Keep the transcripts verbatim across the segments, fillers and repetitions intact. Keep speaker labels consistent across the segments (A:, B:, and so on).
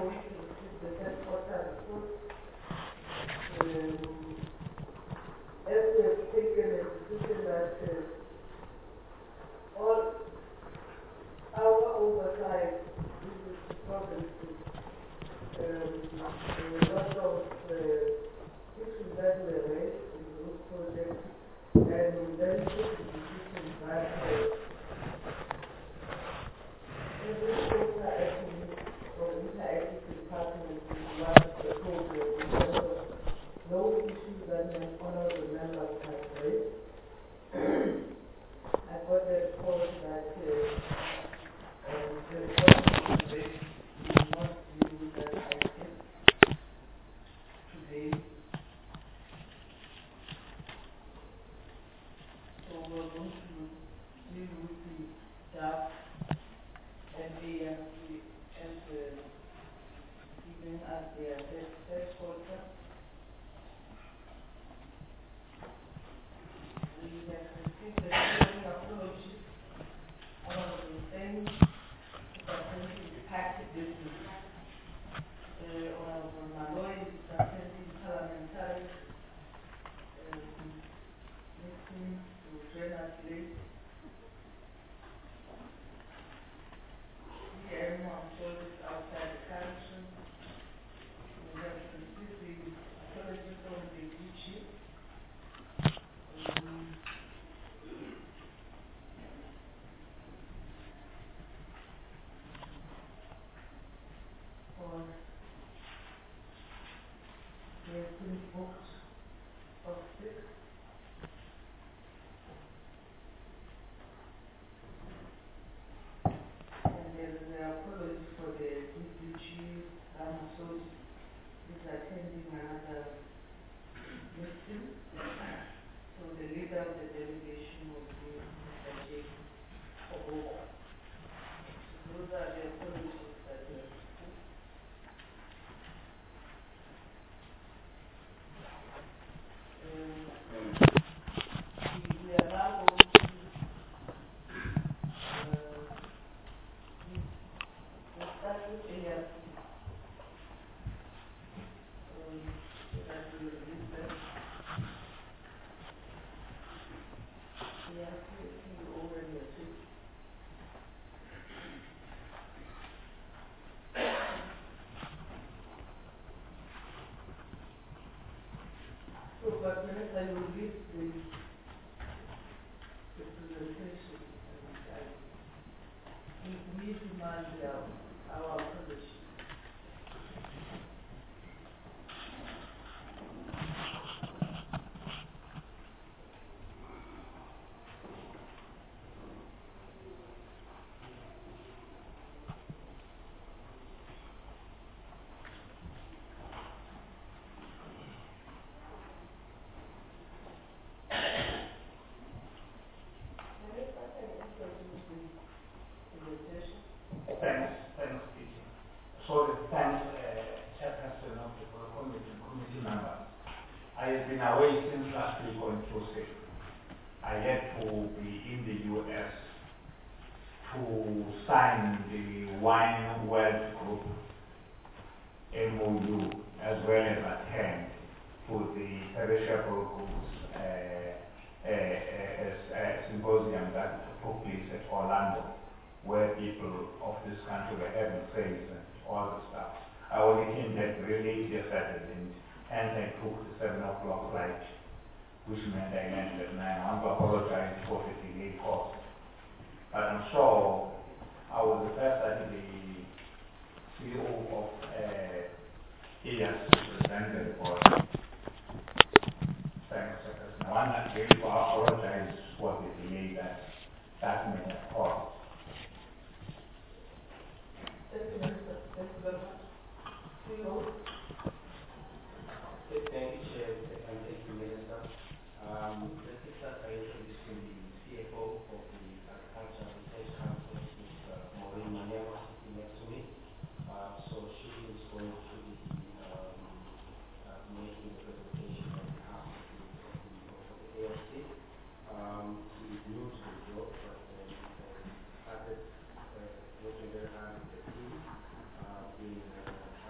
A: going to receive the third quarter report. Um, as we have taken a decision that uh, all our oversight in the provinces, um, a lot of uh, issues that were raised in those projects, and then took the decision that uh, every quarter actually or interactive department was the program in terms of those issues that my honorable members have raised. I got the report that uh, um, the report is raised is not due that I take today. So we're going to deal with the staff and the uh, and uh, giving us their third quarter. We have received the following apologies. Honorable Hussein, representing party business. Uh, Honorable Malloy, representing parliamentary um, meeting to join us late. D M, I'm sure is outside the country. We have received the apology from the D G. Um, for they have been booked of six. And there's an apology for the D P G Ramasodi is attending another meeting. So the leader of the delegation will be Mister J. Ogo. So those are the apologies that we have received. Um, we, we are now going to uh, we, we'll start with A R C. Um, so that we will release them. A R C is C E O and your chief. So, but Minister, you release the, the presentation and I, we, we demand our, our apology.
B: Thanks, thanks, Peter. Sorry, thanks, uh, Chairperson of the Committee, committee members. I have been away since last week on Tuesday. I had to be in the U S to sign the Wine World Group M O U as well as attend to the perishable goods uh, uh, uh, uh, symposium that took place at Orlando, where people of this country were having sales and all the stuff. I only came back really yesterday, and hence I took the seven o'clock flight, which meant I landed at nine. I want to apologize for the delay cost. But I'm sure I was the first, I think, the C E O of uh, A S presented for thanks, Secretary. I want to really apologize for the delay that that may have caused.
A: Thank you, Minister. Thank you very much. C E O.
C: Thank you, Chair, and thank you, Minister. Um, let me start by introducing the C F O of the Agriculture Research Council, Mister Maureen Maneva, sitting next to me. Uh, so she is going to be um, uh, making the presentation on behalf of the, of the, of the A R C. Um, she is new to the job, but um, has started uh, working very hard with the team uh, in uh,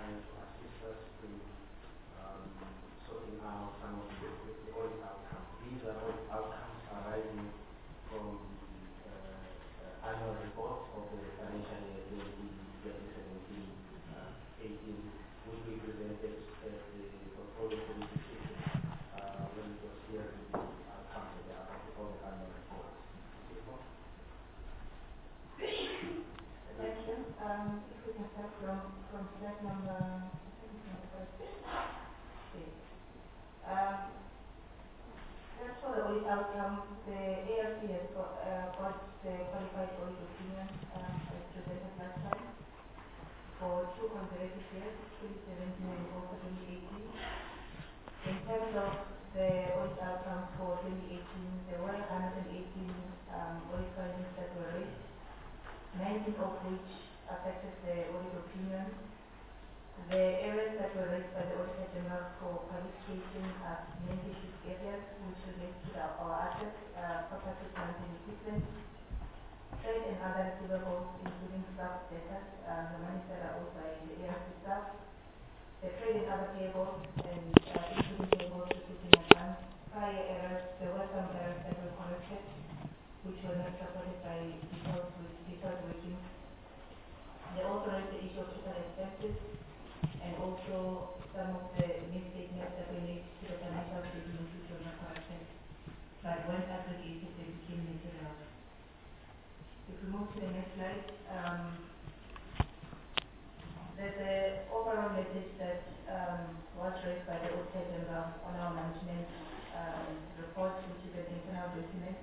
C: eighteen, would be presented at the portfolio committee session uh, when it was here to the outcome of the, of the annual report.
D: Thank you. Um, if we can start from, from slide number, I think it's number five. Okay. Um, Just for the audit outcome, the A R C has got, uh, got the qualified audit opinion um, as presented last time for two consecutive years, twenty seventeen and also twenty eighteen. In terms of the audit outcomes for twenty eighteen, there were one hundred eighteen um, audit findings that were raised, nineteen of which affected the audit opinion. The areas that were raised by the Auditor General for qualification are mainly six areas which relate to the, our assets, uh, property, plant and equipment, trade and other receivables, including staff debtors, uh, the monies that are owed by the A R C staff, the trade and other payables, and uh, including payables received in advance. Prior errors, there were some errors that were corrected, which were not supported by detailed workings. They also raised the issue of total expenses, and also some of the misstatements that relate to the financial statements which were not corrected, but when aggregated they became material. If we move to the next slide, um, there's an overall message that um, was raised by the Auditor General on our management um, report, which is an internal document.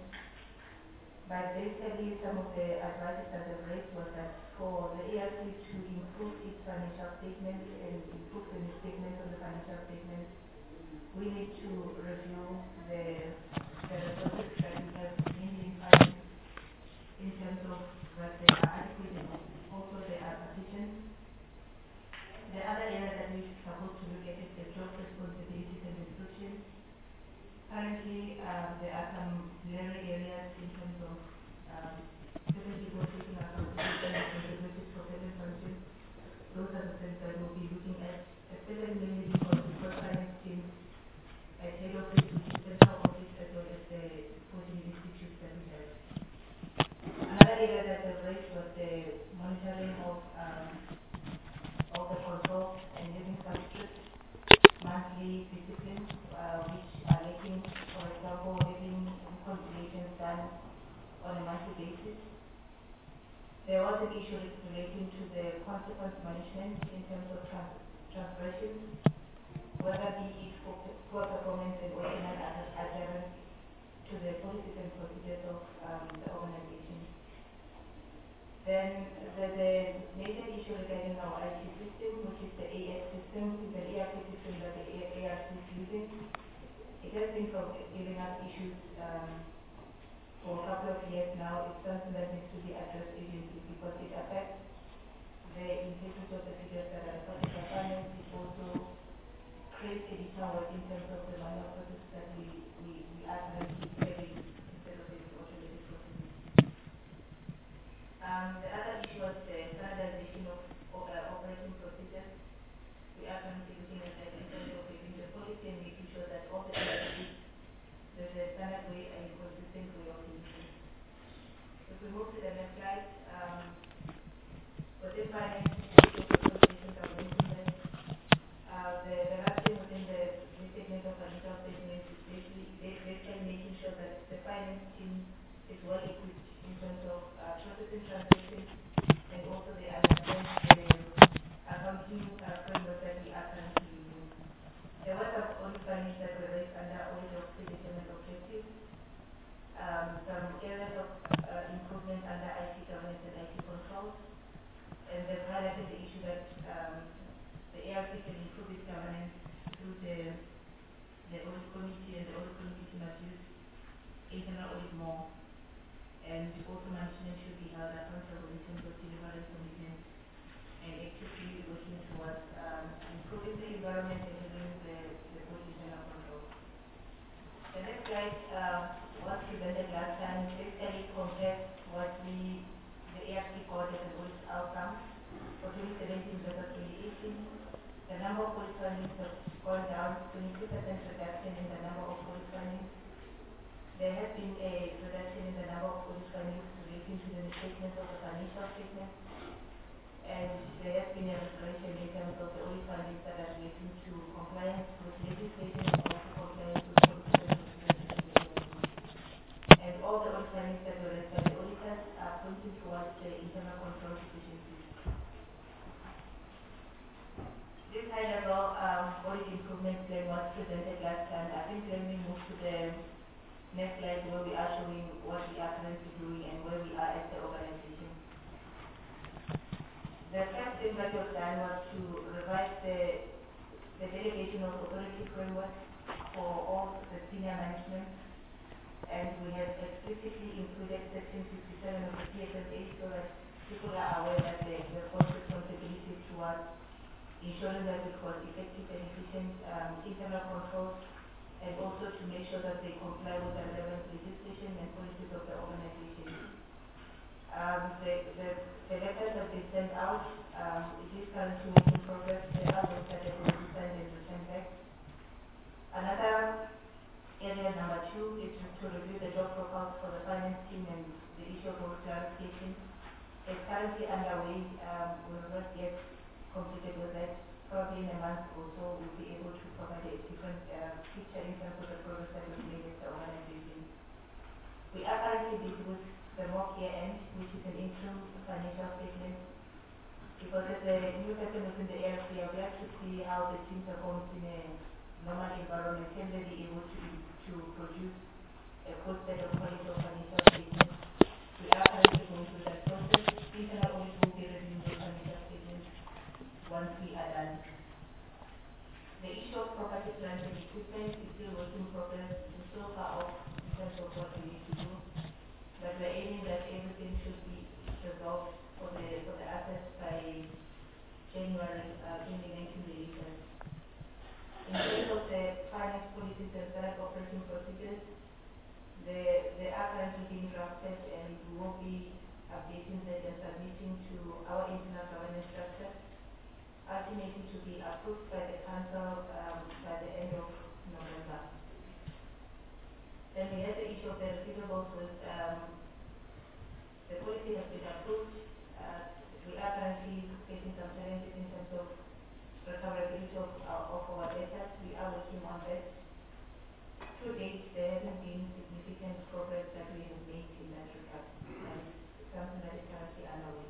D: But basically, some of the advices that they've raised was that for the A R C to improve its financial statements and improve the misstatements on the financial statements, we need to review the, the resources that we have mainly in finance in terms of that they are adequate and also they are sufficient. The other area that we're supposed to look at is the job responsibilities and instructions. Currently, um, there are some blurry areas in terms of um, certain people taking accountability and contributing for certain functions. Those are the things that we'll be looking at, especially mainly because the first finance team at head office, which is central office, as well as the supporting institutes that we have. Another area that they've raised was the monitoring of um, of the controls and having some strict monthly disciplines, uh, which are making, for example, having reconciliations done on a monthly basis. There was an issue relating to the consequence management in terms of trans transgressions, whether be it for poor performance and original adherence to the policies and procedures of um, the organization. Then there's a major issue regarding our I T system, which is the A S system, the E R P system that the A R C is using. It has been giving us issues um, for a couple of years now. It's something that needs to be addressed urgently because it affects the integrity of the figures that are recorded by finance. It also creates additional work in terms of the manual process that we, we, we are currently having instead of having automated processes. Um, the other issue was the standardization of uh, operating procedures. We are currently looking at that in terms of having the policy and making sure that all the entities, there's a standard way and consistent way of doing things. If we move to the next slide, um, within finance, consolidations are mentioned that uh, the reduction within the restatement of financial statements is basically, basically making sure that the finance team is well equipped in terms of uh, processing transactions and also they understand the accounting uh, framework that we are currently using. There were some audit findings that were raised under audit of predetermined objectives, um, some areas of uh, improvement under I T governance and I T controls, and they've highlighted the issue that um, the A R C can improve its governance through the, the audit committee, and the audit committee must use internal audit more. And also management should be held accountable in terms of delivering commitments and actively working towards um, improving the environment and having the, the good internal control. The next slide uh, was presented last time, basically compares what we, the A R C got as an audit outcome for twenty seventeen versus twenty eighteen. The number of audit findings has gone down, twenty-two percent reduction in the number of audit findings. There has been a reduction in the number of audit findings relating to the misstatements of the financial statements, and there has been a restoration in terms of compliance with legislation and also compliance with political procedures. And all the audit findings that were raised by the auditors are pointing towards the internal control efficiencies. This high-level um, audit improvement plan was presented last time. I think let me move to the next slide where we are showing what we are currently doing and where we are as the organization. The first thing that was done was to revise the, the delegation of authority framework for all the senior management, and we have explicitly included section sixty-seven of the P S S A so that people are aware that they have got responsibilities towards ensuring that we've got effective and efficient um, internal controls, and also to make sure that they comply with the relevant legislation and policies of the organization. Um, the, the, the letters have been sent out. Um, it is currently work in progress. They are those that will be signed and returned back. Another area, number two, is to review the job profiles for the finance team and the issue of role clarification. It's currently underway. Um, we have not yet completed with that. Probably in a month or so, we'll be able to provide a different uh, picture in terms of the progress that we've made as the organization. We are currently busy with the mock year end, which is an interim financial statement, because as a new person within the A R C, I'd like to see how the team performs in a normal environment. Can they be able to, to produce a full set of quality of financial statements? We are currently going through that process. Internal audit will be reviewing the financial statements once we are done. The issue of property, plant and equipment is still work in progress. We're still far off in terms of what we need to do, but we're aiming that everything should be resolved for the for the assets by January uh, twenty nineteen releases. In terms of the finance policies and standard operating procedures, they they are currently being drafted, and we will be updating them and submitting to our internal governance structure, ultimately to be approved by the council um, by the end of November. Then we have the issue of the receivables with um, the policy has been approved. Uh, we are currently facing some challenges in terms of recoverability of, uh, of our debtors. We are working on that. To date, there hasn't been significant progress that we have made in that regard, and it's something that is currently underway.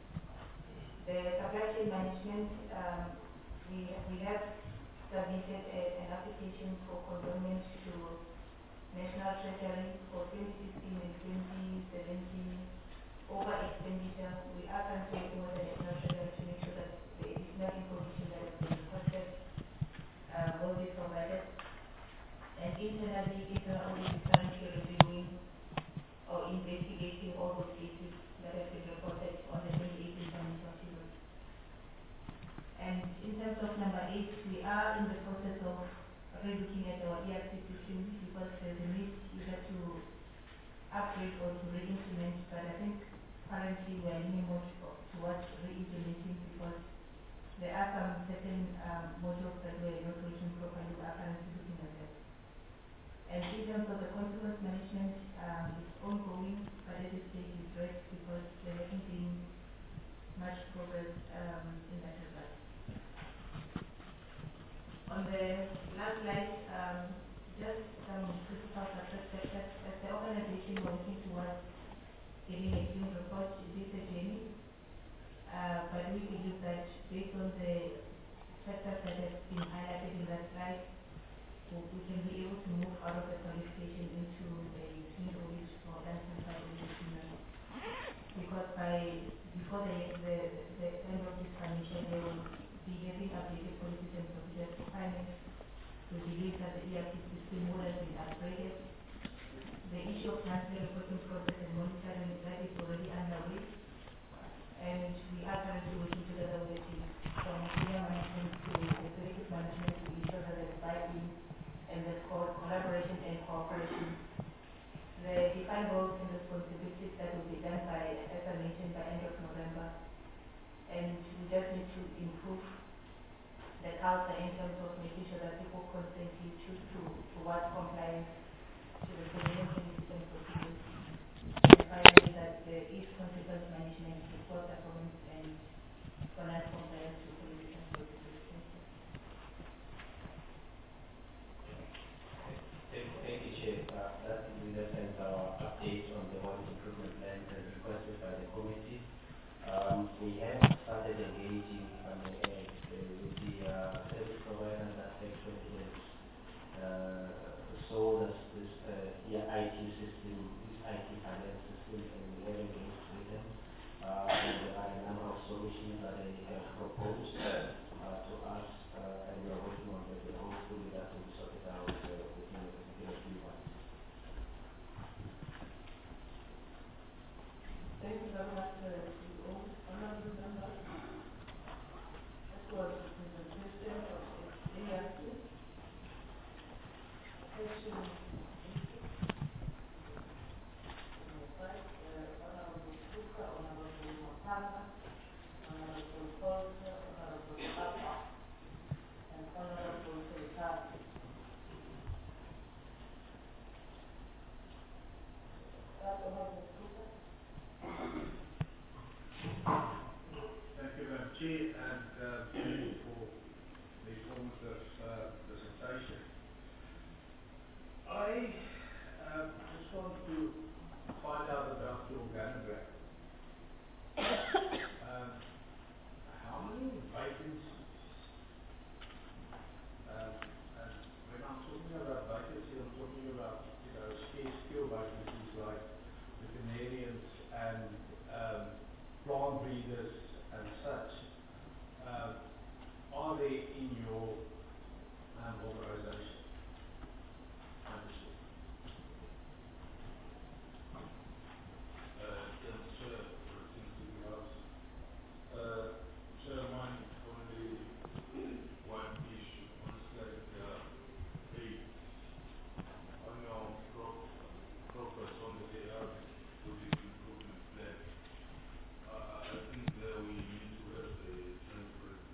D: The supply chain management, um, we, we have submitted a, an application for condolment to National Treasury for twenty sixteen and twenty seventeen over expenditure. We are currently working with the National Treasury to make sure that the additional information that has been requested uh, will be provided. And internally, internal audit is currently reviewing or investigating all those cases that have been reported on the twenty eighteen financial period. And in terms of number eight, we are in the process of re-looking at our E R P system because there's a need either to upgrade or to re-implement, but I think currently we are leaning more towards re-implementing because there are some certain um, modules that we are not working properly. We are currently looking at that. And in terms of the consequence management, um, it's ongoing, but at this stage it's rest because there hasn't been much progress um, in that regard. On the last slide, um, just some critical success factors. As the organization we're working towards getting a clean report, it is a journey, uh, but we believe that based on the factors that have been highlighted in that slide, we can be able to move out of the qualification into a clean audit or uncertified audit. Because by before the, the, the end of this financial year, we will be having updated policies and procedures for finance. We believe that the E R P system would have been upgraded. The issue of monthly reporting process and monitoring, that is already underway. And we are currently working together with the team from senior management to executive management to ensure that there's buy-in and there's collaboration and cooperation. The defined roles and responsibilities that will be done by, as I mentioned, by end of November. And we just need to improve the culture in terms of making sure that people constantly choose to towards compliance to the prevailing policies and procedures. And finally, that there is consequence management to poor performance and for non-compliance to policies and procedures.
A: question is side, uh, Honorable Tuka, Honorable Mapanga, Honorable Bolter, Honorable Papa, and Honorable Sultan. Start, Honorable Tuka.
E: Thank you, Madam Chair, and uh, thank you for the informative uh, presentation. I uh, just want to find out about your organogram. um, how many vacancies? Um, and when I'm talking about vacancies, I'm talking about you know scarce skill vacancies like veterinarians and um, plant breeders and such. Um, are they in your um, organization? Understood.
F: Uh, yes, Chair, referring to the House. Uh, Chairman, only one issue, on slide uh, eight, on your pro- progress on the A R project improvement plan. Uh, I think that we need to have a time frame.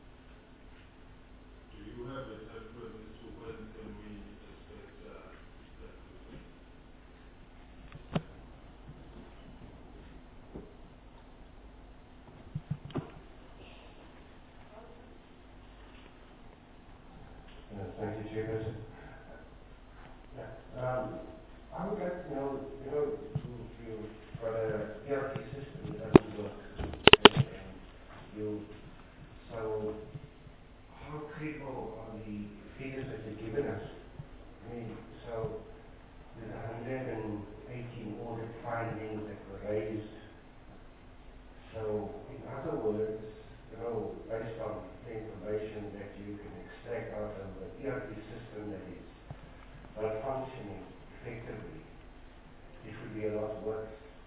F: Do you have a time frame as to when can we expect uh, that to be?
C: Uh, Thank you, Chairperson. Yeah, um, I would like to know, you know, if you've got a E R P system that doesn't work, and, and you, so how critical are the figures that you've given us? I mean, so there's one hundred eighteen audit findings that were raised. So, in other words, you know, based on the information that you can extract out of the E R P system that is not functioning effectively, it would be a lot worse.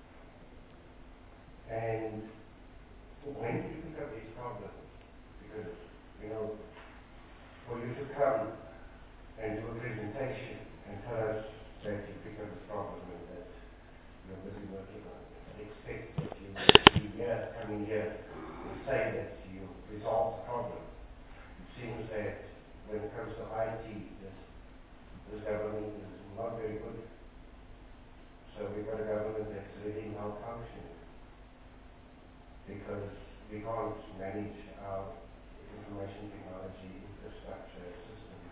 C: And when do you pick up these problems? Because, you know, for you to come and do a presentation and tell us that you pick up this problem and that you're busy working on it, I expect that you will be here, coming here, and say that you resolve the problem. It seems that when it comes to I T, this, this government is not very good. So we've got a government that's really malfunctioning because we can't manage our information technology infrastructure systems.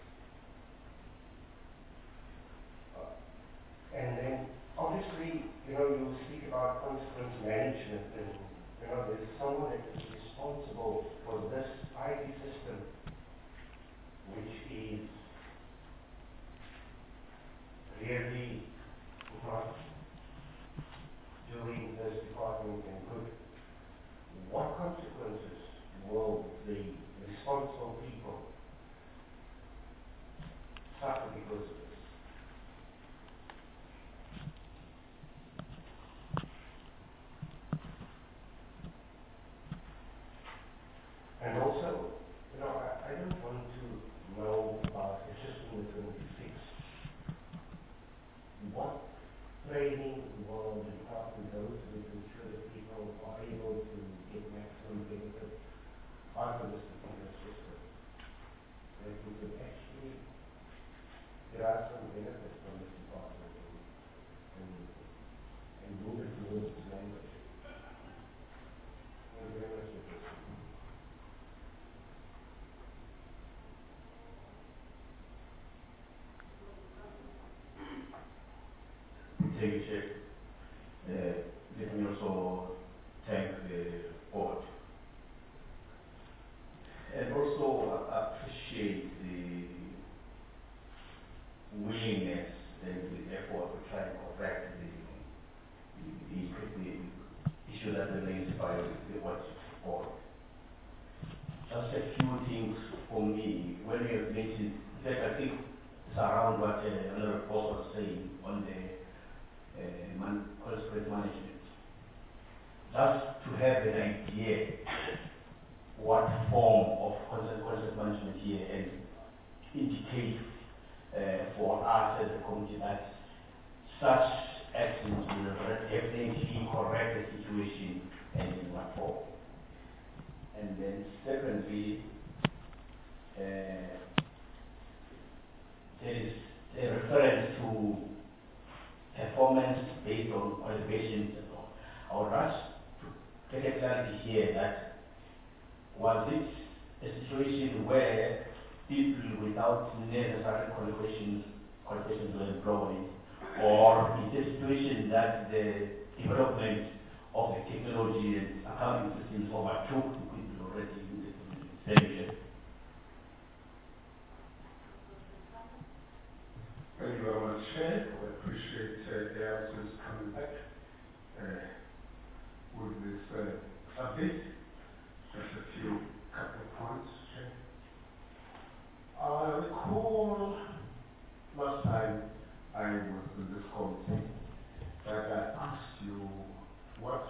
C: Uh, and then obviously, you know, you speak about consequence management and, you know, there's someone that is responsible for this I T system, which is really not doing this department any good. What consequences will the responsible people suffer because of this? And also, you know, I, I don't want to know about a system that's going to be fixed. What training will the department go through to ensure that people are able to get maximum benefit out of this particular system? That we could actually derive some benefit from this department and, and, and move it towards its language. Thank you very much, Mister President.
G: Thank you, Chair. Uh, let me also thank the board and also appreciate the willingness and the effort to try and correct the, the, the, the issue that was raised by the audit report. Just a few things for me. When you have mentioned, in fact, I think it's around what uh, another report was saying on the uh, man, consequence management. Just to have an idea what form of consequence management here and indicate uh, for us as a community that such actions will definitely correct the situation and in what form. And then secondly, uh, there is a reference to performance based on qualifications and all. I would like to get a clarity here that was it a situation where people without necessary qualifications qualifications were employed, or is it a situation that the development of the technology and accounting systems overtook the people already in the institution?
F: Thank you very much, Chair. I appreciate uh, the answers coming back uh, with this uh, update. Just a few couple of points, Chair. I recall last time I was in this committee that I asked you what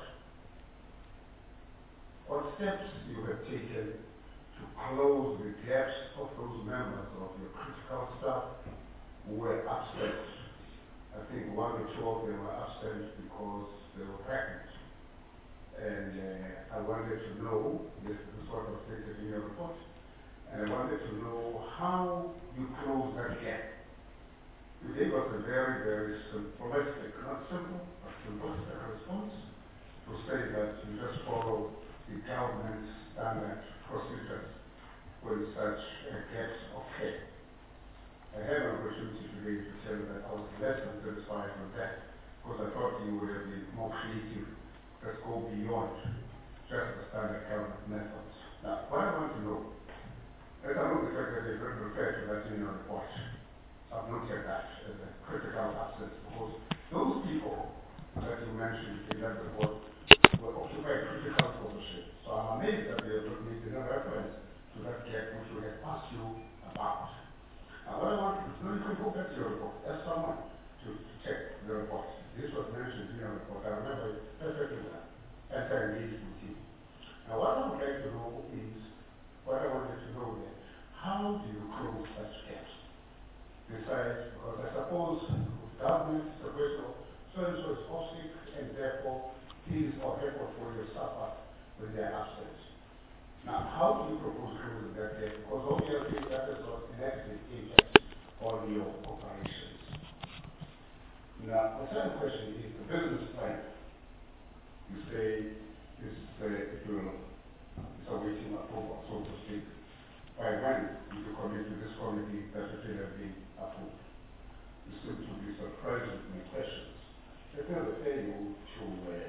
F: what steps you have taken to close the gaps of those members of your critical staff who were absent. I think one or two of them were absent because they were pregnant. And uh, I wanted to know, this is what was stated in your report, and I wanted to know how you close that gap. You gave us a very, very simplistic, not simple, but simplistic response to say that you just follow the government standard procedures when such uh, gaps occur. I had an opportunity today to tell you that I was less than satisfied with that, because I thought you would have been more creative, just go beyond just the standard government methods. Now, what I want to know, let alone the fact that they don't refer to that in your report, I've noted that as a critical absence, because those people that you mentioned in that report were occupied critical positions. So I'm amazed that they have not made no reference to that gap which we have asked you about. Now, what I want to do, you can go back to your report. Ask someone to, to check the report. This was mentioned in your report. I remember it perfectly well. As I engaged with you. Now, what I would like to know is, what I wanted to know then, how do you close such gaps? Besides, because I suppose with government, the question of so-and-so is off sick, and therefore he is or her portfolio suffer when they are absent. Now, how do you propose closing that gap? Because obviously that is what negative impact on your operations. Now, the second question is the business plan. You say this, uh, it will, it's awaiting approval, so to speak. By when you commit to this committee that it will have been approved? You seem to be surprised with my questions. Let me refer you to uh,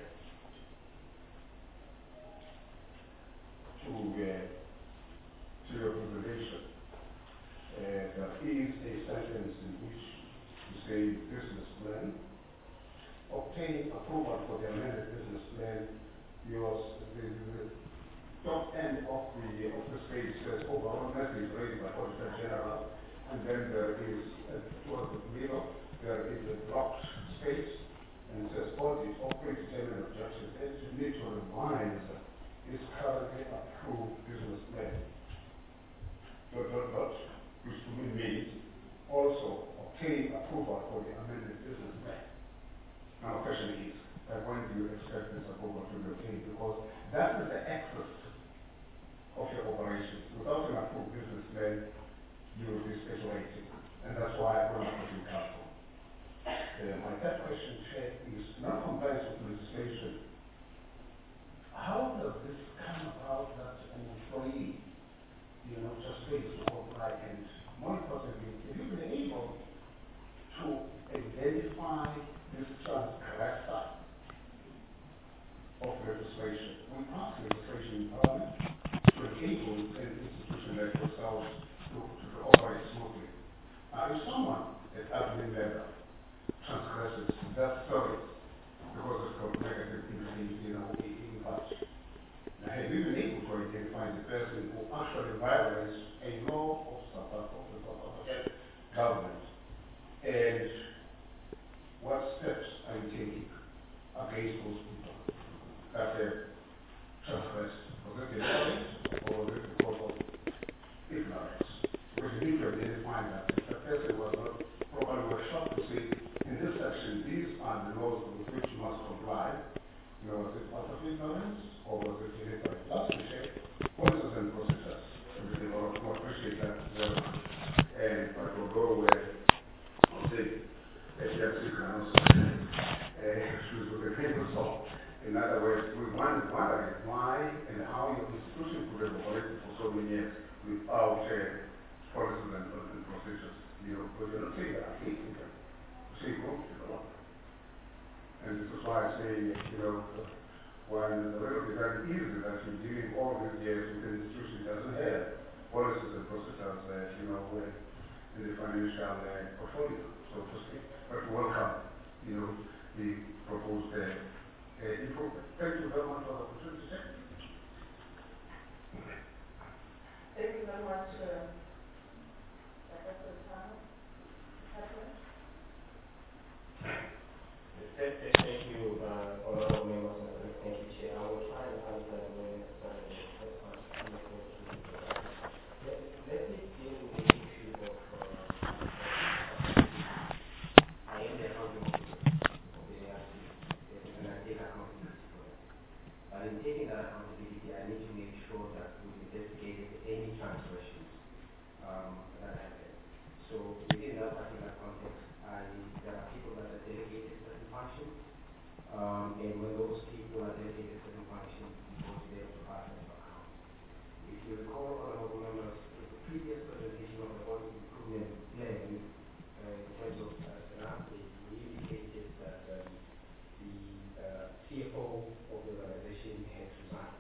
F: to uh, to your presentation. Uh, there is a sentence in which you say business plan, obtain approval for the amended business plan. Yours, the, the top end of the of the page says overall message raised by Auditor General, and then there is uh, towards the middle there is a blocked space, and it says audit operating determined objectives. And you need to revise is currently approved business plan. Dot dot dot, which to me means also obtain approval for the amended business plan. Now, the question is, uh, when do you expect this approval to be obtained? Because that is the axis of your operations. Without an approved business plan, you will be speculating. And that's why I want to put in council. Uh, my third question, Chair, is non-compliance with legislation. How does this come about that an employee, you know, just fails to comply? And more importantly, have you been able to identify this transgressor of legislation? We pass legislation in Parliament to enable an institution like yourselves to, to, to operate smoothly. Now, if someone at admin level transgresses that service because it's got negative impact, you know, impact, now, have you been able to identify the person who actually violates a law of South Africa, of the government? And what steps are you taking against those people that have transgressed? Was it ignorance or was it because of ignorance? Because you need to identify that if the person was not properly
H: shop to say, in this section, these are the laws with which you must comply. You know, was it out of ignorance, or was it to hit by last check? Policies and procedures. We develop more appreciate that very much. And but although we're, I'll say, F D R C can also issues with the paper, so in other words, we wonder why and how your institution could have operated for so many years without uh, policies and, and procedures. You know, because you're not saying that I hate it, you're saying growth development. And this is why I say, you know, when the way of the very easy that you're dealing all these years with an institution that doesn't have policies and procedures, uh, you know, uh, in the financial uh, portfolio, so to speak. But welcome, you know, the proposed uh, uh, improvement. Thank you very much for the opportunity.
A: Thank you very much, uh, Doctor Tano.
C: Thank you, uh, honorable members, and thank you, Chair. I will try and answer the first part. Let, let me deal with the issue of uh, I am the accounting of the A R C, and I take accountability for that. But in taking that accountability, I need to make sure that we investigated any transgressions um, that happened. So within that particular context, I, there are people that are delegated certain functions, um, and when those people are delegated certain functions, we go to their department of accounts. If you recall, honorable members, in the previous presentation of the audit improvement plan, uh, in terms of uh, an update, we indicated that um, the uh, C F O of the organization had resigned.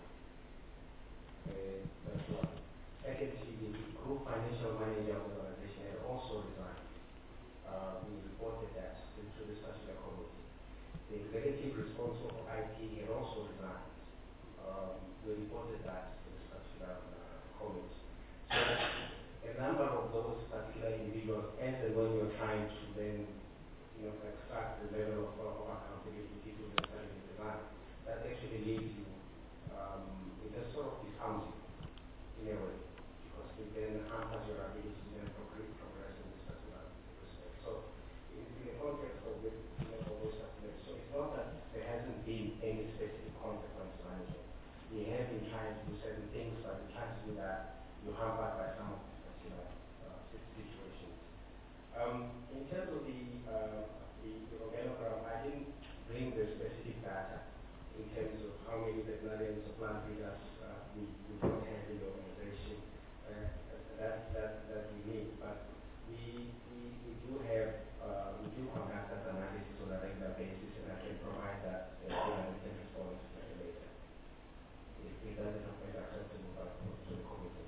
C: Uh, that's one. Secondly, the group financial manager of the organization had also resigned. Uh, we reported that to, to the statutory committee. The executive responsible for I T had also resigned. Um, we reported that to the statutory uh, committee. So a number of those particular individuals, as and when you're trying to then, you know, extract the level of, of accountability, people that are in design, that actually leaves you um, in a sort of disarms you in a way, because it then hampers your ability to then progress, progress in this particular respect. So, in, in the context of this, you know, of those particular, so it's not that there hasn't been any specific consequence management. We have been trying to do certain things, but we trying to do that, you're hampered by some of these particular uh, situations. Um, in terms of the, uh, the, the organogram, I didn't bring the specific data in terms of how many veterinarians or plant breeders uh, we, we don't have in the organization uh, that, that, that we need. But we, we, we do have, uh, we do conduct that analysis on a regular basis, and I can provide that uh, in a written response later. If, if that is acceptable to the committee.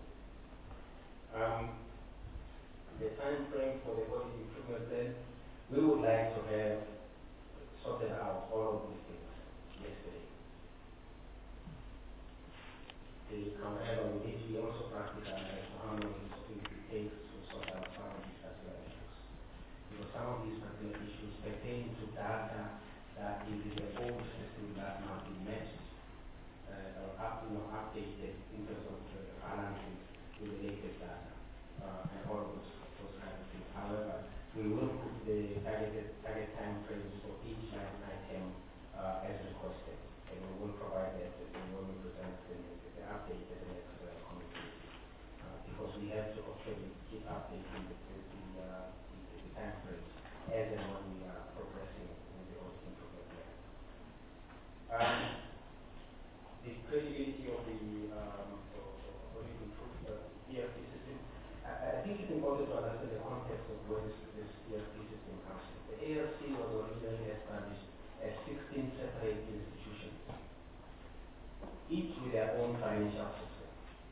C: Um, the time frame for the audit improvement plan, we would like to have sorted out all of these things yesterday. The, however, we need to be also practical as to how long it takes to sort out some of these particular issues. Because some of these particular issues pertain to data that is in the old system that must be matched uh, or up, you know, updated in terms of the balances with the latest data uh, and all of those, those kinds of things. However, we will put the targeted target time frames for each line item uh, as requested, and we will provide that when we present the, the update at the next uh, committee. Uh, because we have to actually keep updating the, the, the, uh, the, the time frames as and when we are progressing with the audit improvement plan. Um, the credibility of the um, audit improvement E R P system, I, I think it's important to understand the context of where this, this E R P system comes from. The A R C was originally established as sixteen separate institutions, each with their own financial system.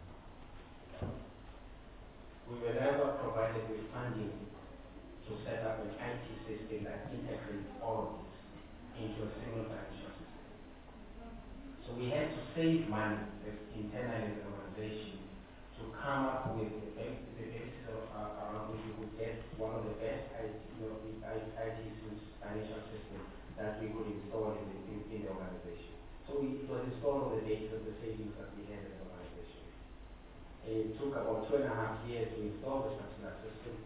C: We were never provided with funding to set up an I T system that integrates all of this into a single financial system. So we had to save money internally in the organization to come up with the, the basis of, uh, around which we would get one of the best I T, you know, I T financial systems that we could install in the, in, in the organization. So we, it was installed on the basis of the savings that we had in the organization. And it took about two and a half years to install this particular system.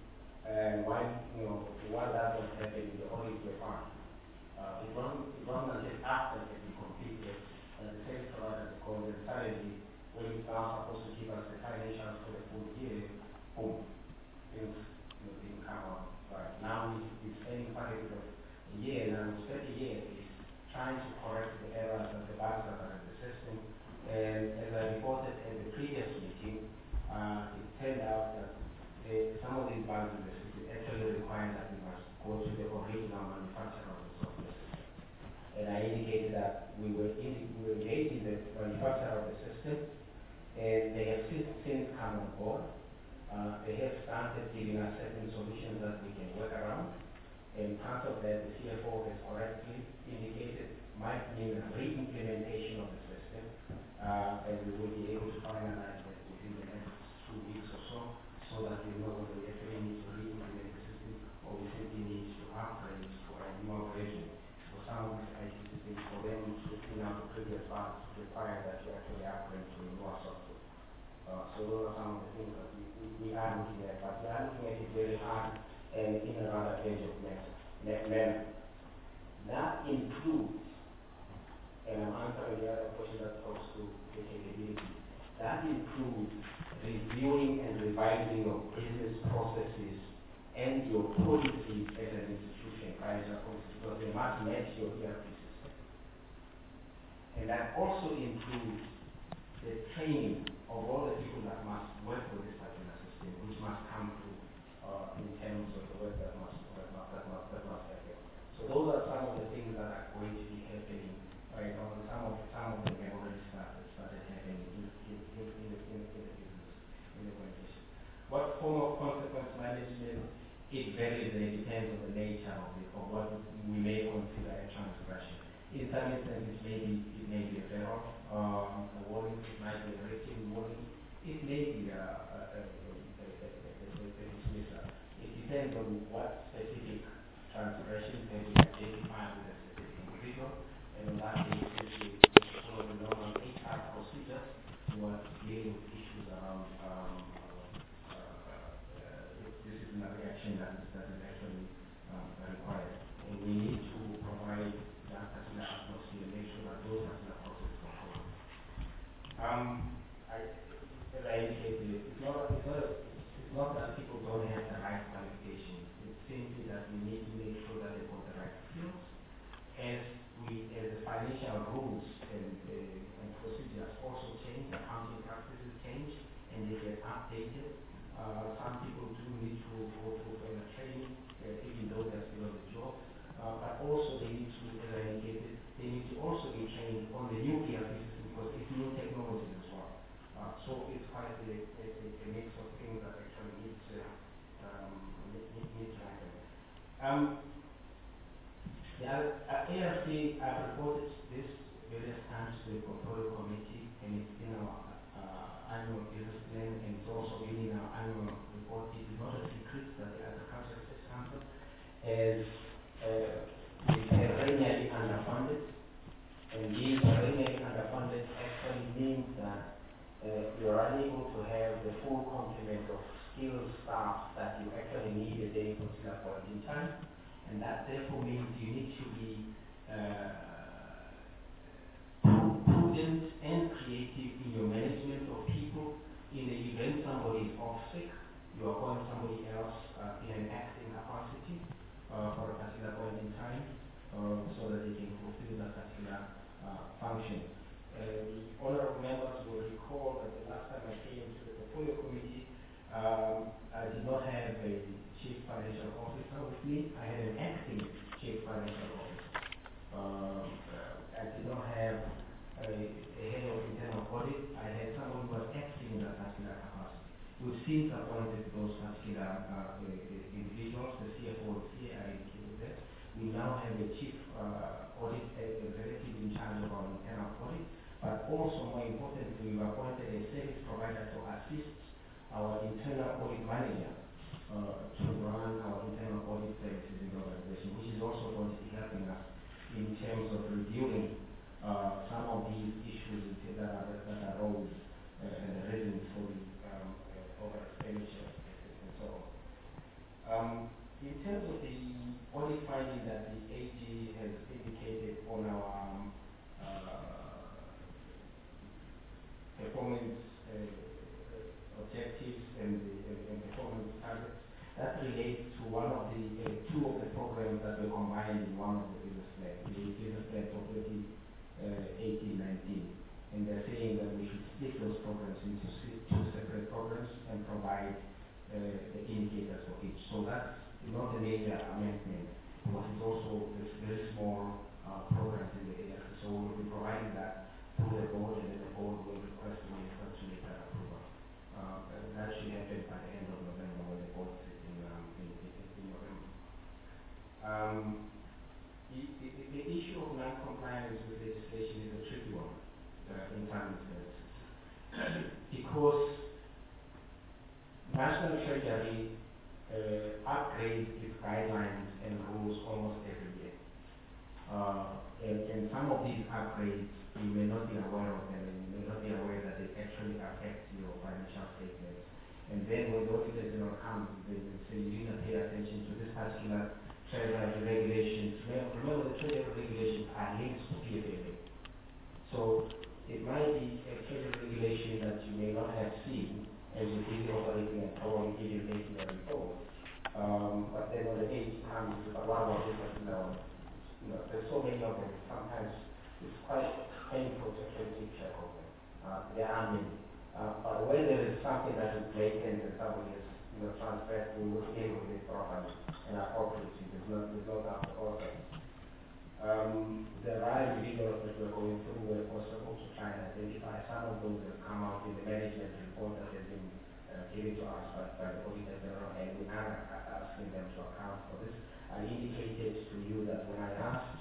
C: And while, you know, while that was happening, the audits were fine. Uh, it wasn't, it wasn't until after it had been completed that the service providers called and suddenly, when it's now supposed to give us the financials for the full year, boom, things, you know, didn't come out right. Now we, we're spending quite a bit of a year, and we spent a year is trying to correct the errors and the bugs that are in the system. And as I reported at the previous meeting, uh, it turned out that the, some of these bugs in the system actually require that we must go to the original manufacturer of the software system. And I indicated that we were, in, we were engaging the manufacturer of the system, and they have since, since come on board. Uh, they have started giving us certain solutions that we can work around. And part of that, the C F O has correctly indicated, might mean a re-implementation of the system, uh, and we will be able to finalize that within the next two weeks or so, so that we know whether we actually need to re-implement the system or we simply need to upgrade to a newer version. For some of these I T systems, for them to fill out the previous parts require that you actually upgrade to a newer software. Uh, so those are some of the things that we, we, we are looking at, but we are looking at it very hard and in a rather aggressive manner. That includes, and I'm answering the other question that talks to the capability, that includes reviewing and revising your business processes and your policies as an institution, financial policies, because they must match your E R P system. And that also includes the training of all the people that must work with this particular system, which must come through uh, in terms of the work that must, that must, that must, that must happen. So those are some of the things that are going to be happening right now. Some of some of them have already started started happening in, in, in, in, the, in, in the business, in the organization. What form of consequence management? It varies and it depends on the nature of it, of what we may consider a transgression. In some instances, maybe it may be a error, um, a warning, it might be a written warning, it may be a, a, a, a, a, a, a dismissal. It depends on what specific transgression can be identified with a specific individual, and on that basis, we follow the normal H R procedures towards dealing with issues around um, uh, uh, disciplinary action that is, that is actually um, required. And we need to provide that particular atmosphere and make sure that those particular processes are followed. Um, I, as I indicated, it's not, it's, not, it's not that people don't have the right qualifications. It's simply that we need to make sure that they've got the right skills. As we, as the financial rules and, uh, and procedures also change, accounting practices change, and they get updated. Uh, some people do need to go through further training, uh, even though they're still on the job. Uh, but also they need to, as I indicated, they need to also be trained on the new E R P system because it's new technologies as well. Uh, so it's quite a, a, a mix of things that actually need to, um, need, need to happen. Um, the uh, A R C, I've reported this various times to the portfolio committee, and it's in our uh, annual business plan, and it's also in our annual report. It is not a secret that the Agricultural Research Council is uh, perennially underfunded, and being perennially underfunded actually means that uh, you are unable to have the full complement of skilled staff that you actually need at any particular point in time, and that therefore means you need to be uh, prudent and creative in your management of people. In the event somebody is off sick, you appoint somebody else uh, in an acting capacity uh, for a particular point in time, uh, so that they can fulfill that particular uh, function. Uh, the honorable members will recall that the last time I came to the portfolio committee, um, I did not have a chief financial officer with me. I had an acting chief financial officer. Um, uh, I did not have a, a head of internal audit. I had someone who was acting in that particular capacity. We've since appointed those particular uh, individuals. The C F O is here, I indicated that. We now have a chief uh, audit executive in charge of our internal audit, but also more importantly, we've appointed a service provider to assist our internal audit manager uh, to run our internal audit services in the organization, which is also going to be helping us in terms of reviewing uh, some of these issues that are that arose uh, and the reasons for the um, uh, over expenditure and so on. Um, in terms of the audit finding that the A G has indicated on our um, uh, performance uh, objectives and, the, and, and performance targets, that relates to one of the uh, two of the programs that were combined in one of the business plans, the business plan for twenty eighteen nineteen. And they're saying that we should split those programs into two separate programs and provide uh, the indicators for each. So that's not a major amendment, but it's also this very small uh, programs in the area. So we'll be providing that to the board, and then the board will request the minister to make that approval. Uh, and that should happen by the end of November when the board sits in, um, in, in, in November. Um, the, the, the issue of non-compliance with legislation is a tricky one uh, in some instances because National Treasury uh, upgrades its guidelines and rules almost every year. Uh, and, and some of these upgrades you may not be aware of them, and you may not be aware that they actually affect your financial statements. And then when the auditors do not come, they will say you didn't pay attention to this particular treasury regulations. Remember, the treasury regulations are linked to P F M A. So it might be a treasury regulation that you may not have seen as you did operating and probably even making a report. Um, but then when the A G comes with a one of this particular one, you know, there's so many of them. Sometimes it's quite painful to actually keep track of them. Uh, there are many. Uh, but when there is something that is blatant and somebody is, you know, transgressed, we will deal with it properly and appropriately. There's no, there's no doubt about that. Um, there are individuals that we're going through. We're possible to try and identify some of those that come out in the management report that has been uh, given to us by, by the Auditor General, and we are asking them to account for this. I indicated to you that when I asked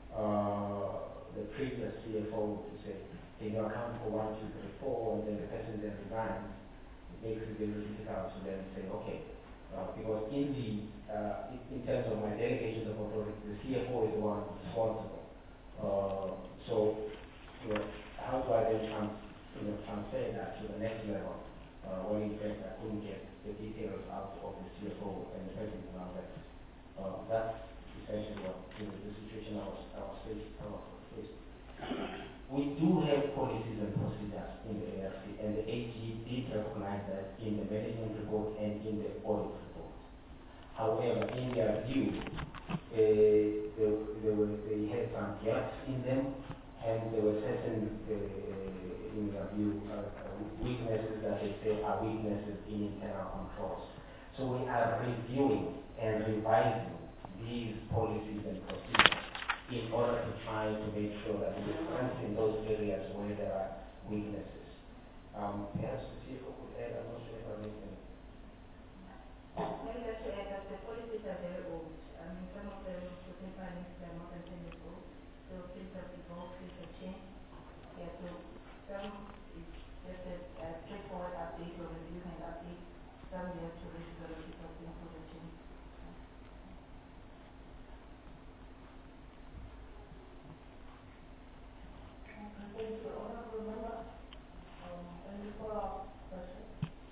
C: uh, the previous C F O to say, can you account for one, two, three, four, and then the person then resigns, it makes it very difficult to then say, okay, uh, because in the uh, in, in terms of my delegations of authority, the C F O is the one responsible. Uh, so, you know, how do I then trans, you know, transfer that to the next level uh, when in fact I couldn't get the details out of the C F O and the president now that uh, that's essentially what, you know, the situation I was I was faced. I was faced. We do have policies and procedures in the A R C, and the A G did recognize that in the management report and in the audit report. However, in their view, uh, they, they, were, they had some gaps in them, and there were certain, uh, in their view, uh, weaknesses that they say are weaknesses in internal controls. So we are reviewing and revising these policies and procedures in order to try to make sure that we strengthen those areas where there are weaknesses. Um, perhaps to see if we could add, I'm not sure if I made any.
D: Maybe I should add that the policies are very old. I mean, some of them, within finance, they are more than ten years old. So things have evolved, things have changed. Yeah, so some is just a, a straightforward update or review and update. Some we have to read the logic of things for the change.
A: Thank you, honorable member. Um, any follow-up question?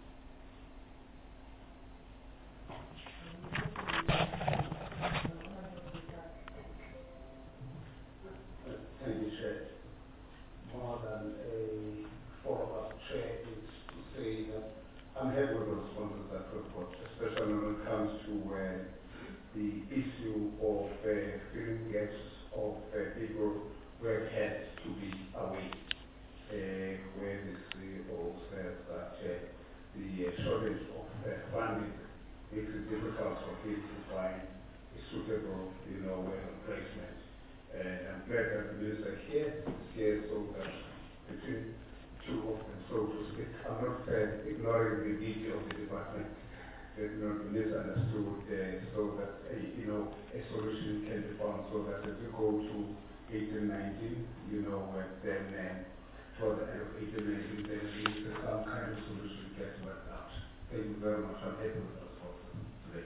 H: Thank you, Chair. More than a follow-up, Chair, is to say that I'm happy with the response of that report, especially when it comes to uh, the issue of uh, filling gaps of uh, people who have had to be away, uh, where the C E O says that uh, the uh, shortage of uh, funding makes it difficult for people to find a suitable, you know, uh, replacement. And I'm glad that the minister here is here so that between two of them, so to speak, I'm not uh, ignoring the duty of the department, that not misunderstood, uh, so that uh, you know, a solution can be found, so that as we go to eighteen nineteen, you know, uh, then uh, toward the end of eighteen nineteen, then at least some kind of solution gets worked out. Thank you very much. I'm happy with the response today.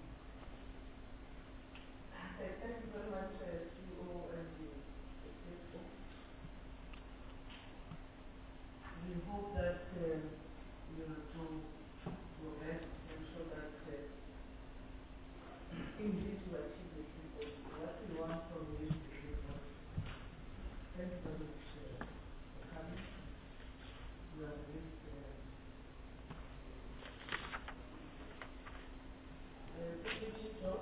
A: Thank you very much, uh, C E O and the executive. We hope that uh, you will do your best to ensure that uh, No?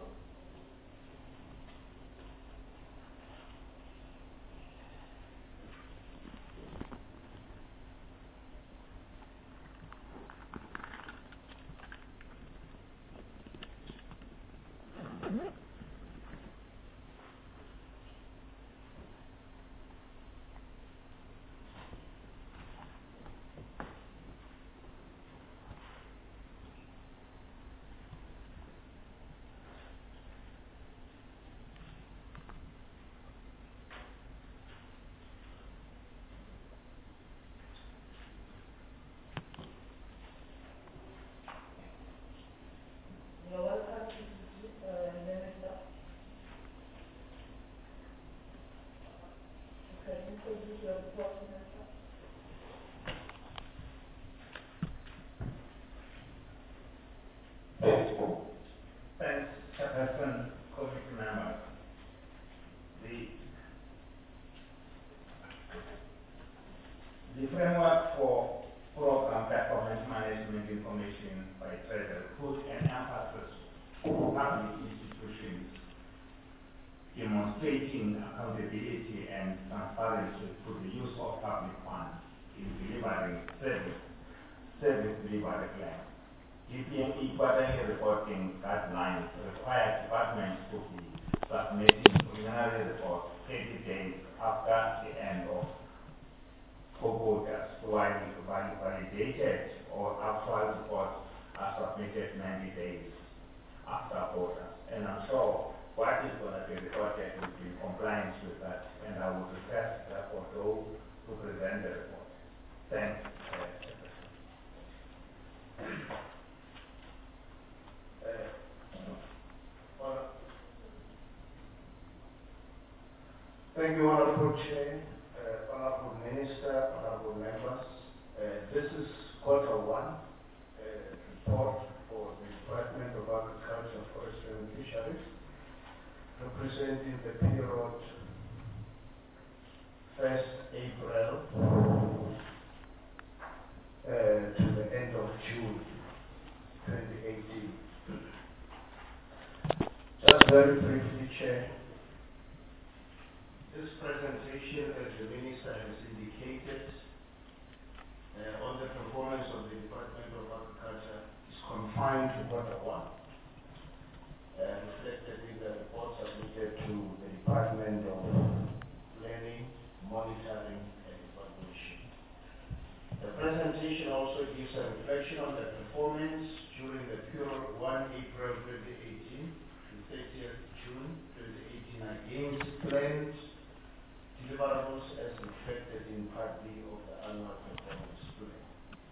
A: You're welcome to, uh, Minister. Can you introduce your report, Minister?
B: Thanks, Chairperson, committee members. The, the framework for program performance management information by Treasury put an emphasis on public institutions demonstrating accountability and transparency to the use of public funds in delivering service, service delivery plans. D P M E quarterly reporting guidelines require departments to be submitting preliminary reports thirty days after the end of quotas, while validated or actual reports are submitted ninety days after quotas. And I'm sure what is going to be reported will be in compliance with that, and I would request therefore those to present the report. Thanks.
I: Thank you, Honorable Chair, uh, Honorable Minister, Honorable Members. Uh, this is quarter one uh, report for the Department of Agriculture, Forestry and Fisheries, representing the period first April uh, to the end of June twenty eighteen. Just very briefly, Chair. This presentation, as the Minister has indicated, uh, on the performance of the Department of Agriculture is confined to quarter one, uh, reflected in the report submitted to the Department of Planning, Monitoring and Evaluation. The presentation also gives a reflection on the performance during the period first April twenty eighteen to thirtieth June twenty eighteen against planned deliverables as reflected in Part B of the annual performance plan.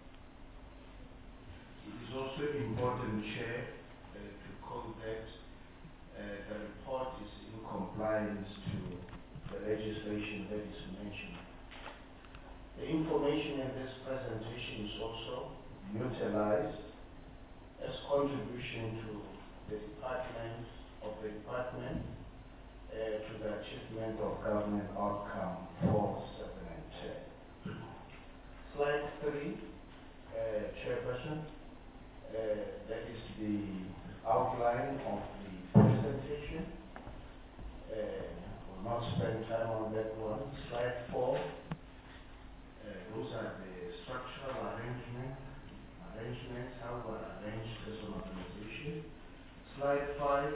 I: It is also important, Chair, uh, to quote that uh, the report is in compliance to the legislation that is mentioned. The information in this presentation is also utilized as contribution to the department of the department Uh, to the achievement of government outcome four, seven, and ten. Slide three, uh, Chairperson, uh, that is the outline of the presentation. Uh, we'll not spend time on that one. Slide four, uh, those are the structural arrangement, arrangements, how we're arranged as an organization. Slide five,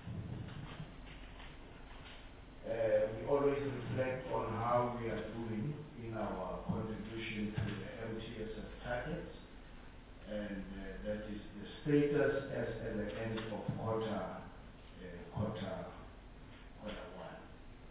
I: Uh, we always reflect on how we are doing in our contribution to the M T S F targets, and uh, that is the status as at the end of quarter, uh, quarter, quarter one.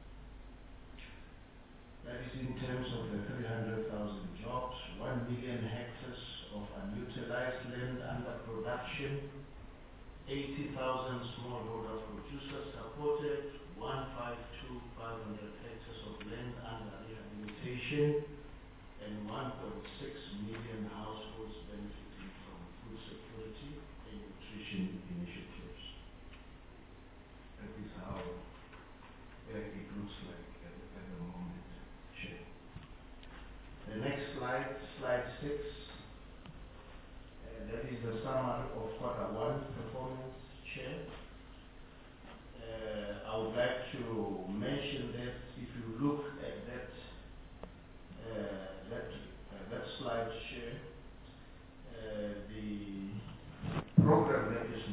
I: That is in terms of the three hundred thousand jobs, one million hectares of unutilized land under production, eighty thousand smallholder producers supported, one hundred fifty-two thousand five hundred hectares of land under rehabilitation, and one point six million households benefiting from food security and nutrition initiatives. That is how uh, it looks like at, at the moment, Chair. The next slide, slide six, uh, that is the summary of quarter one performance, Chair.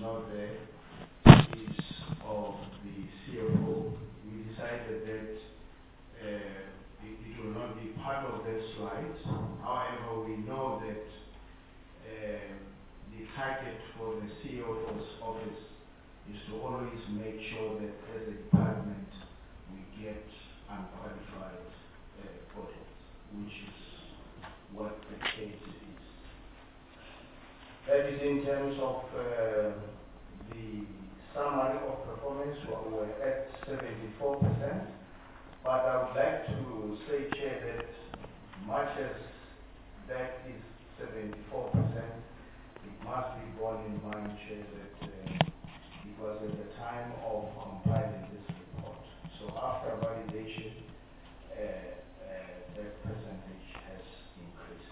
I: not there is of the C F O. We decided that uh, it, it will not be part of that slide. However, we know that uh, the target for the C E O's office is to always make sure that as a department we get unqualified uh, audits, which is what the case is. That is in terms of uh, the summary of performance. We're at seventy-four percent, but I would like to say, Chair, that much as that is seventy-four percent, it must be borne in mind, Chair, that uh, it was at the time of compiling this report. So after validation, uh, uh, that percentage has increased.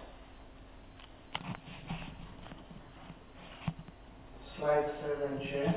I: Slide seven, Chair.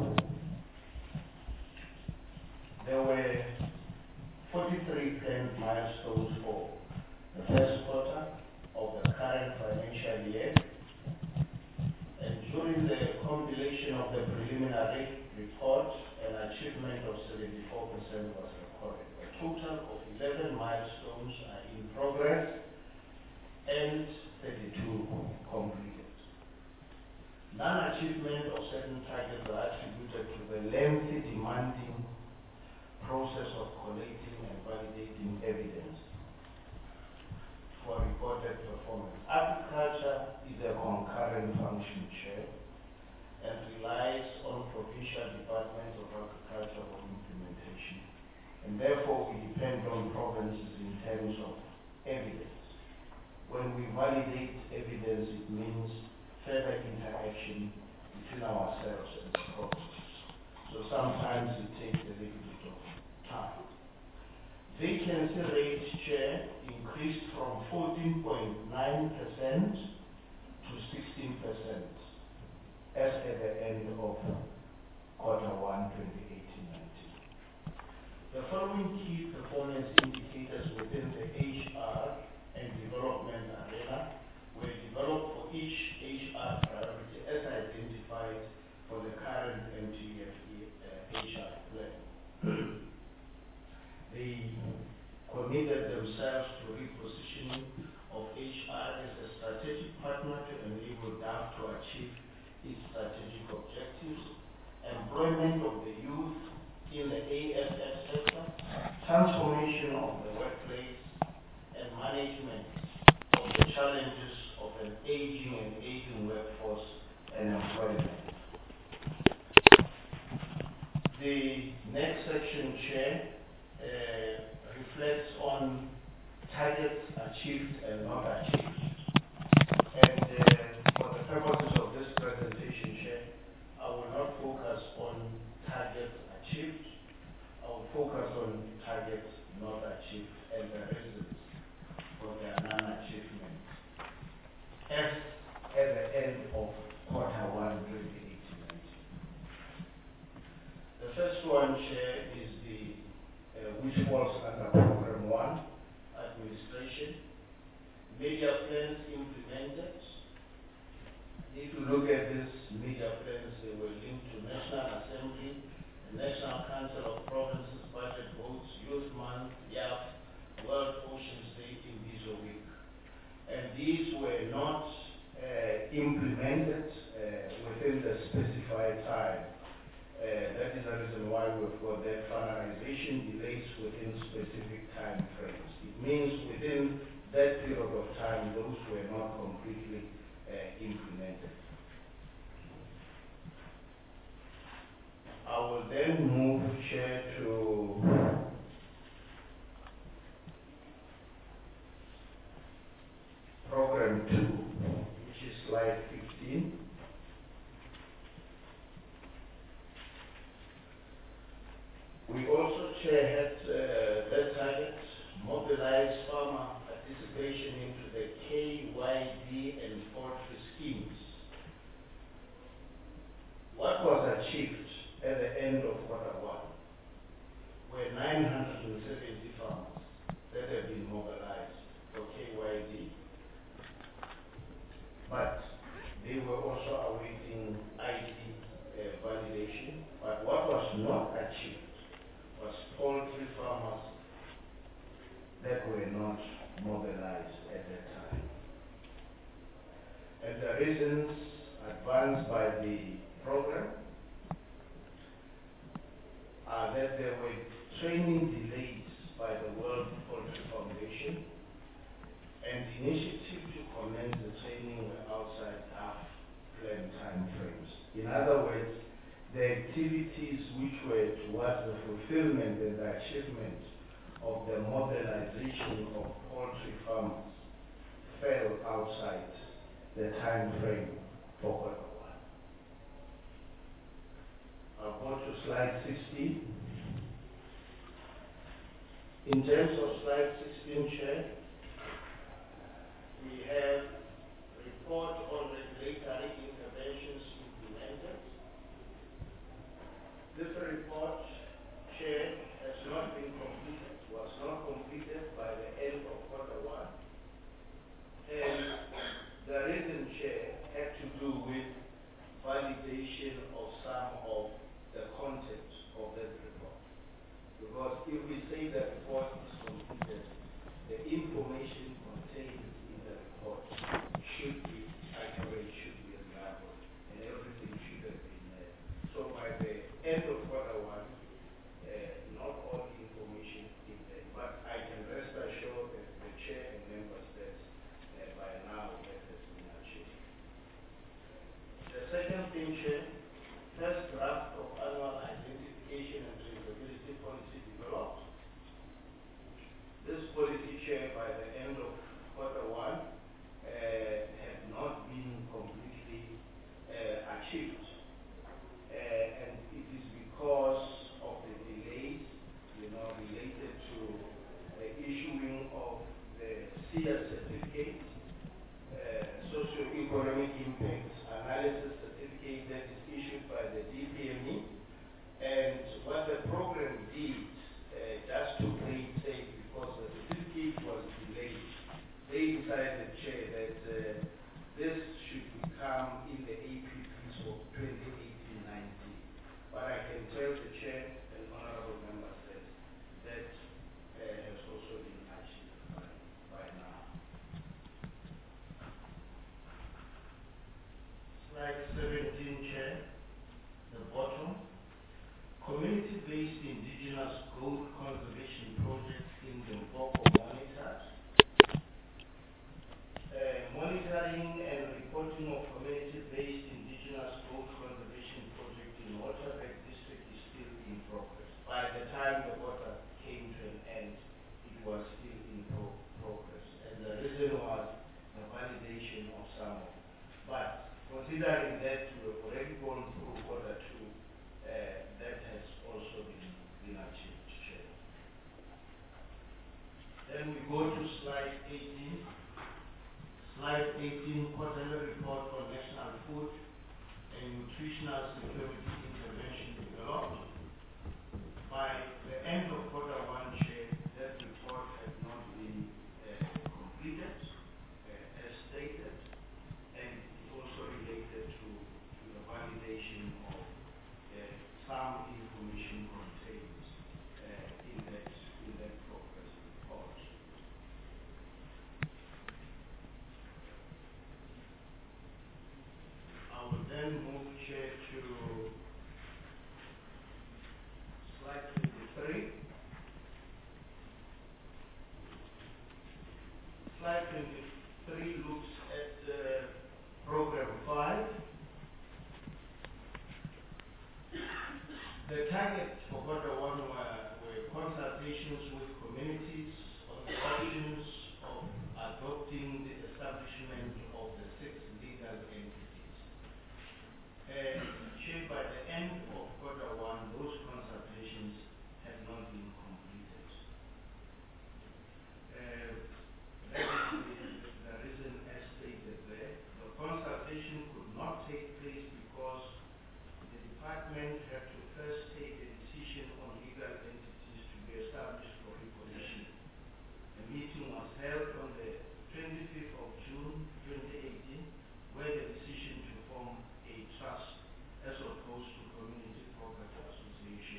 I: There were forty-three planned milestones for the first quarter of the current financial year. And during the compilation of the preliminary report, an achievement of seventy-four percent was recorded. A total of eleven milestones are in progress and thirty-two completed. Non-achievement of certain targets are attributed to the lengthy, demanding process of collating and validating evidence for reported performance. Agriculture is a concurrent function, Chair, and relies on provincial departments of agriculture for implementation. And therefore, we depend on provinces in terms of evidence. When we validate evidence, it means further interaction between ourselves and the provinces. So sometimes it takes a little bit of time. Vacancy rate, Chair, increased from fourteen point nine percent to sixteen percent as at the end of quarter one, twenty eighteen nineteen. The following key performance indicators within the H R and development arena were developed for each H R priority as identified for the current M T F E uh, H R plan. They committed themselves to repositioning of H R as a strategic partner to enable D A F to achieve its strategic objectives, employment of the youth in the A S F sector, transformation of the workplace, and management of the challenges of an aging and aging workforce and employment. The next section, Chair, uh, reflects on targets achieved and not achieved. And uh, for the purposes of this presentation, Chair, I will not focus on targets achieved. I will focus on targets not achieved and the reasons for their non-achievement as at the end of quarter one, twenty eighteen nineteen. The first one, Chair, is the uh, which falls under program one, administration. Media plans implemented. If you look at this media plans, they were linked to National Assembly, the National Council of Provinces budget votes, Youth Month, Y A P, World Oceans Day, Imbizo Week. And these were not uh, implemented uh, within the specified time. Uh, that is the reason why we've got that finalization delays within specific time frames. It means within that period of time, those were not completely uh, implemented. I will then move, Chair, to program two, which is slide fifteen. We also, Chair, had uh, that target, mobilize farmer participation into the K Y D and poultry schemes. What was achieved at the end of quarter one were nine hundred seventy farmers that have been mobilized for K Y D, but they were also awaiting I D not achieved was poultry farmers that were not mobilized at that time. And the reasons advanced by the program are that there were training delays by the World Poultry Foundation, and the initiative to commence the training were outside half-planned time frames. In other words, the activities which were towards the fulfillment and the achievement of the mobilization of poultry farmers fell outside the time frame for quarter one. I'll go to slide sixteen. In terms of slide sixteen, Chair, we have report on regulatory interventions implemented. This report, Chair, has not been completed, was not completed by the end of quarter one. And the reason, Chair, had to do with validation of some of the content of that report. Because if we say the report is completed, the information contained in the report should be accurate, should be reliable, and everything should have been there. So by the end of quarter one, uh, not all the information is there, but I can rest assured that the chair and members that uh, by now that has been achieved. The second thing, Chair, first draft of annual identification and traceability policy developed. This policy, Chair, by the end of quarter one, uh, had not been completely uh, achieved. Uh, and it is because of the delays, you know, related to the issuing of the S E A certificate, uh, socio-economic impact analysis certificate that is issued by the D P M E. And what the program did, uh, just to play it safe, because the certificate was delayed, they decided, Chair, that uh, this should become in the A P Ps of twenty eighteen nineteen. But I can tell the Chair and honorable members that that uh, has also been achieved by, by now. Slide seventeen, Chair, the bottom. Community-based indigenous gold conservation projects in the Limpopo monitored. Uh, monitoring and reporting of community-based indigenous gold conservation project in Waterberg district is still in progress. By the time the water came to an end, it was still in pro progress. And the reason was the validation of some of it. But considering that we have already gone through quarter two, uh, that has also been, been achieved, Chair. Then we go to slide eighteen. Slide eighteen, quarterly report on national food and nutritional security intervention developed. By the end of quarter one, Chair, that report had not been uh, completed, uh, as stated, and it also related to, to the validation of uh, some information contained uh, in that in that progress report. I will then move, Chair, to slide twenty-three. Slide twenty-three looks at uh, program five. The target for quarter one were, were consultations with communities on the options of adopting the establishment of the six legal entities. And Chair, by the end of quarter one, those consultations had not been completed. Uh, that is the, the reason as stated there. The consultation could not take place because the department had to first take a decision on legal entities to be established for repositioning. The meeting was held on the twenty-fifth of June twenty eighteen, where the decision to form a trust as opposed to community property association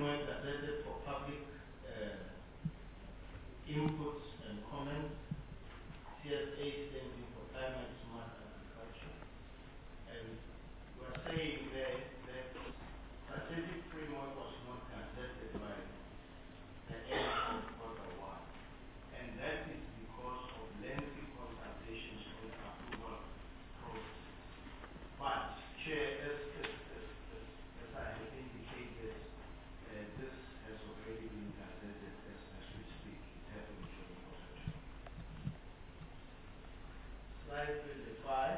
C: framework gazetted for public uh, inputs and comments. C S A standing for Climate Smart Agriculture. And we are saying there that strategic framework was not gazetted by the end of quarter one. And that is because of lengthy consultations on the approval process. But, Chair, as, as, as, as, as I have indicated, uh, this has already been gazetted as, as we speak. It happened during quarter two. Slide twenty-five.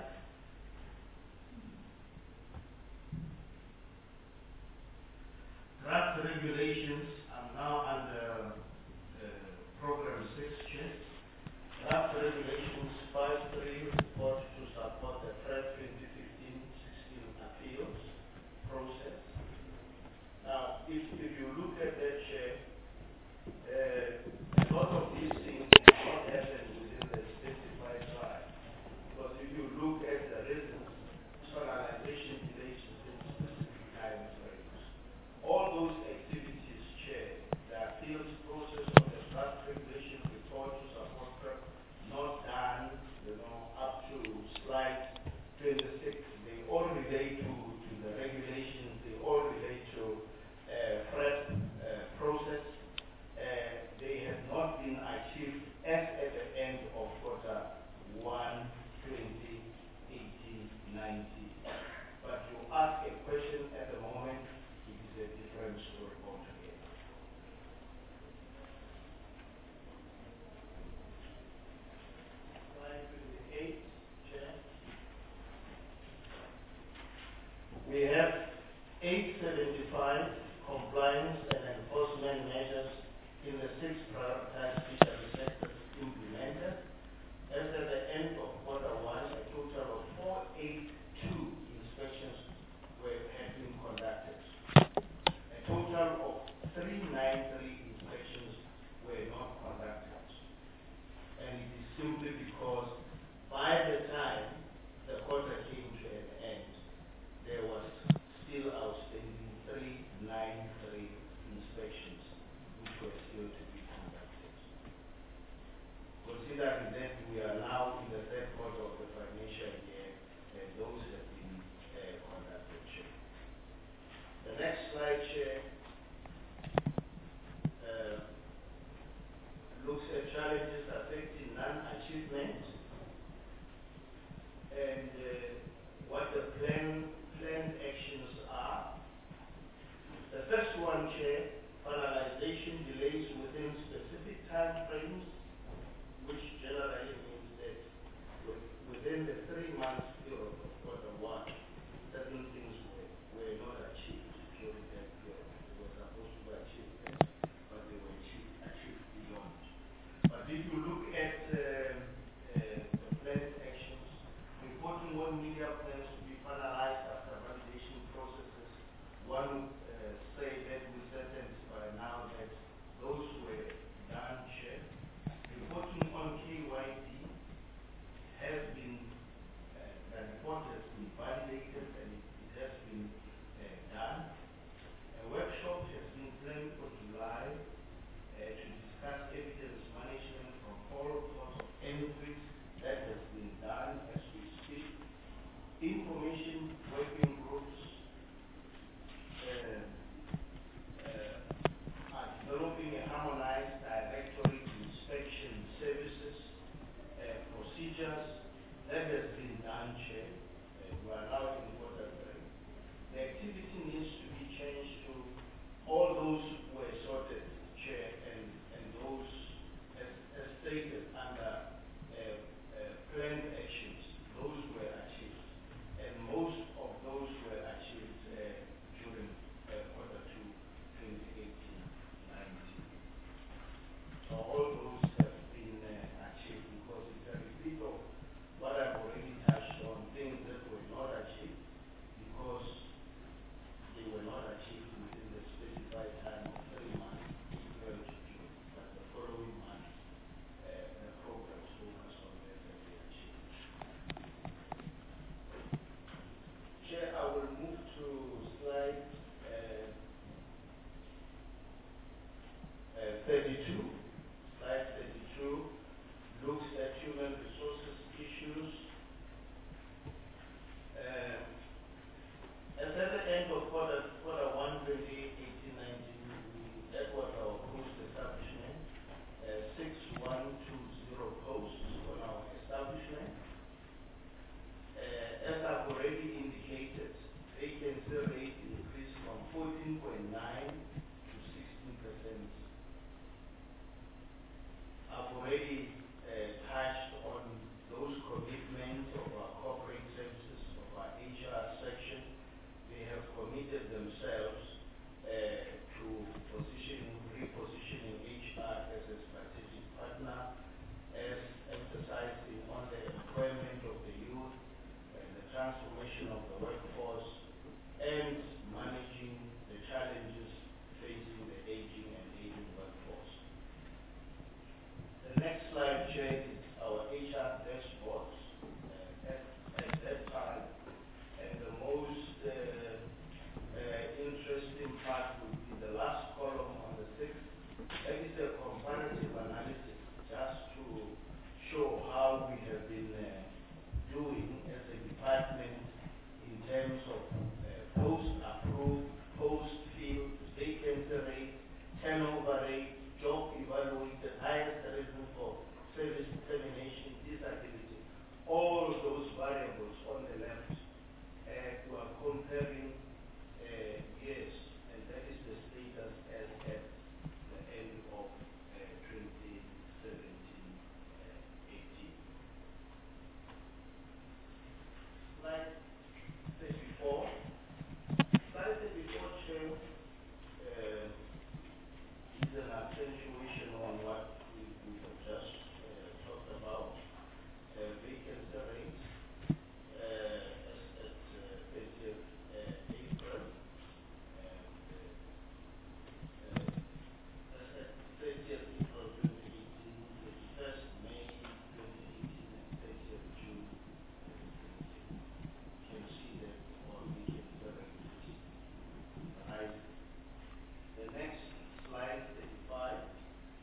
C: Draft regulations are now under uh, Program six, Chair. Draft regulations five three report to support the F R E D twenty fifteen sixteen appeals process. Now, if, if you look at that, Chair, uh, a lot of these things did not happen within the specified time. Because if you look at the reasons, finalization delays within specific time frames. All those activities, Chair, the appeals process of the draft regulation report to support F R E D, not done, you know, up to slide twenty-six. They all relate to, to the regulations, they all relate to uh, F R E D uh, process. Uh, they have not been achieved as at the end of quarter one, twenty eighteen nineteen. But you ask a question at the moment, it is a different story altogether. Slide twenty-eight, Chair. We have eight seventy-five compliance and enforcement measures in the six prioritized fishery sectors implemented. As at the end of quarter one, a total of four hundred eighty-two inspections were had been conducted. A total of three hundred ninety-three inspections were not conducted. And it is simply because by the time the quarter came to an end, there was still outstanding three hundred ninety-three inspections which were still to be conducted. Considering that we are now in the third quarter of the financial year, and those have been uh, conducted, Chair. The next slide, Chair, uh, looks at challenges affecting non-achievement and uh, what the plan, planned actions are. The first one, Chair, finalization delays within specific time frames, which generally means that within the three months period of quarter one, certain things were, were not achieved during that period. They were supposed to achieve that, but they were achieved, achieved beyond. But if you look at uh, uh, the planned actions, reporting on media plans to be finalized after validation processes, one would uh, say that we certainly by now that those were done, Chair. Reporting on K Y D has been, uh, the report has been validated and it, it has been uh, done. A workshop has been planned for July uh, to discuss evidence management from all sorts of entries. That has been done as we speak. Information working groups uh, uh, are developing a harmonized directory to inspection services uh, procedures. That has been done, Chair. Uh, we are now in quarter three. The activity needs to be changed to all those who were sorted, Chair, and, and those as, as stated under uh, uh, planned actions. Those were achieved. And most of those
I: already uh, touched on those commitments of our corporate services, of our H R section. They have committed themselves uh, to positioning, repositioning H R as a strategic partner, as emphasizing on the employment of the youth, and the transformation of the workforce, and managing the challenges facing the aging and aging workforce. The next slide, Chair, is our H R dashboards uh, at, at that time. And the most uh, uh, interesting part would be the last column on the sixth. That is a comparative analysis just to show how we have been uh, doing as a department in terms of uh, post-approved, post-field, vacancy rate, turnover rate, job evaluated, highest reason for service termination, disability, all those variables on the left, uh, we are comparing uh, years, and that is the status as at the end of uh, twenty seventeen eighteen. Slide thirty-four. Slide thirty-four, Chair, uh, is an accentuation on what we, we have just uh, talked about. Uh, vacancy rates uh, as at uh, thirtieth uh, April and uh, uh, as at thirtieth April twenty eighteen, thirty-first May twenty eighteen, and thirtieth June twenty seventeen. You can see that all vacancy rates is rising. The next slide, thirty-five.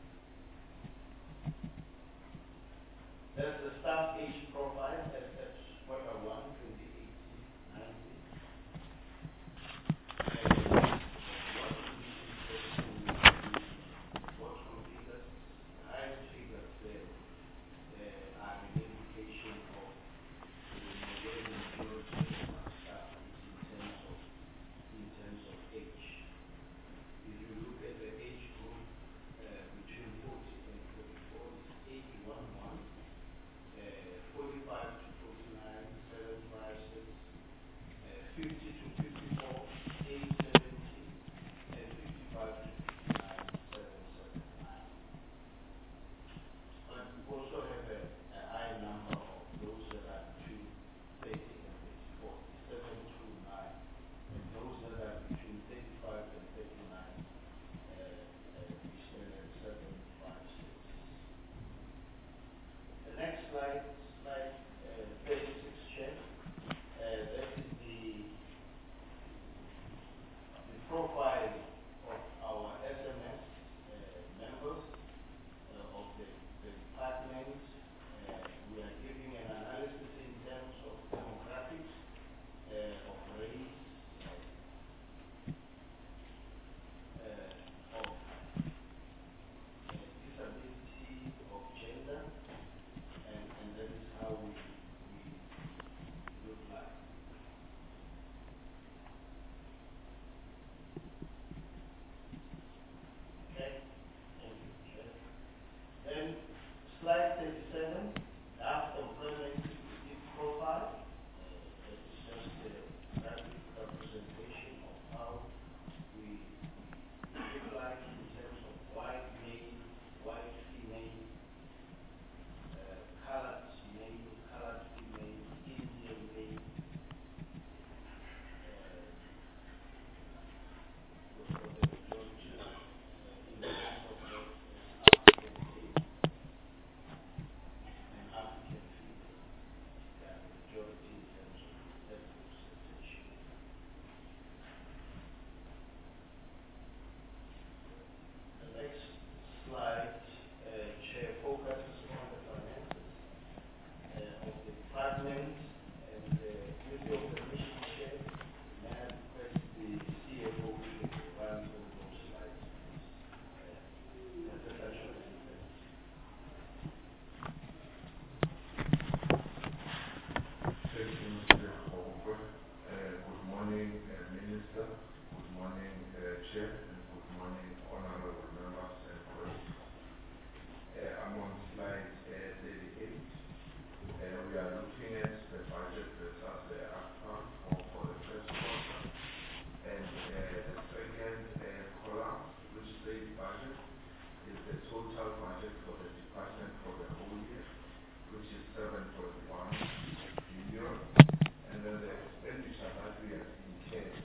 F: budget is the total budget for the department for the whole year, which is seven point one billion, and then the expenditure that we have incurred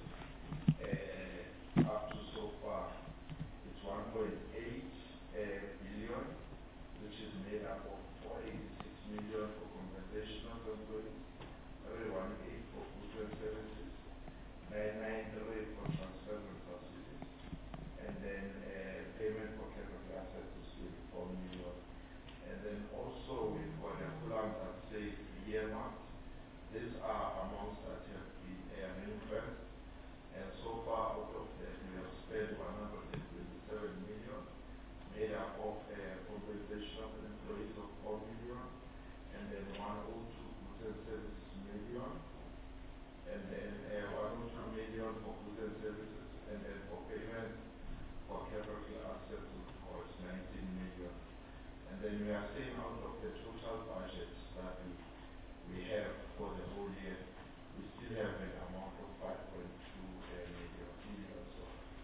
F: uh, up to so far is one point eight uh, billion, which is made up of four hundred eighty-six million for compensation of employees, three hundred eighteen for goods and services, nine hundred ninety-three for transfers and subsidies, and then uh, payment for capital assets is twenty-four million. And then also we've got a plan that says earmarked. These are amounts that have been uh, ring-fenced, and so far out of that we have spent one hundred twenty-seven million, made up of uh, compensation of employees of four million, and then one hundred two goods and services million, and then uh, one hundred two million for goods and services, and then for payment for capital assets of course nineteen million. And then we are saying out of the total budget that we, we have for the whole year, we still have an amount of five point two million million. So.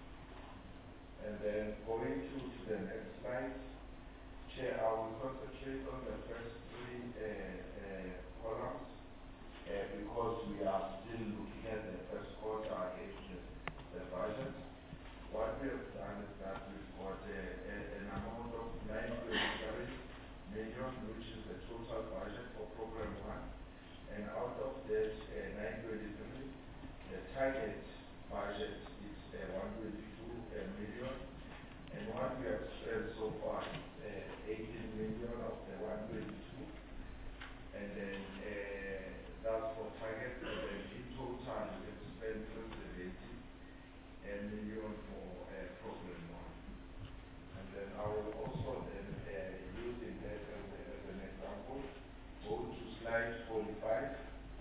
F: And then going to, to the next slide, Chair, I will concentrate on the first three uh, uh, columns uh, because we are still looking at the first quarter against the, the budget. What we have done is that we've got a, a, an amount of nine hundred twenty-three million, which is the total budget for program one, and out of that uh, nine hundred twenty-three, the target budget is uh, one hundred twenty-two uh, million, and what we have spent so far is uh, eighteen million of the one hundred twenty-two, and then uh, that's for target, and then in total we have spent three hundred eighty million for uh, program one. And then I will also then uh, using that as, a, as an example, go to slide forty-five.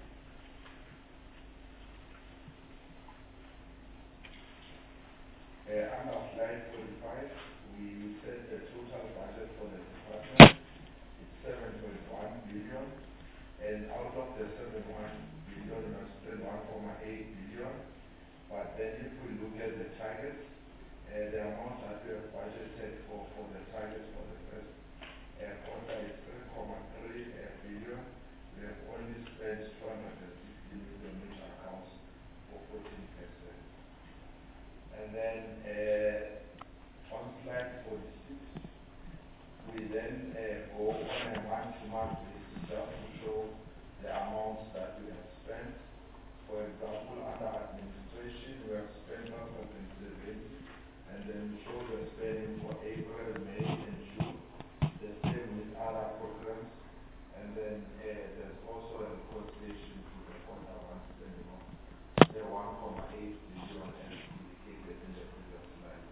F: Uh, under slide forty-five, we said the total budget for the department is seven point one billion, and out of the seven point one billion, we have spent one point eight billion. But then if we look at the targets, uh, the amount that we have budgeted for, for the targets for the first uh, quarter is three point three billion. We have only spent two hundred sixty million, which accounts for fourteen percent. And then uh, on slide forty-six, we then uh, go on a month-to-month basis just to show the amounts that we have spent. For example, under administration, we have spent one hundred seventy, and then we show the spending for April, May, and June. The same with other programs, and then uh, there's also a reconciliation to the quarter one spending of the one point eight billion as indicated in the previous slide.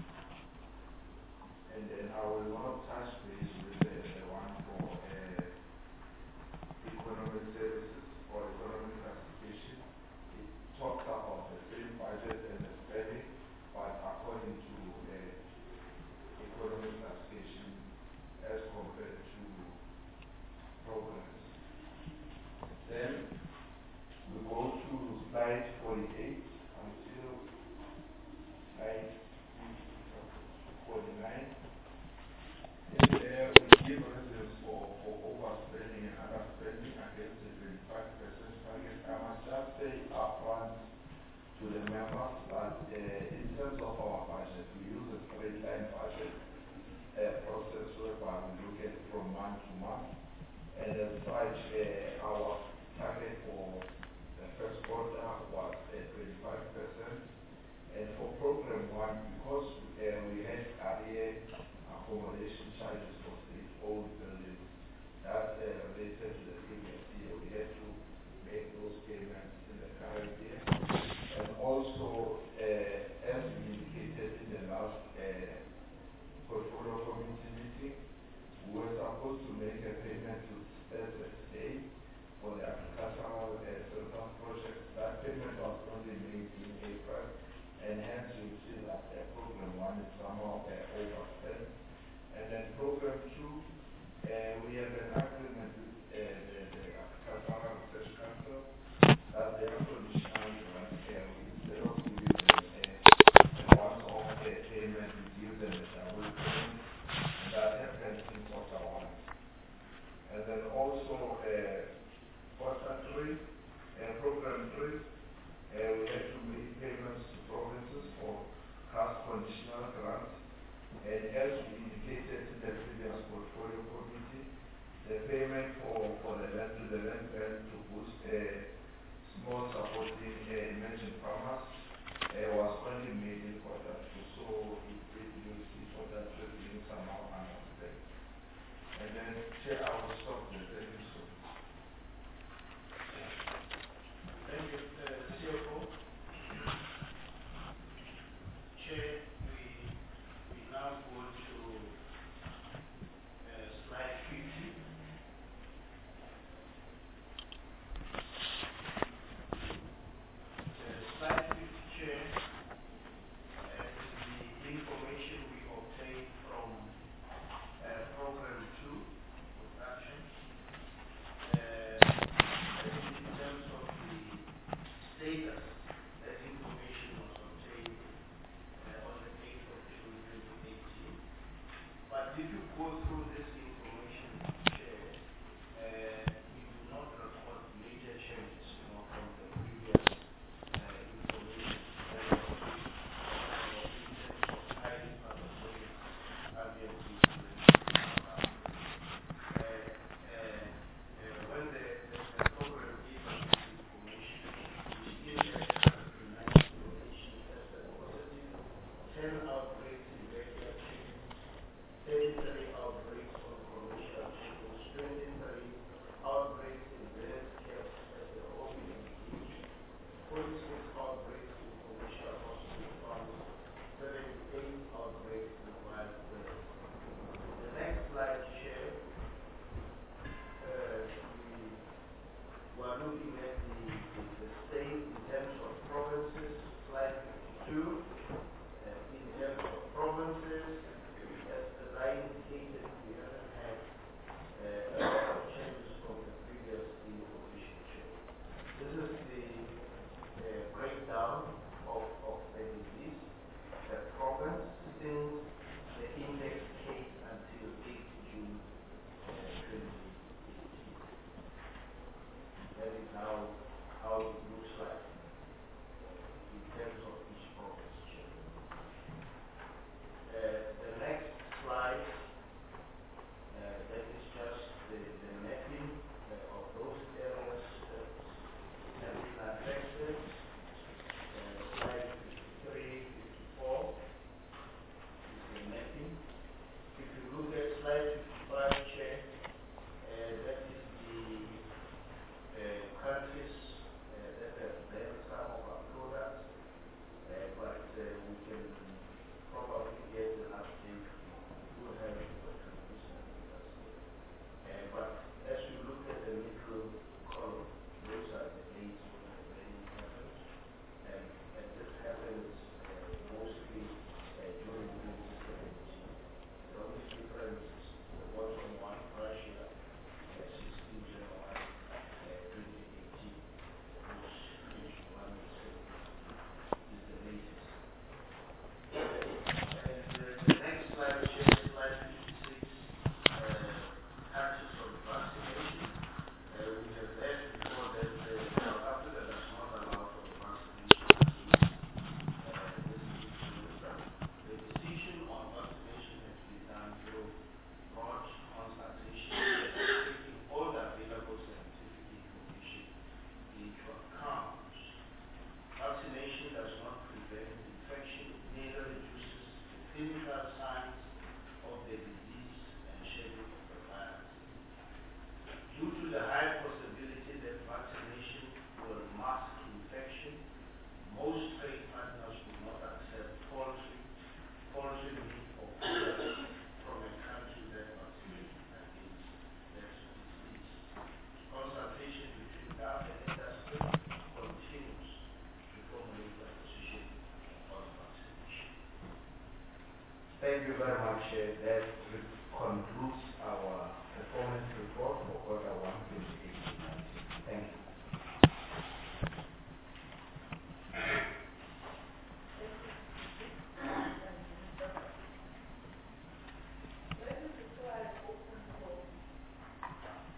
F: And then I will not touch base with the, the one for uh, economic services or economic classification. It talks about the same budget and the spending, but according to the economic classification as compared to programs. Then we go to slide forty-eight until slide forty-nine. In there we give reasons for, for overspending and underspending against the twenty-five percent target. I must just say upfront to the members that uh, in terms of our budget, we use a straight line budget uh, process whereby we look at from month to month. And as such, uh, our target for the first quarter was uh, twenty-five percent. And for program one, because uh, we had area accommodation charges for state-owned buildings that uh, related to the previous year, we had to make those payments in the current year. And also, uh, as we indicated in the last uh, portfolio committee meeting, we were supposed to make a payment to S S A for the agricultural uh, surplus project. That payment was only made in April, and hence you see that uh, program one is somehow uh, overspent. And then program two, uh, we have an agreement with uh, the, the Agricultural Research Council that they are conditional grant uh, instead of giving them uh, a once-off uh, payment, we give them a double And then also uh, quarter three, uh, program three, uh, we had to make payments to provinces for cash conditional grants. And as we indicated in the previous portfolio committee, the payment for, for the land to the land grant to boost uh, small supporting uh, emerging farmers uh, was only made in quarter two, so it reduced in quarter two being somehow unexpected. And then, Chair, I will stop there. Thank you so much.
C: Thank you, uh, C F O. Chair, we, we now go to uh, slide fifty. Uh, slide fifty, Chair, uh, is the information we obtained from uh, program two of action. Uh, in terms of the status, that information was obtained uh, on the eighth of June twenty eighteen. But if you go through this information, Chair, uh, we do not record major changes, you know, from the previous uh, information that was released, uh, in terms of highly parliamentary avian uh, uh, uh, when the, the, the program gave us this information, we still had one hundred ninety donations tested positive, ten outbreaks in backyard chickens, thirty-three outbreaks on commercial chickens, twenty-three outbreaks in birds kept at the open and cage, forty-six outbreaks in commercial hospital farms, seventy-eight outbreaks in wild birds. The next slide, Chair. Uh, we were looking at the, the, the state in terms of provinces, slide fifty-two. Uh, in terms of provinces, as, as I indicated, we haven't had uh, a lot of changes from the previous information chair. This is the uh, breakdown of, of the disease, the province since the index case until eighth June uh, twenty eighteen. That is how, how it looks like in terms of each province. Chair. Uh, the next slide, uh, that is just the, the mapping uh, of those areas that have been affected. Uh, slide fifty-three, fifty-four is the mapping. If you look at slide fifty-five, Chair, uh, that is the uh, countries uh, that have banned some of our products, uh, but uh, we can probably get an update. We do have Doctor Krishna with us here. Uh, but as you look at the middle column, those are the dates when the banning happens. And, and this happens uh, mostly uh, during twenty seventeen. The only difference is the bottom one, Russia, uh, sixteen January uh, twenty eighteen, which, which one is, is the latest. And uh, the next slide, Chair, slide fifty-six, uh, touches on vaccination. Uh, we have heard before that uh, South Africa does not allow for the vaccination against uh, this influenza. The decision on vaccination has been done through broad consultation, taking all the available scientific information into account. Vaccination does not prevent infection, neither reduces the clinical signs of the disease and shedding of the virus. Due to the high possibility that vaccination will mask infection, most trade partners will not accept poultry, poultry meat or products from a country that vaccinated against that disease. Consultation between D A F and industry continues to formulate a position on vaccination.
I: Thank you very much. Uh, that concludes our performance report for quarter one, twenty eighteen nineteen. Thank you.
A: Let me declare open for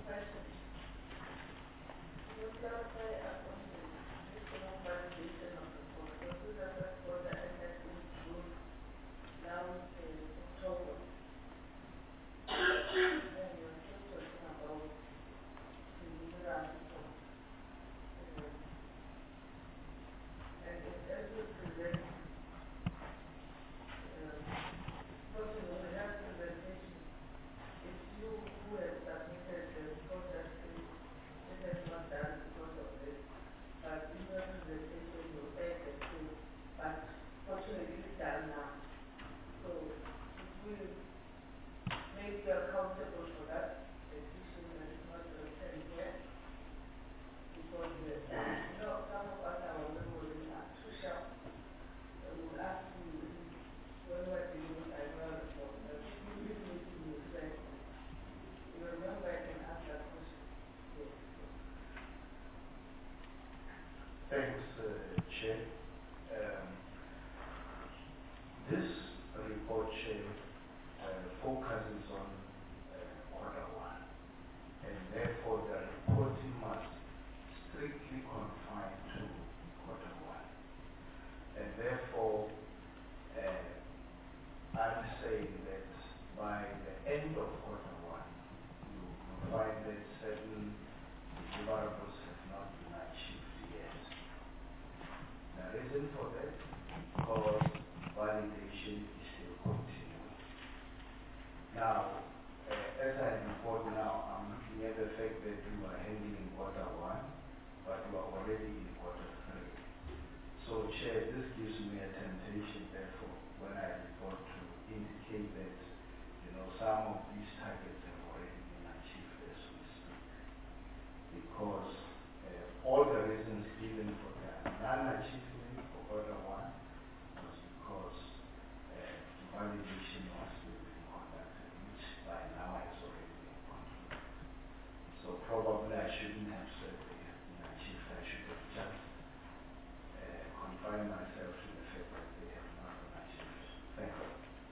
I: Chair, uh, focuses on uh, quarter one, and therefore the reporting must strictly confine to quarter one. And therefore, uh, I'm saying that by the end of quarter one, you will find that certain deliverables have not been achieved yet. The reason for that, because validation is still continuing. Now, uh, as I report now, I'm looking at the fact that we were handling quarter one, but we are already in quarter three. So, Chair, this gives me a temptation, therefore, when I report to indicate that, you know, some of these targets have already been achieved as we speak. Because uh, all the reasons given for the non-achievement for quarter one was because uh, validation was still being conducted, which by now has already been concluded. So probably I shouldn't have said they have been achieved. I should have just uh, confined myself to the fact that they have not been achieved. Thank you.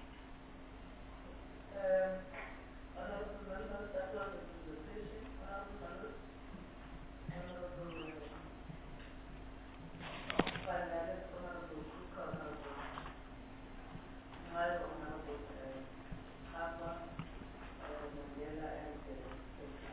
A: Um, honorable members, that was the presentation. Honorable members, honorable finalist, honorable Cook, honorable Mayo, honorable Hapa, Mandela, and uh,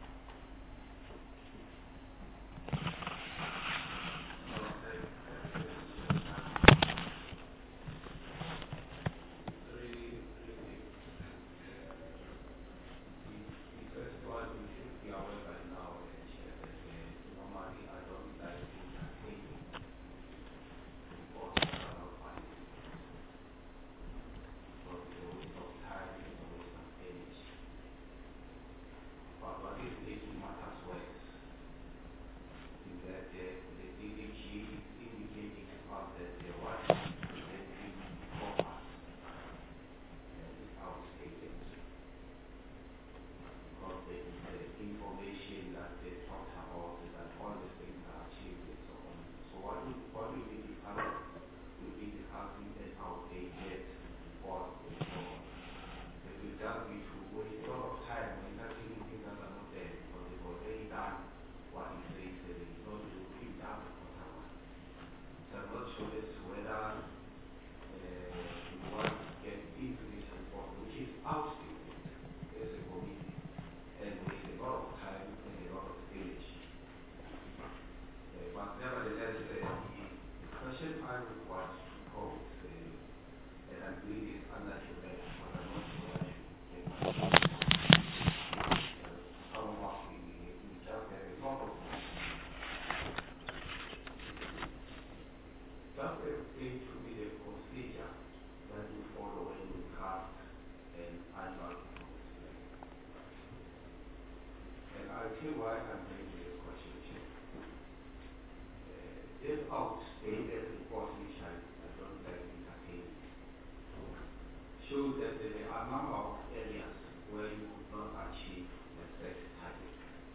I: shows that there are a number of areas where you could not achieve the set target.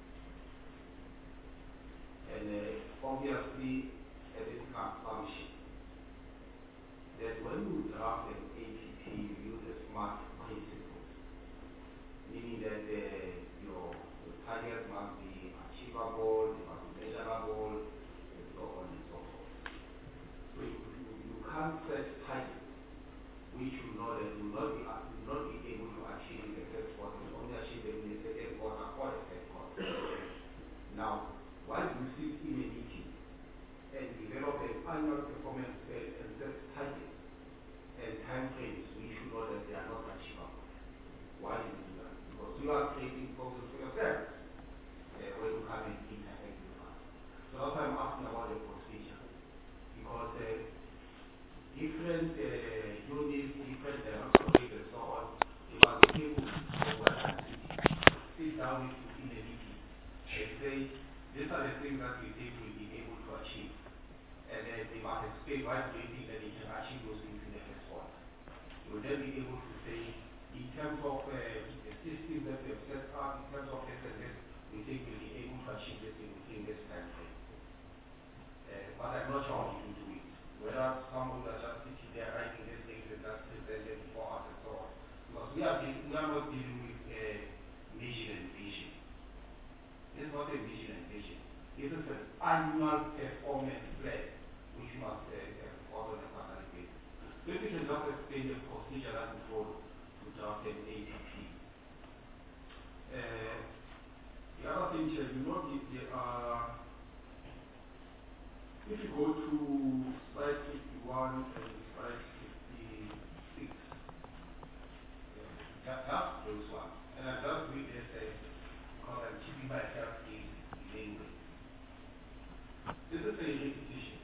I: And uh, obviously, a basic assumption that when you draft an A P P, you use a SMART principle, meaning that uh, your, your target must be achievable, it must be measurable, and so on and so forth. So you, you, you can't set targets which you know that you will not be, you will not be able to achieve in the first quarter, you only achieve them in the second quarter or the third quarter. Now, once you sit in a meeting and develop an annual performance plan and set targets and time frames, we should know that they are not achievable. Why do you do that? Because you are creating problems for yourself uh, when you come and interact with us. So that's why I'm asking about the procedure. Because uh, different uh, units, different directories and so on, you must be able to sit down with you in a meeting and say, these are the things that we think we'll be able to achieve. And then they must explain why do you think that they can achieve those things in the first quarter. You will then be able to say, in terms of uh, the systems that we have set up, in terms of this and this, we think we'll be able to achieve this thing within this time frame. Uh, but I'm not sure how you do it. Whether someone will just sitting there writing these things and just present them before us and
B: a mission and vision. This is an annual performance plan which must uh, uh, follow the quarterly basis. If we can just explain the procedure that we follow to draft an A P P. Uh, the other thing here, you know, the, the, uh, if you go to slide fifty-one and slide fifty-six, uh, that, that's those ones. And I just read this uh, because I'm keeping myself in language. This is a repetition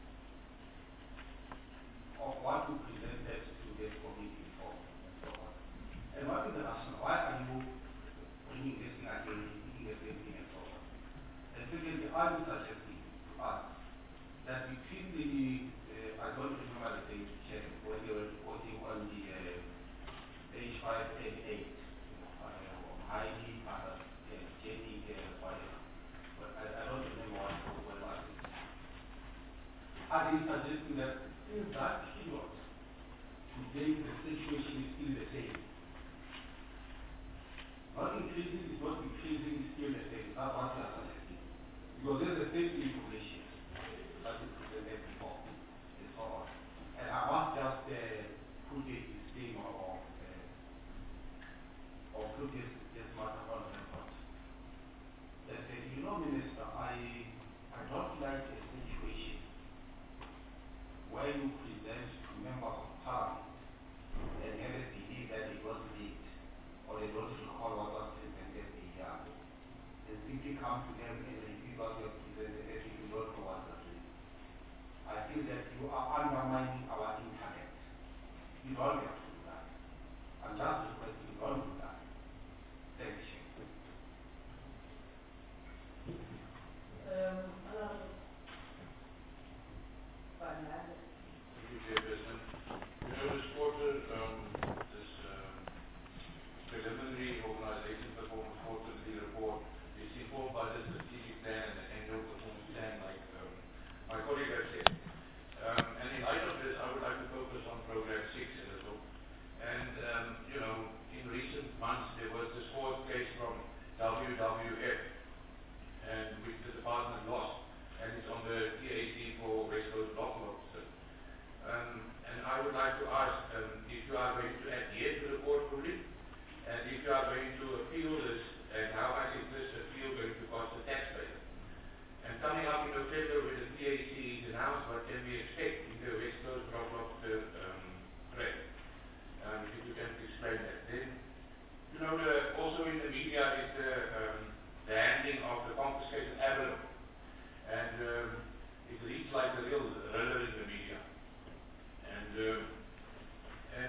B: of what we presented to this committee before and so on. And what is the rationale? Why are you bringing this thing again, repeating the same thing and so on? And secondly, are you suggesting to us that between the, uh, I don't remember the date to check, when they were reporting on the uh, page five and eight, uh, I D, uh, J D, uh, whatever. But I, I don't remember what what was it. Are they suggesting that in that period, today the situation is still the same? Not increasing is not increasing, is still the same. That's what they are suggesting. Because there's the same information that we presented before, and so on. And I want just uh, put this disclaimer or, uh, or put this, this matter on record. They said, you know, Minister, I, I don't like a situation where you present to members of parliament and have a belief that they don't read or they don't recall what was presented a year ago. And simply come to them and repeat what you have presented as if you don't know what you're doing. I feel that you are undermining our intellect. You don't have to do that. I'm just requesting you don't do that. Thank you.
A: Um, uh, finance.
F: Thank you, Chairperson. You know, this quarter, um, this uh, preliminary organization performance quarterly report is informed by the strategic plan and the annual performance plan, like um, my colleague has said. Um, and in light of this, I would like to focus on program six a little. And, um, you know, in recent months, there was this court case from W W F, and which the department lost, and it's on the T A C for West Coast Block Officer. Um, and I would like to ask um, if you are going to adhere to the court ruling, and if you are going to appeal this, and how much is this appeal going to cost the taxpayer? And coming up in November when the T A C is announced, what can we expect in the West Coast Block Officer um, threat? Um, if you can explain that. Then, you know, the, also in the media is the um, the handling of the confiscated Avalon. And um, it reads like a real thriller in the media. And, um, and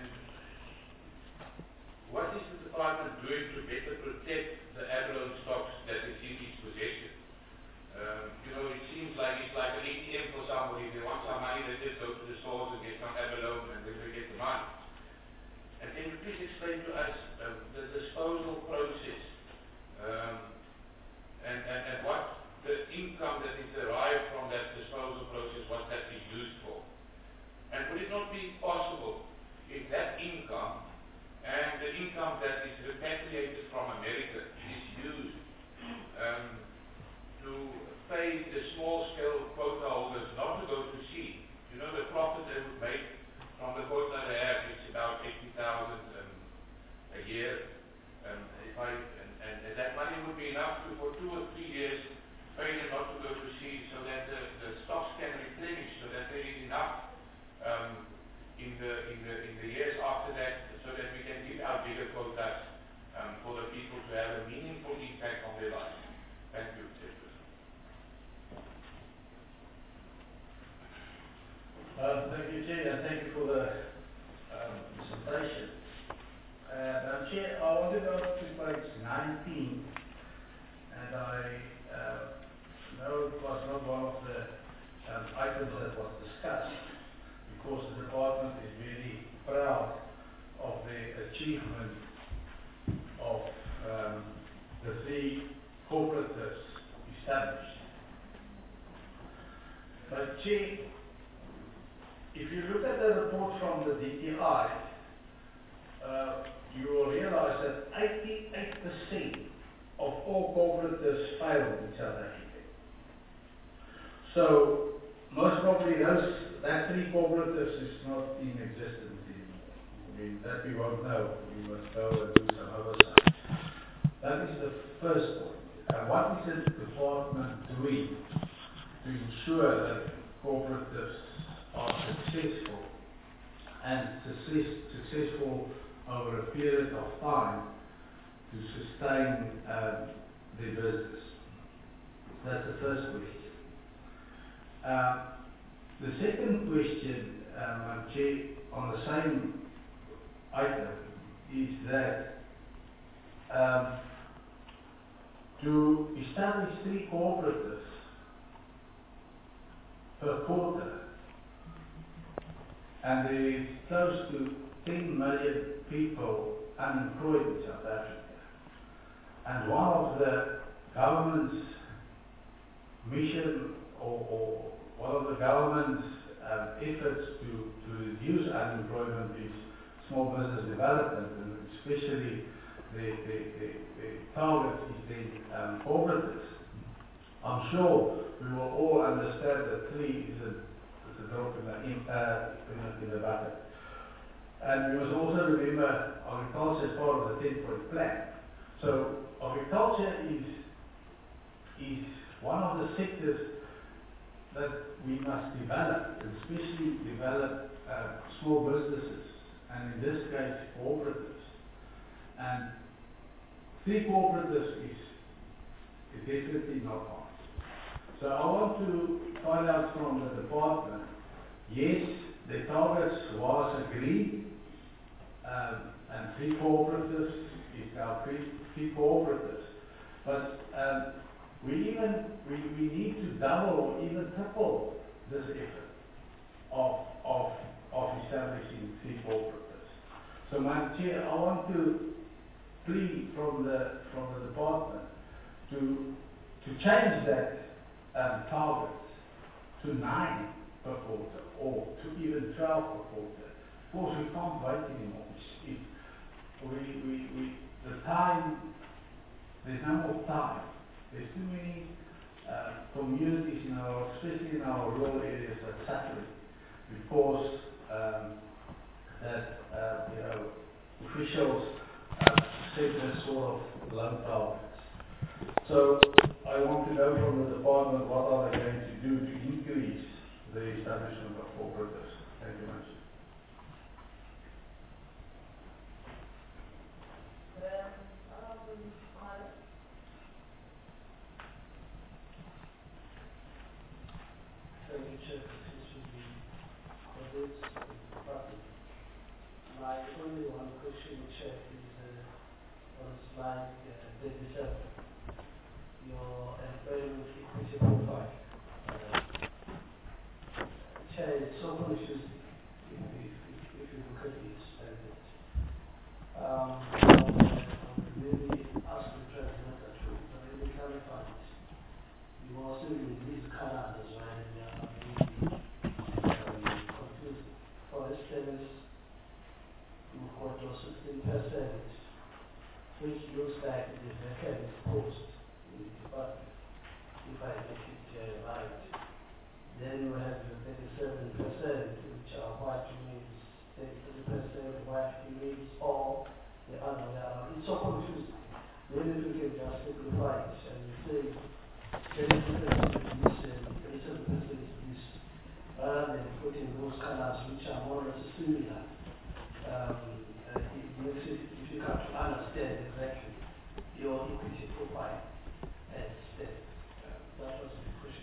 F: what is the department doing to better protect the Avalon stocks that is in its possession? Um, you know, it seems like it's like an A T M for somebody. If they want some money, they just go to the stores and get some Avalon and then they get the money. And can you please explain to us um, the disposal process? Um, And, and, and what the income that is derived from that disposal process, what that is used for. And would it not be possible if that income and the income that is repatriated from America is used um, to pay the small-scale quota holders not to go to sea? You know, the profit they would make from the quota they have is about eighty thousand um, a year. Um, if I, and, and, and that money would be enough to, for two or three years, pay them not to go to sea so that the, the stocks can replenish, so that there is enough um, in, the, in, the, in the years after that, so that we can give out bigger quotas um, for the people to have a meaningful impact on their lives. Thank you, Chairperson.
E: Uh, thank you, Chair, and thank you for the um, presentation. Uh, Madam Chair, I want to go to page nineteen, and I uh, know it was not one of the um, items that was discussed, because the department is very proud of the achievement of um, the three cooperatives established. But Chair, if you look at the report from the D T I, uh, you will realize that eighty-eight percent of all cooperatives failed in South Africa. So most probably those, that three cooperatives is not in existence anymore. I mean, that we won't know. We must go and do some oversight. That is the first point. And what is the department doing to ensure that cooperatives are successful and success, successful over a period of time to sustain um, their business? That's the first question. Uh, the second question, um, Chair, on the same item is that um, to establish three cooperatives per quarter, and there is close to ten million people unemployed in South Africa. And one of the government's mission or, or one of the government's um, efforts to, to reduce unemployment is small business development, and especially the, the, the, the target is the um, cooperatives. I'm sure we will all understand that three is a, is a drop in the, in, uh, in, the, in the bucket. And we must also remember agriculture is part of the ten-point plan. So agriculture is, is one of the sectors that we must develop, and especially develop uh, small businesses, and in this case cooperatives. And three cooperatives is, is definitely not hard. So I want to find out from the department, yes, the targets was agreed, um, and three cooperatives is now three, three cooperatives. But um, we even we, we need to double or even triple this effort of of of establishing three cooperatives. So, Madam Chair, I want to plead from the from the department to to change that um, target to nine per quarter or to even twelve per quarter. Of course, we can't wait anymore. If we, we, we, the time, there's no more time. There's too many uh, communities in our, especially in our rural areas, that are suffering because um, that uh, you know officials uh, set this sort of low targets. So I want to know from the department what are they going to do to increase the establishment of cooperatives. Thank you much.
A: Thank you, Chair. This will be for this department. My only one question, Chair, is uh, on slide uh, thirty-seven. Your employment equity profile. Uh, Chair, it's so confusing if, if, if, if you look at it like that. Um, I would really ask the President that to really clarify it. You also use these colors as well, and they are really um, confusing. For instance, you've got your sixteen percent, which looks like the vacant post in the department, if I get it uh, right. Then you have the thirty-seven percent, which are white means thirty-three percent, white means all the other way around. It's so confusing. Maybe we can just simplify it and say thirty-three percent is this and thirty-seven percent is this, rather than putting those colors which are more or less similar. Um, uh, it makes it difficult to understand exactly your equity profile and step. Uh, that was the question.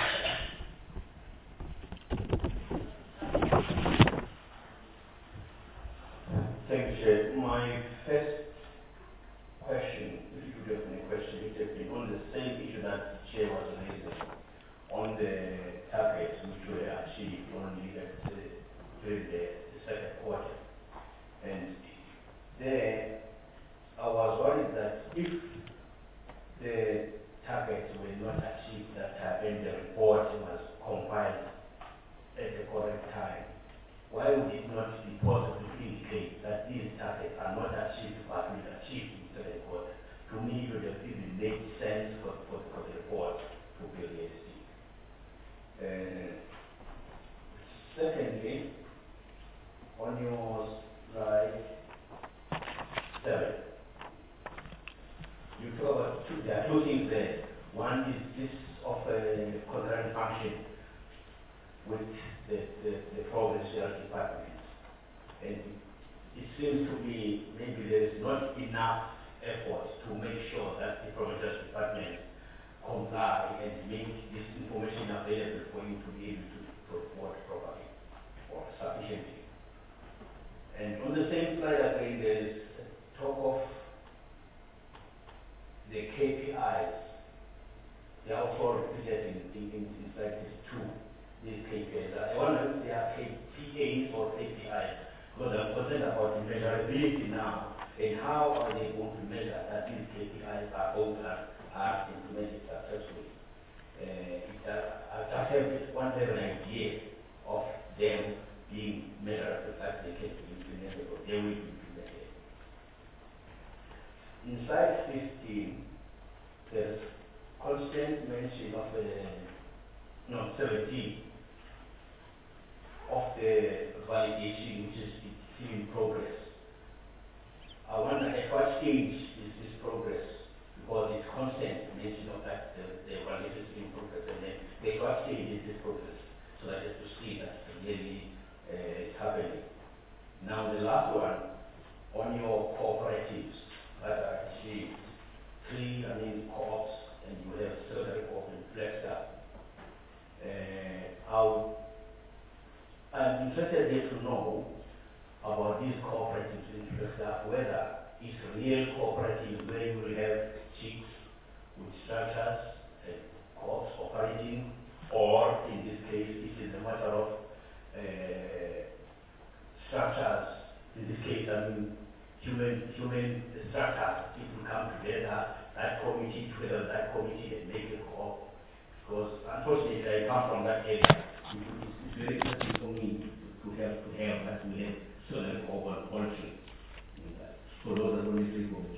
G: Thank you, Chair. My first question, if you could have any question, it has been on the same issue that the Chair was raising, on the targets which were achieved only at the, during the, the second quarter. And there, I was worried that if the targets were not achieved that time and the report was compiled at the correct time, why would it not be possible to indicate that these targets are not achieved but will achieve in the second quarter? to me, it would have even made sense for, for, for the report to be realistic. Uh, secondly, on your slide seven, you talk about two, there are two things there. One is this of a concurrent function with the, the, the provincial department. And it seems to me maybe there is not enough effort to make sure that the provincial department comply and make this information available for you to be able to, to report properly or sufficiently. And on the same slide again, there is talk of the K P Is. They are also repeated in, in, in, in slide two, these K P Is. I wonder if they are T As or K P Is, because I'm concerned about the measurability now, and how are they going to measure that these K P Is are all are, are implemented successfully. Uh, it, uh, I just have one level idea of them being measurable that they can be implemented or they will be implemented. In slide fifteen, there's constant mention of the, no, seventeen, of the validation which is still in progress. I wonder at what stage is this progress? Because it's constant mention of that the, the validation is in progress, and then at what stage is this progress? So that is to see that really uh, it's happening. Now the last one, on your cooperatives, that are achieved, three, I mean, co-ops, and you have several co-ops and Flexstar. Uh, I'll, I'm interested here to know about these cooperatives in Flexstar, whether it's real cooperative where you will have chicks with structures and co-ops operating, or in this case, it is a matter of uh, structures. In this case, I mean, human human structures, people come together, that committee together, that committee, and make a co-op. Because unfortunately, I come from that area. It's, it's very interesting for me to, to have to have that we have certain co-op also. So those are only three points.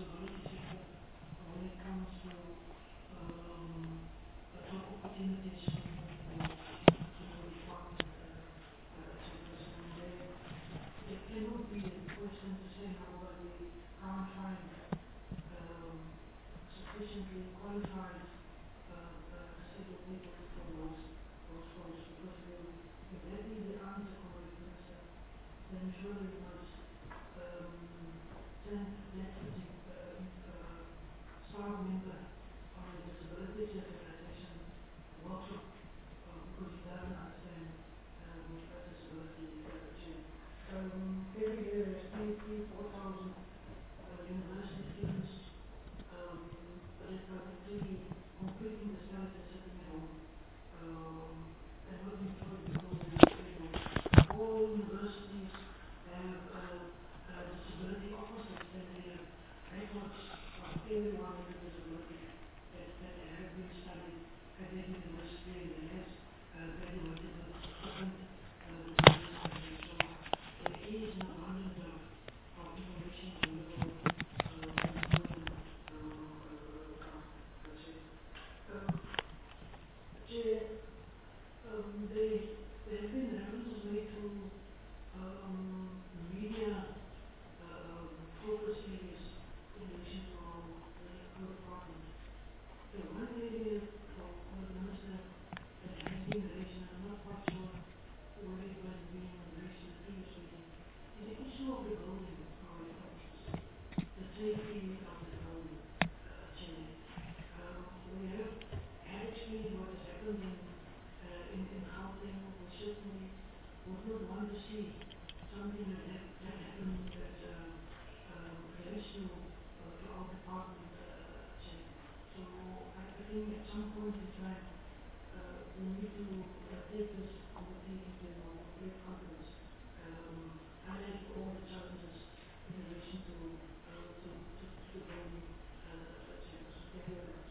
J: Opportunities
A: January was um, ten deputy uh, uh, staff member on the disability certification workshop uh, because he doesn't understand um, a disability uh, chain. Um, every year there's three, three, four thousand uh, university students um, retroactively completing the studies and sitting at home um, and not employed because they you know, all universities have uh, uh, disability officers and they have records of everyone with a disability that, that have been studied at that university and that has uh, graduated with different uh, disabilities. So there is an abundance of, of information available uh, for employment uh, uh, uh, uh, Chair, um, they, there have been references made to um, media uh, focus areas in relation to the health department. The one area for the minister that has been raised, and I'm not quite sure where it was being raised in the previous meeting, is the issue of the building of our offices, the safety of the building. Uh, Chair. Um, we have had experienced what has happened in Uh, in, in Gauteng, we certainly would not want to see something that, that, that happened that uh, um, relates to, uh, to our department. Uh, so I, I think at some point in time, uh, we need to uh, take this committee into our great confidence, um, highlight all the challenges in relation to, uh, to, to, to the building. Uh, so thank you very much.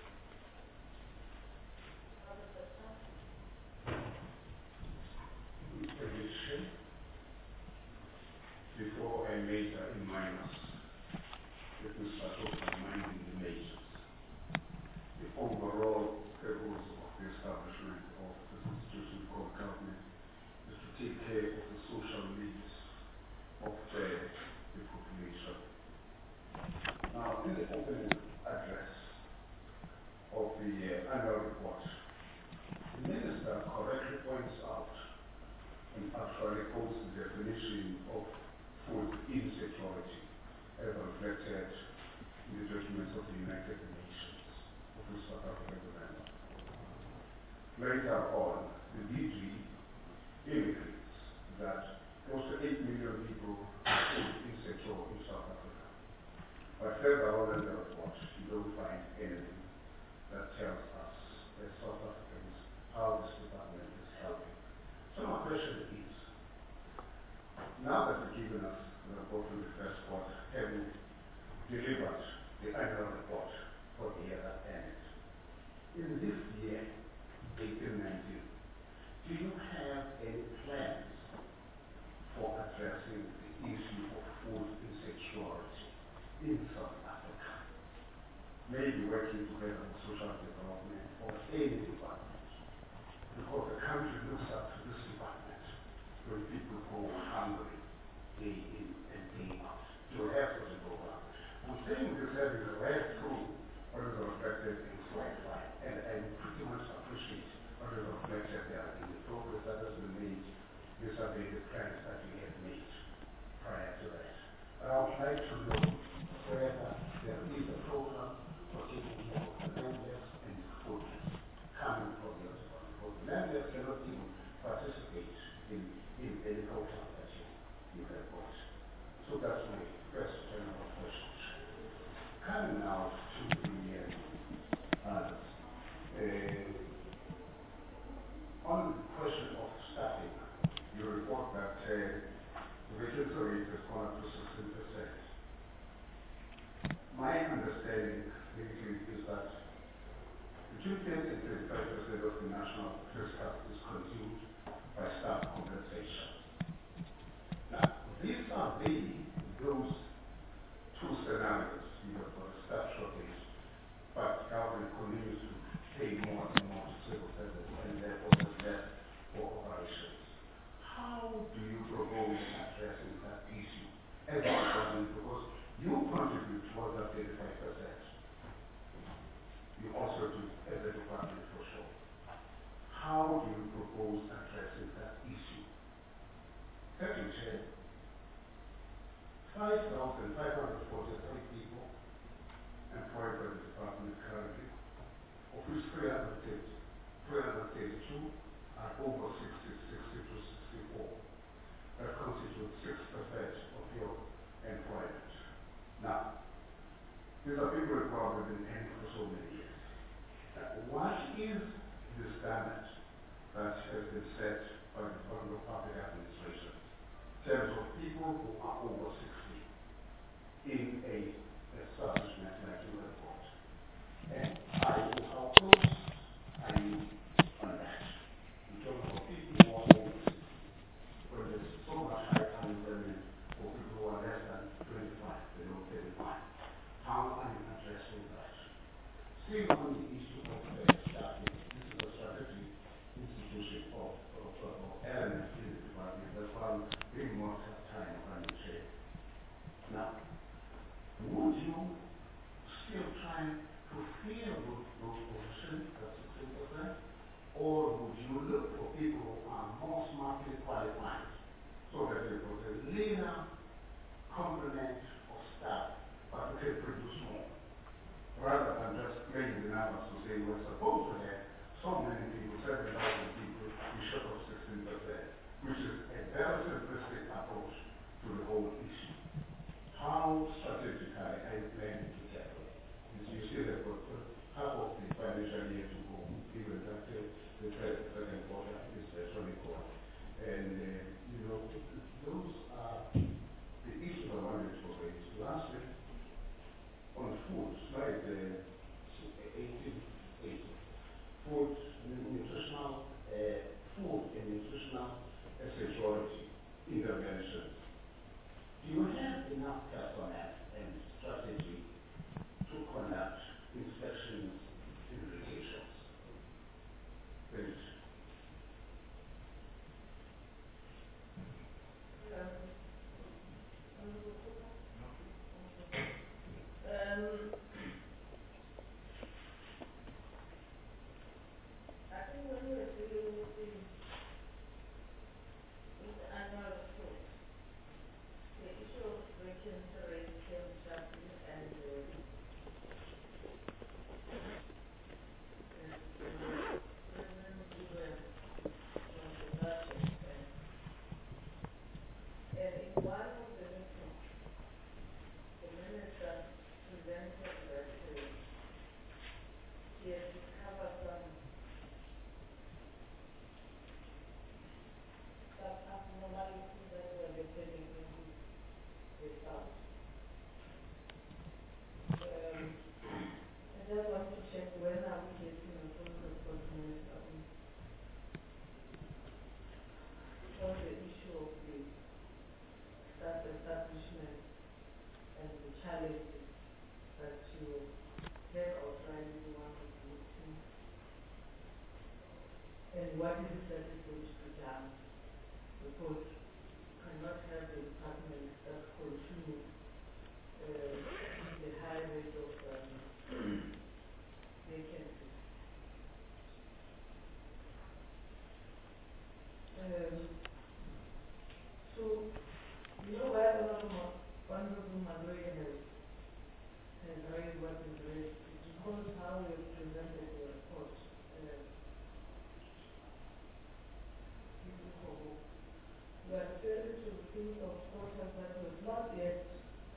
H: Prediction before I major in minors. Let me start off by minding the majors. The overall purpose of the establishment of this institution called government is to take care of the social needs of the, the population. Now, in the opening address of the uh, annual report, the minister correctly points out and actually quotes the definition of food insecurity as reflected in the documents of the United Nations, of which South Africa is a member. Later on, the D G indicates that close to eight million people are food insecure in South Africa. But further on in the report, you don't find anything that tells us as South Africans how this department is helping. So my question is, now that you've given us the report from the first quarter, have you delivered the annual report for the year that ended? In this year, eighteen nineteen, do you have any plans for addressing the issue of food insecurity in South Africa? Maybe working together with social development or any department, because the country looks up to this department when people go hungry day in and day out. To have such a program. I'm saying this having read through what is reflected in slide five, and I pretty much appreciate what is reflected there in the progress that has been made vis-a-vis the plans that we have made prior to that. But I would like to know whether there is a program for taking care of the landless and the food coming from the other one. Because the landless cannot even participate in, in any program that you, you have got. So that's my first general question. Coming now to the uh, others. Uh, on the question of staffing, you report that uh, the vacancy rate has gone up to sixteen percent. My understanding basically is that between thirty and thirty-five percent of the national fiscal is consumed by staff compensation. Now, these are the, those two scenarios. You have got a staff shortage, but government continues to pay more and more to civil servants, and therefore there's less for operations. How do you propose addressing that issue as a department? Because you contribute towards that thirty-five percent. You also do as a department for sure. How do you propose addressing that issue? Second, Chair, five thousand five hundred forty-three people employed by the department currently, of which three hundred thirty-two are over sixty, sixty to sixty-four. That constitutes six percent of your employment. Now, these are people who have been paying for so many years. Uh, what is the standard that has been set by the Department of Public Administration in terms of people who are over sixty in a establishment like your report? And are you, how close are you on that? In terms of people who are over sixty, where there's so much high unemployment for people who are less than twenty-five, below thirty-five. How are you addressing that? Still on the issue of uh, staffing, this is a strategic institution of, of, of, of elements in the department. That's why we bring more time on the chair. Now, would you still try to fill those, those positions at sixteen percent? Or would you look for people who are more smartly qualified so that you put a leaner complement of staff but we can produce more, rather than just making the numbers to say we're supposed to have so many people, seven thousand people, we short of sixteen percent, which is a very simplistic approach to the whole issue. How strategically are you planning to tackle it? You see that for half of the financial year to go, given that uh, the second quarter is uh, twenty-four. And, uh, you know, those are the issues I wanted to raise. Lastly, on food, slide uh, eighteen, eighteen. Food, nutritional, uh, food and nutritional security interventions. Do you have enough personnel and strategy to conduct inspections in locations? Thank you.
A: Um, I think when we were dealing with the, with the annual report, the issue of vacancy rate came sharply and uh, the President Zuma was the budget and, and in one of the meetings, the minister presented that uh, he had discovered some some abnormalities that were happening in the south. Um, I just want to check when are we getting a full report, Minister, on on the issue of the staff establishment and the challenges that you have outlined in one of the meetings, and what is it that is going to be done, because you cannot have a department that continues uh, the high rate of um, vacancies. Um, so, you know why Honorable Honorable Maloyi has, has raised what is raised? It's because how we have presented the report. Uh, we are referring to things of quarters that was not yet,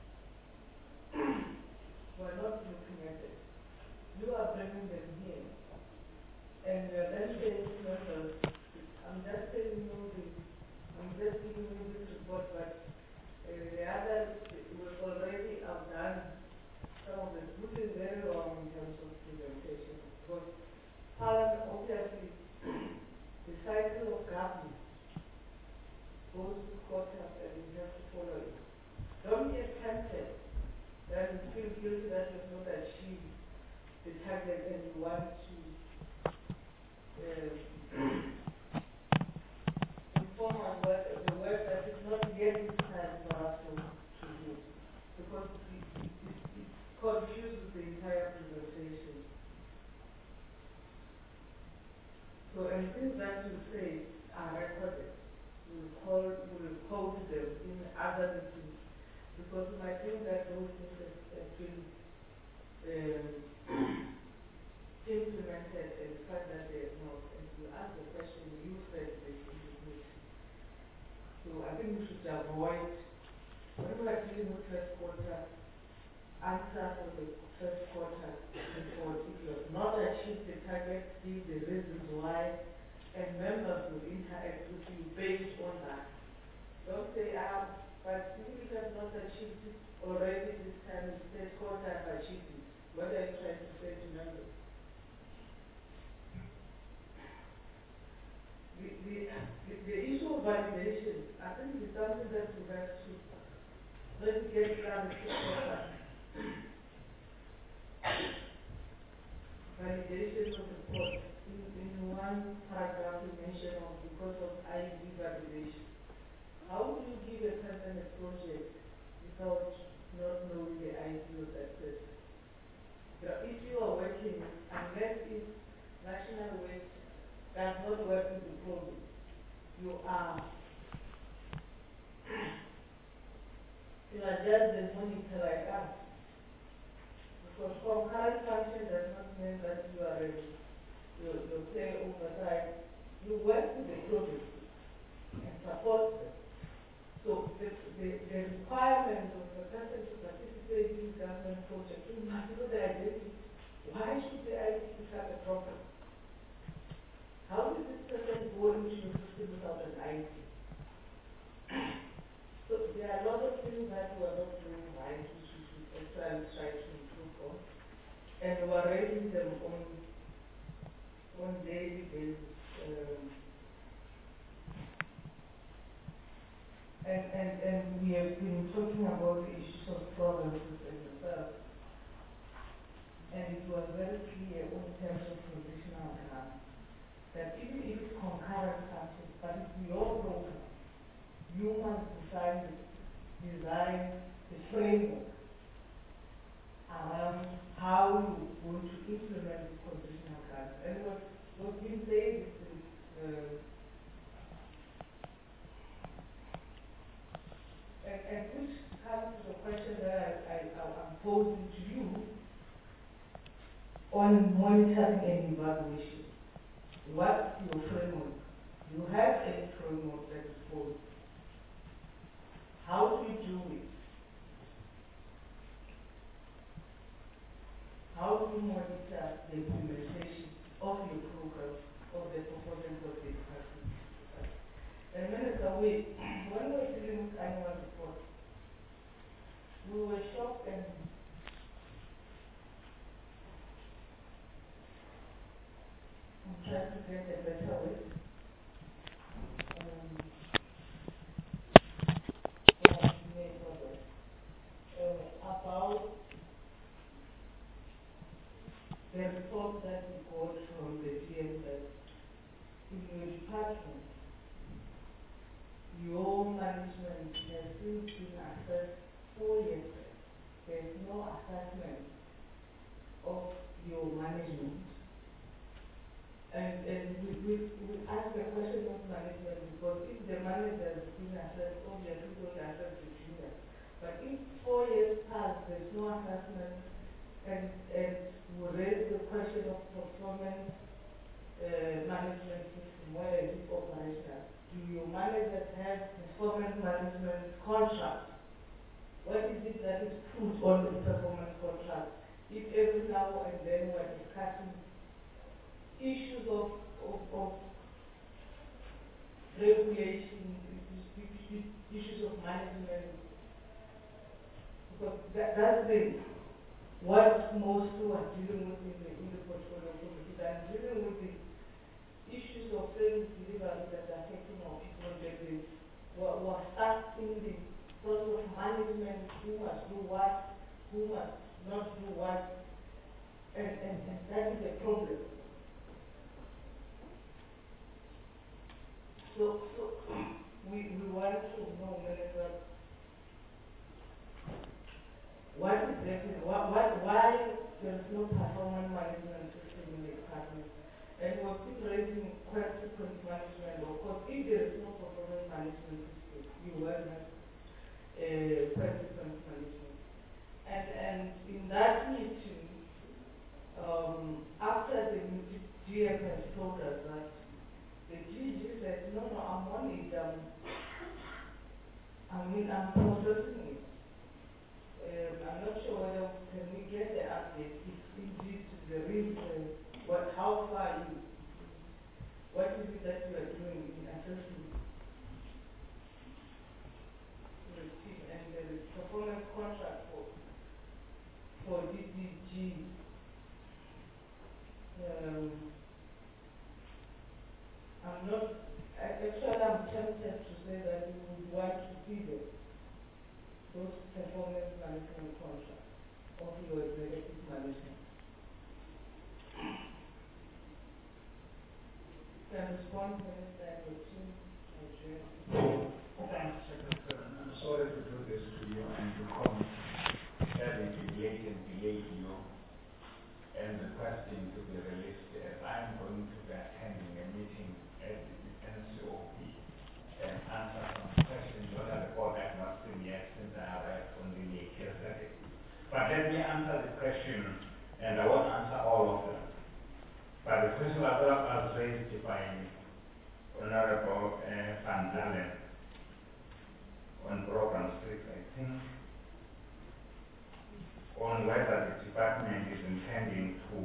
A: we're not looking at it. You are bringing them here. And we are then saying, well, I'm just telling you this, I'm just giving you this report, but uh, the other was already outdone some of it, which is very wrong in terms of presentation. Because Parliament, obviously, the cycle of government goes to quarters and you have to follow it. Don't get tempted, then feel guilty that you've not achieved the target and you want to uh, inform us work, the work that is not yet time for us to, to do. Because it, it, it, it confuses the entire presentation. So, and things that you say are recorded. We will call, we will quote them in other meetings. Because you might think that those things have have been um, implemented and the fact that they have not. And you ask the question, you said this is. So I think we should avoid, when we are dealing with first quarter, answer for the first quarter report. If you have not achieved the target, give the reasons why, and members will interact with you based on that. Don't say, ah, but if you have not achieved it already this time, first quarter I've achieved it. What are you trying to say to members? The, the, the, the issue of validation, I think is something that we have to, let's get clarity on that. Validation of the court. In, in one paragraph you mentioned of because of I D validation. How do you give a person a project without not knowing the I D of that person? Now, if you are working, unless if national waste does not work with the problem, you are you are just the monitor like us. Because concurrent function does not mean that you are a, you, you play oversight. You work with the project and support them. So the, the, the requirement of the person to participate in government project, you must know the identity. Why should the identity have a problem? How did this person go into the system without an I D? So there are a lot of things that we are not doing right, which we should actually try to improve on. And we are raising them on on daily basis. Um, and, and, and we have been talking about the issues of provinces and the south. And it was very clear in terms of provisional grants that even if it's concurrent functions, but it's your program, you must decide, design the framework around how you're going to implement the provisional grants. And what what's been said is uh, and, and which comes to the question that I, I, I'm posing to you on monitoring and evaluation. What's your framework? You have a framework that is followed. How do you do it? How do you monitor the implementation of your program, of the performance of the department? And Minister, we, when we were dealing with annual report, we were shocked and I'm trying to get a better way. Um, yeah, made progress. Uh, about the report that we got from the G M S in your department, your management has since been assessed four years back. There's no assessment of your management. And, and we, we, we ask the question of management because if the manager has been assessed, obviously don't assess the junior. But if four years pass, there's no assessment, and, and we raise the question of performance uh, management system, where is it operational? Do your managers have performance management contract? What is it that is put on the performance contract? If every now and then we're discussing issues of, of, of regulation, issues of management, because that, that's the, what most who are dealing with in the, in the portfolio committee, and dealing with the issues of service delivery that are affecting our people, that they were, were stuck in the process of management, who must do what, who must not do what, and, and, and that is a problem. So, so we, we want to know, Minister, what is exactly, what, what, why there is no performance management system in the department? And we're keep raising consequence management, of course, if there is no performance management system, you will not. uh, participant management. And, and in that meeting, um, after the G M has told us that the G G said, no, no, I'm on it, um, I mean, I'm processing it. Um, I'm not sure whether can we get the update if indeed there is uh, what, how far you, what is it that you are doing in assessing the team and the performance contract for for D D G. Um, I'm not, actually I'm tempted to say that we would want to see them, those performance management contracts of your executive management. Can respond, Minister, and your team,
B: Thanks, Secretary. I'm sorry to do this to you and to come having delayed and delayed you and requesting to be released as I'm going to be attending a meeting at the N C O P and answer some questions on the report I've not seen yet since I arrived on the late yesterday. But let me answer the question, and I won't answer all of them. But the question that was raised by Honorable uh, Van Dalen on Brogan Street, I think, on whether the department is intending to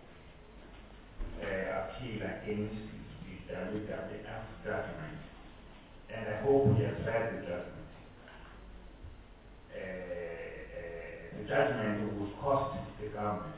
B: uh, appeal against the W W F judgment. And I hope he has read the judgment. Uh, uh, the judgment would cost the government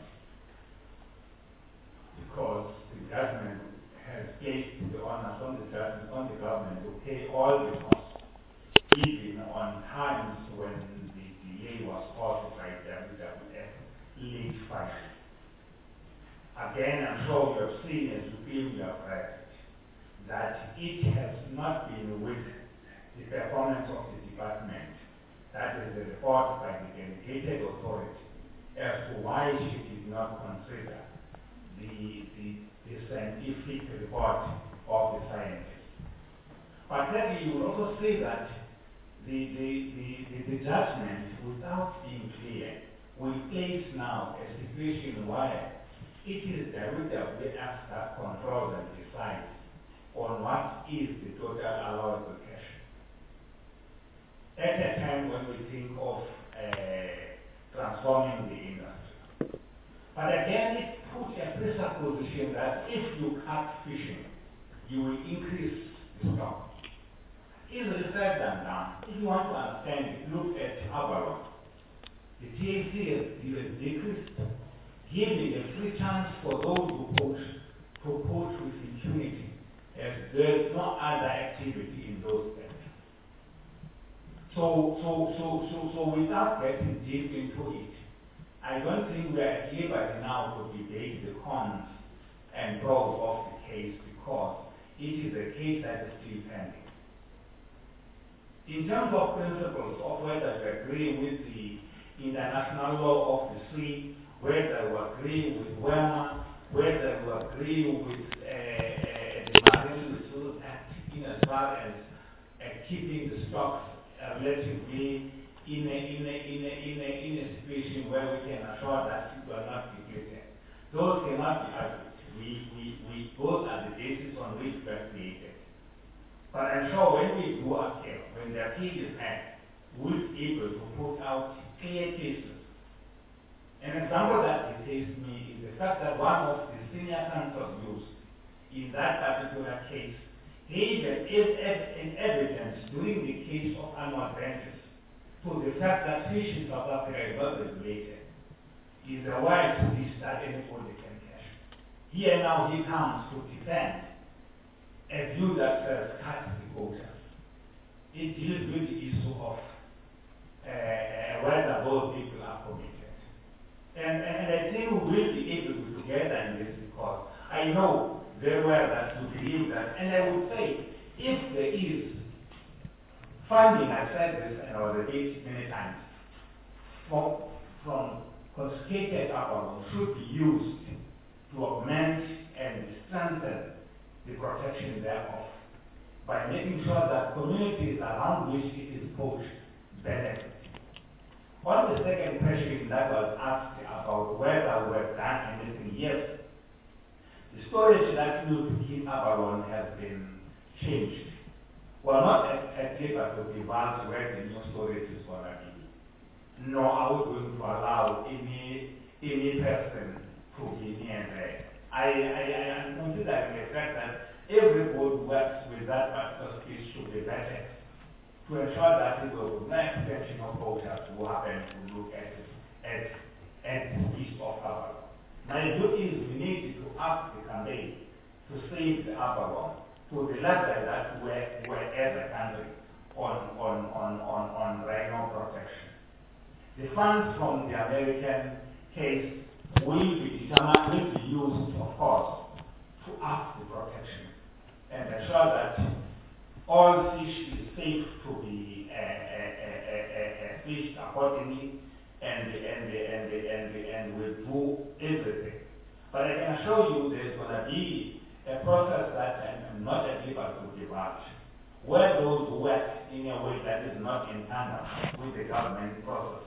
B: because the judgment has placed the onus on the judgment on the government to pay all the costs, even on times when the delay was caused by W W F late filing. Again, I'm sure you have seen as you feel you have read that it has not been with the performance of the department. That is the report by the delegated authority as to why she did not consider the, the, the scientific report of the scientists. But then you will also say that the, the, the, the, the judgment, without being clear, will place now a situation where it is W W F that controls and decides on what is the total allowable cash. At a time when we think of uh, transforming the industry. But again, it puts a presupposition that if you cut fishing, you will increase the stock. Easily said than done. If you want to understand it, look at Avalon. The T A C has even decreased, giving a free chance for those who poach to poach with impunity, as there is no other activity in those areas. So, so, so, so, so without getting deep into it, I don't think we are at liberty now to debate the cons and pros of the case because it is a case that is still pending. In terms of principles of whether we agree with the international law of the sea, whether we agree with WEMA, whether we agree with uh, uh, the Marine Resources Act in as far as uh, keeping the stocks uh, relatively in a, in, a, in, a, in, a, in a situation where we can assure that people are not depleted. Those cannot be argued. We, we, we, those are the basis on which we are created. But I'm sure when we do appeal, when the appeal is had, we'll be able to put out clear cases. An example that details me is the fact that one of the senior counsels used in that particular case gave an, an evidence during the case of annual benches to the fact that fish in South Africa is not regulated. Is a wild fish that anybody can catch. Here now he comes to defend a view that says cut the quota. It deals with the issue of uh, whether those people are committed. And, and I think we will be able to be together in this because I know very well that you believe that. And I would say, if there is funding, I've said this and I was repeated many times, from, from confiscated alcohol should be used to augment and strengthen the protection thereof by making sure that communities around which it is poached benefit. On the second question that was asked about whether we have done anything, yes, the storage that we to keep Avalon has been changed. We're not at, at liberty to divulge where the new storage is going to be. Nor are we going to allow any any person to be near there. I, I, I am considering the fact that every board works with that particular space should be vetted to ensure that it will not extension of voters who happen to look at at at the east of Avalon. My duty is we need to ask the campaign to save the Avalon to the level that we're, we're as a country on on on on on rhino protection. The funds from the American case will be determined, will be used, of course, to up the protection and ensure that all fish is safe to be uh, uh, uh, uh, uh, fished accordingly, and and and and and will do everything. But I can assure you there's going to be a process that I'm not at liberty to divulge, where those work in a way that is not in tandem with the government processes.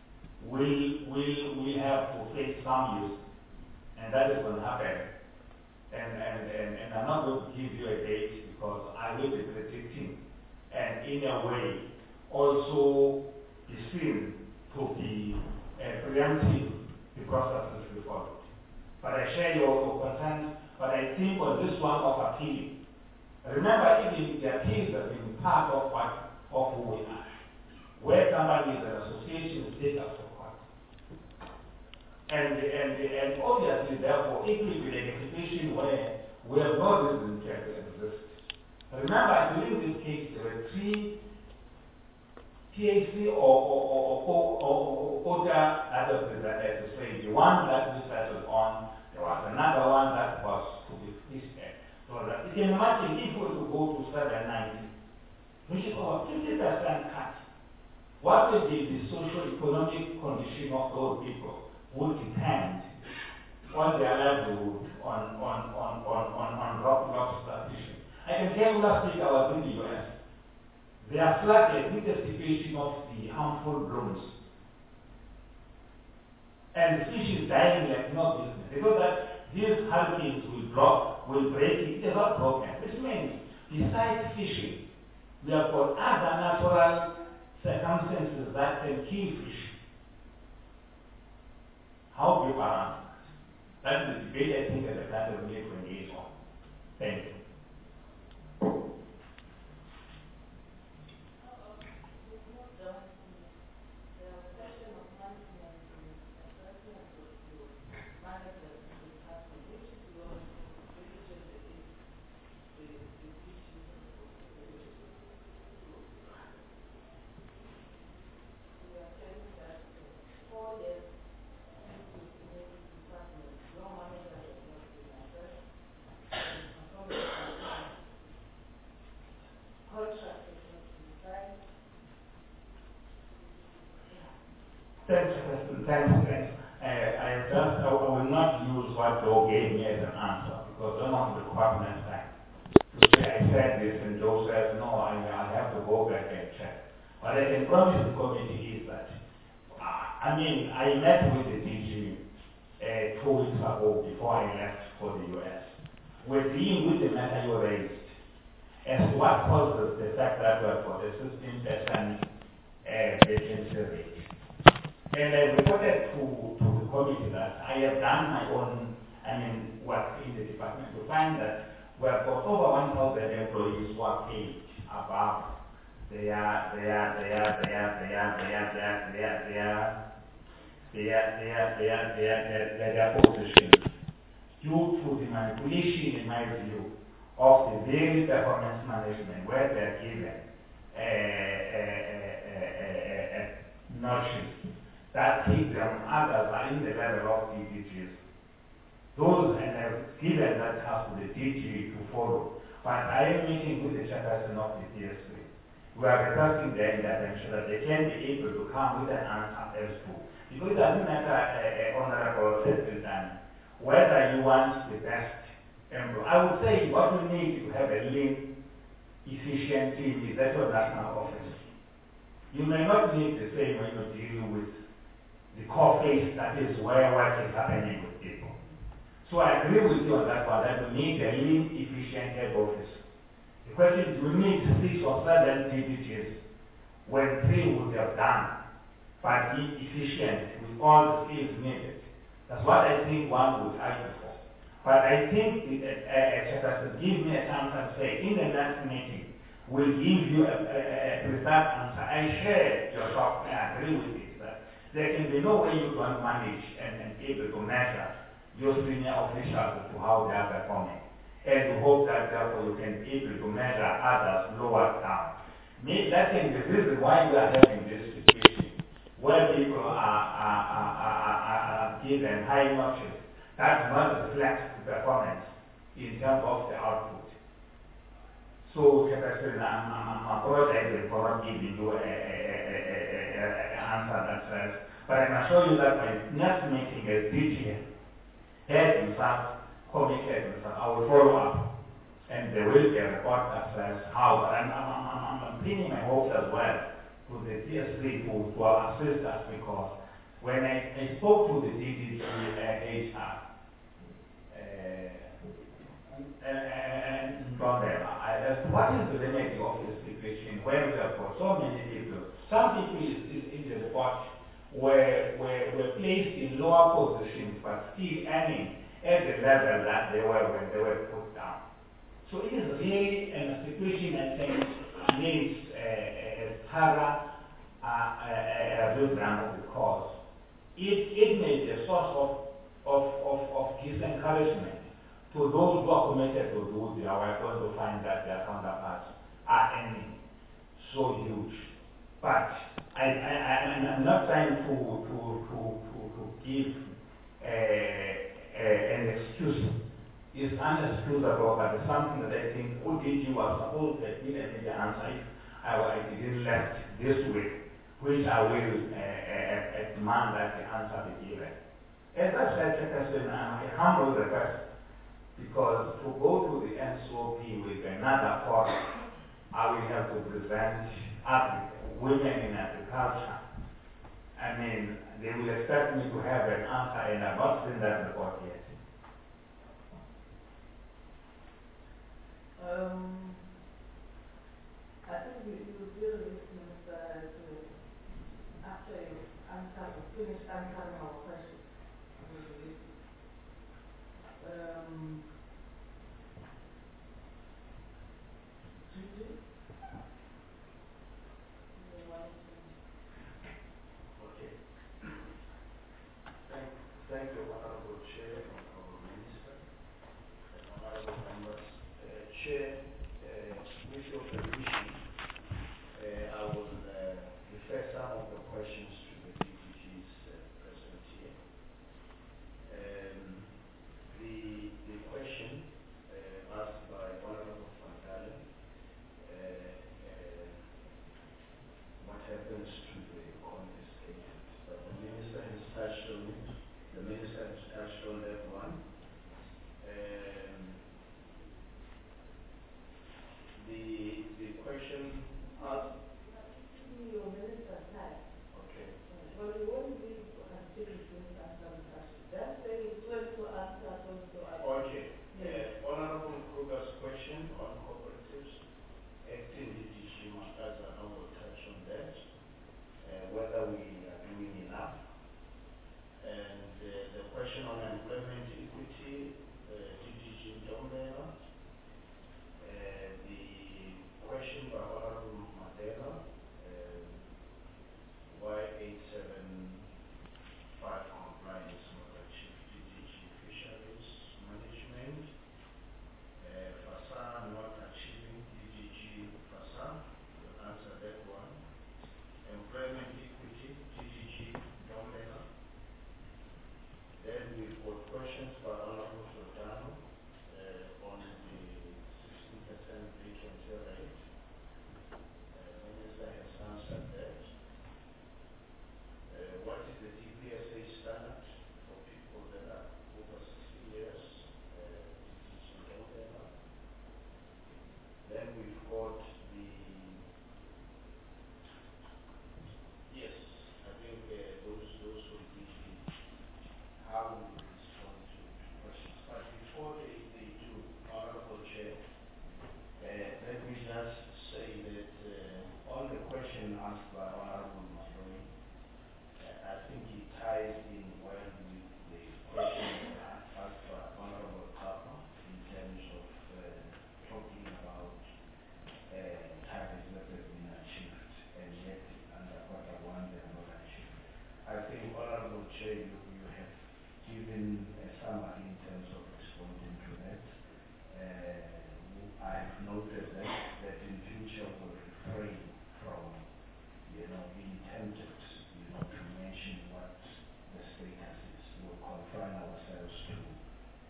B: We we we have to face some use, and that is going to happen. And, and, and, and I'm not going to give you a date because I will be predicting, and in a way also be seen to be uh, preempting the processes we follow. But I share your concerns, but I think on this one of appealing, remember even the appeals have been part of what of who we are. Where somebody is an association take us for court. And, and, and obviously, therefore, it will be a situation where we have no reason to exist. Remember, during this case, there were three T A C or, or, or, or, or, or other others that to say the one that we settled on, there was another one that was to be fished. So that you can imagine if we were to go to seven ninety, which is over fifty percent cut. What will be the socio-economic condition of those people will depend on their livelihood, on on on on on, on rock lobster fishing. I can tell you last week I was in the U S. They are flooded with the situation of the harmful blooms. And the fish is dying like no business. They know that these hurricanes will drop, will break it. It is not broken. Which means, besides fishing, we have got other natural circumstances that can kill fish. How do you balance that? That is the debate I think that the country will need to engage on. Thank you. Thanks, President. Thanks, thanks. Uh, I just, I, I will not use what Joe gave me as an answer because I don't want the department time to say I said this and Joe says no. I, I have to go back and check. What I can promise the committee is that uh, I mean I met with the D G uh, two weeks ago before I left for the U S. We're dealing with the matter you raised as to what causes the fact that we have got a sixteen percent uh, vacancy rate. And I reported to, to the committee that I have done my own, I mean, work in the department to find that we have got over one thousand employees who are paid above their, their, their, their, their, their, their, their, their, their, their, their, their, their, their positions due to the manipulation, in my view, of the daily performance management where they are given a, a, a, a, a, a notches that take them, others are in the level of the D Gs. Those and I've given that task to the D G to follow. But I am meeting with the chairperson of the D S three. We are requesting their intervention that they can be able to come with an answer as to. Because it doesn't matter, uh, uh, Honorable President, whether you want the best employee. I would say what we need to have a lean, efficient team is that your national office. You may not need the same when you're dealing with the core phase, that is where work is happening with people. So I agree with you on that one, that we need a lean, efficient head office. The question is, we need six or seven D D Gs when three would have done, but be efficient with all the skills needed. That's what I think one would argue for. But I think it, uh, uh, to give me a chance and say, in the next meeting, we'll give you a, a, a precise answer. I share your thought, I agree with it, that there can be no way you can manage and, and be able to measure your senior officials to how they are performing. And to hope that therefore you can be able to measure others lower down. Maybe that can be the reason why we are having this situation, where people are, are, are, are, are, are given high notches. That not reflect the performance in terms of the output. So, Chairperson, I'm, I'm, I'm apologizing for not giving you an answer that says, but I can assure you that my next meeting is D G head himself, committed himself, I will follow up. And there will be a report that says how, but I'm, I'm, I'm, I'm pinning my hopes as well to the T S three to, to assist us, because when I, I spoke to the D D G uh, H R, uh, and from them, I asked, what is the limit of this situation where we have got so many people? Some people is, is in the report were, were, were placed in lower positions but still earning at the level that they were when they were put down. So it is really a situation I think needs a, a thorough uh, revamp, because it, it may be a source of, of, of, of disencouragement to those who are committed to do their work when they find that their counterparts are earning so huge. But I, I, I, I'm not trying to, to, to, to, to give a, a, an excuse. It's unexcusable, but it's something that I think O D G was supposed to have been a major answer if I, I didn't left this week, which I will uh, uh, demand that the answer be given. As I said, Chairperson, I'm a humble request, because to go to the N C O P with another forum, I will have to present Africa, women in agriculture. I mean, they will expect me to have an answer, and I've not seen that report yet.
A: Um, I think you, you deal with this uh, after you answer, finish answering our questions. Um, Gigi?
I: Okay. Thank, thank you, Honorable Chair, Honorable Minister, and Honorable Members. Uh, Chair, uh, with your permission, uh, I will uh, refer some of the questions to the D P Gs uh, present here. Um, the, the question uh, asked by Honorable Van Dalen, uh, uh, what happens to the confiscated? But the Minister has touched on it. The Minister has touched on that one. Um, the the question asked.
A: Your minister said.
I: Okay.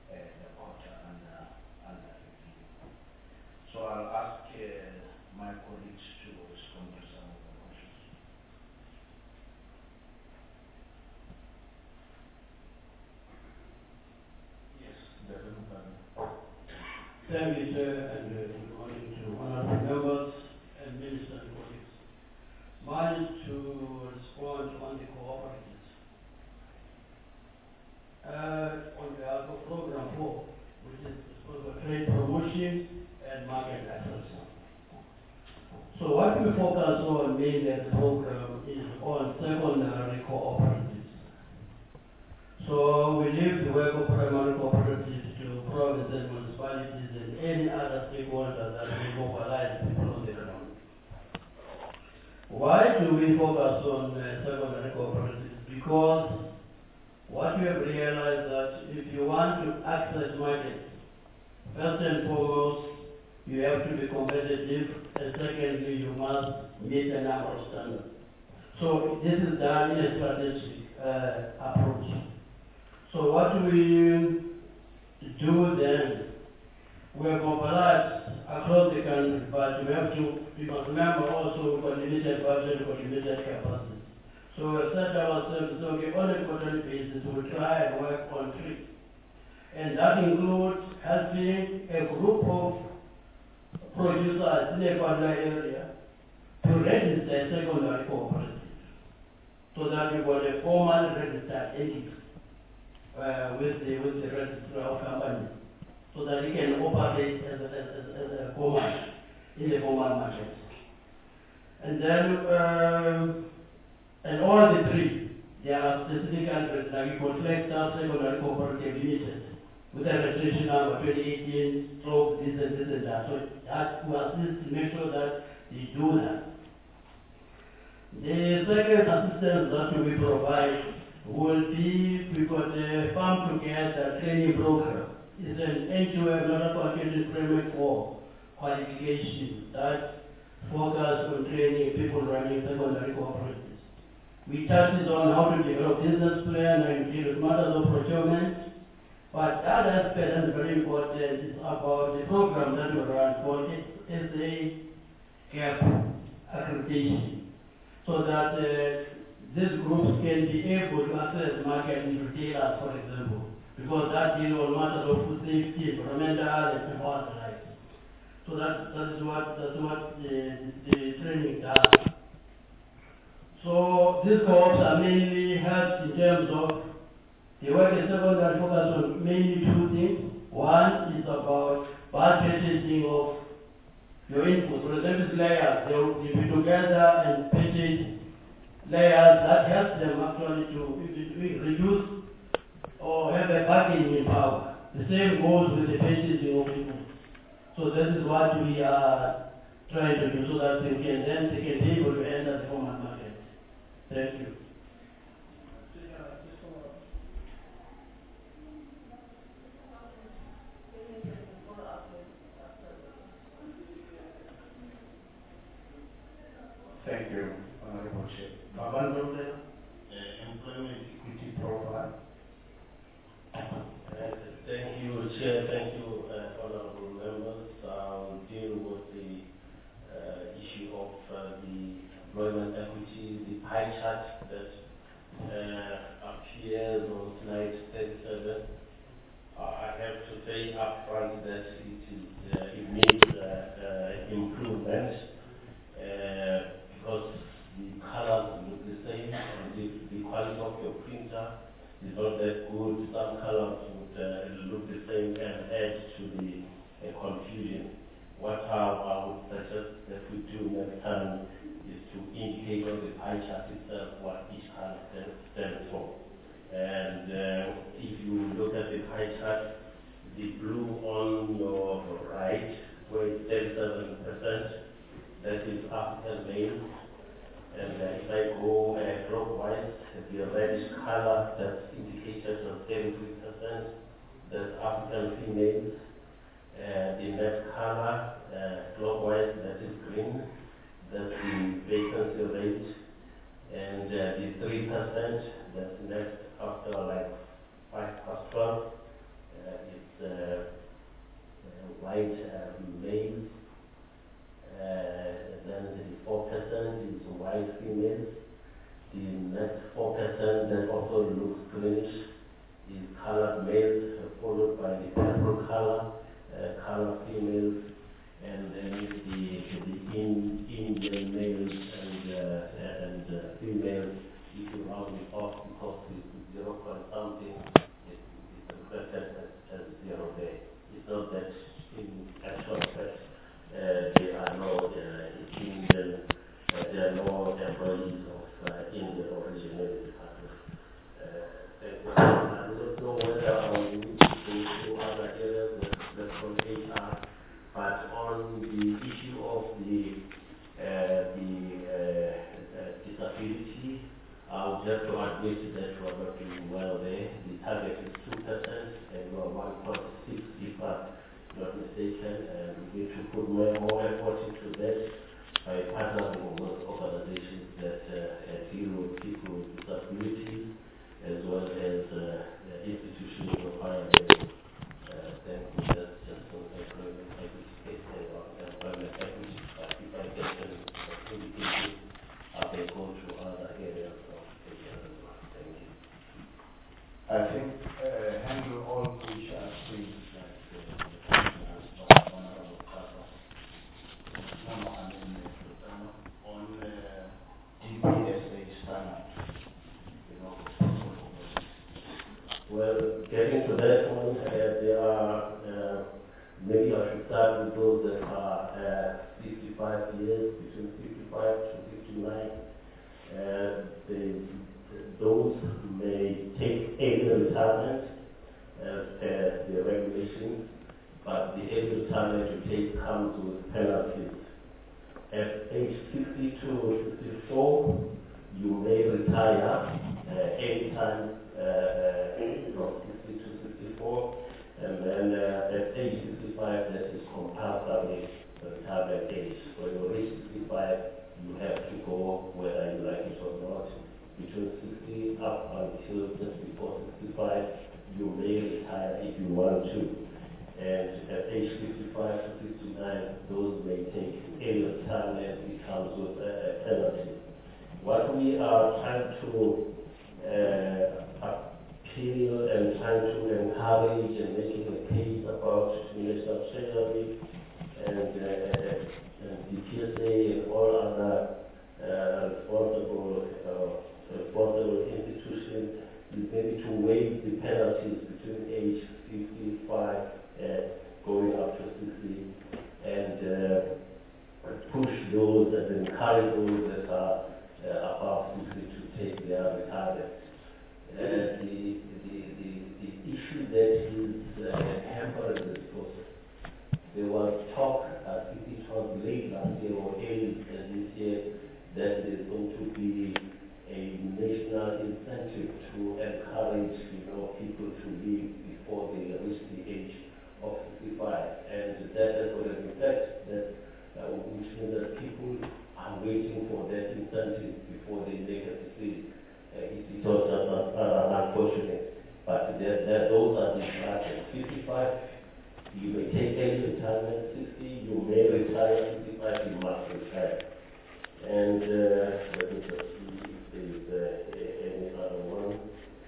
I: uh, the quota under, under review. So I'll ask uh, my colleagues to respond to some of the questions. Yes, definitely.
J: Thank you, Chair, and uh, good morning to honorable members and minister and colleagues. Mine is to respond on the cooperatives. Uh, on behalf of Program four, which is responsible for trade promotion and market access. So what we focus on mainly as a program is on secondary cooperatives. So we leave the work of primary cooperatives to provinces and municipalities and any other stakeholders that will mobilize people on the ground. Why do we focus on uh, secondary cooperatives? Because what we have realized that if you want to access markets, first and foremost, you have to be competitive, and secondly, you must meet a number of standards. So this is done in a strategic uh, approach. So what we do then, we have mobilized across the country, but we have to, we must remember also we've got limited budget, we've got limited capacity. So we set ourselves, so we on a quarterly basis, we try and work on three. And that includes helping a group of producers in a particular area to register a secondary cooperative, so that we got a formal registered entity uh, with the with the registrar of company, so that it can operate as a, as, as a formal in the formal market. And then um, and all the three, there are specific addresses, like you got Flexstar Secondary Cooperative Limited, with a registration number twenty eighteen, stroke this and this and that. So that will assist to make sure that they do that. The second assistance that we provide will be, we got a farm together training program. It's an N two M, not a qualification framework for qualification that focus on training people running secondary cooperatives. We touched on how to develop business plan and deal with matters of procurement. But the other aspect that is very important is about the program that we run called S A GAP accreditation, so that uh, these groups can be able to access market and retailers, for example, because that deals on matters of food safety, environmental, and health rights. So that, that is what that's what the, the training does. So these co-ops are mainly helped in terms of the work is secondary focus on mainly two things. One is about bulk purchasing of your inputs. For example, layers, they will be together and purchase layers that helps them actually to reduce or have a bargaining power. The same goes with the purchasing of inputs. So this is what we are trying to do, so that they can then they can be able to enter the formal market. Thank you.
I: Thank you, Honorable Chair. Baban Dode, uh, Employment Equity Profile.
C: Uh, thank you, Chair. Thank you, uh, honorable members. I'll deal with the uh, issue of uh, the employment equity, the pie chart that uh, appears on slide thirty-seven. Uh, I have to say upfront that it is uh, it needs uh, uh, improvement uh, because the colors look the same and the, the quality of your printer is not that good. Some colors would uh, look the same and add to the uh, confusion. What I, I would suggest that we do next time is to indicate on the pie chart itself what each color stands for. And uh, if you look at the pie chart, the blue on your right, where it's thirty-seven percent, that is African males. And uh, if I go uh, clockwise, the reddish color that's indicated on thirty-three percent, that's African females. Uh, the next color, uh, clockwise, that is green, that's the vacancy rate. And uh, the three percent, that's next after like five past twelve, uh, is
K: white uh, males, uh, then the four percent is white females. The next four percent that also looks greenish is colored males, uh, followed by the purple color, uh, colored females, and then the, the in, Indian males and, uh, and uh, females. If you round it off, because it's zero point something, it, it's reflected as, as zero there. It's not that in actual fact uh, there are no uh, Indian, uh, there are no employees of uh, Indian origin in the department. Uh, I don't know whether I will go to other areas that from H R, but on the issue of the uh, the uh, uh, disability, I would have to admit that we are not doing well there. The target is two percent and we are one point six if I'm not mistaken, and we need to put more, more effort into that by partnering with organizations that uh, deal with people with disabilities as well as uh, institutions of higher level. Uh, thank you. That's just some employment equity or employment equity. But if I get an indication, I can go to other areas of education as well. Thank you.
I: I think uh, handle all which are things that uh, the Commission has talked Honorable Papa, Mama Amendment on uh, D P S A standard. You know,
K: well, getting to that one, uh, there are, uh, maybe I should start with those that are uh, fifty-five years, between fifty-five to fifty-nine. Uh, they, those may take early retirement as per the regulations, but the early retirement you take comes with penalties. At age sixty to sixty-four, you may retire uh, anytime uh, from sixty to sixty-four, and then uh, at age sixty-five, that is compulsory retirement age. When you reach sixty-five, you have to go whether you like it or not. Between sixty up until just before sixty-five, you may retire if you want to. And at age fifty-five to fifty-nine, those may take early retirement, it comes with a penalty. What we are trying to uh, appeal and trying to encourage and making a case about national treasury and, uh, and the P S A and all other uh, responsible uh, responsible institutions is maybe to waive the penalties between age fifty-five and going up to sixty, and uh, push those and encourage those that are uh, above sixty to take their retirement. Uh, the, the, the, the issue that is uh, hampering this process, there was talk, I think it was late last year or early this year, that there's going to be a national incentive to encourage, you know, people to leave before they reach the age of sixty-five, and that has got an effect that, uh, which means that people are waiting for that incentive before they make a decision. Uh, it is also uh, unfortunate, but that, that those are the brackets. fifty-five, you may take early retirement. Sixty, you may retire. Fifty-five, you must retire. And uh, let me just see if there is uh, any other one.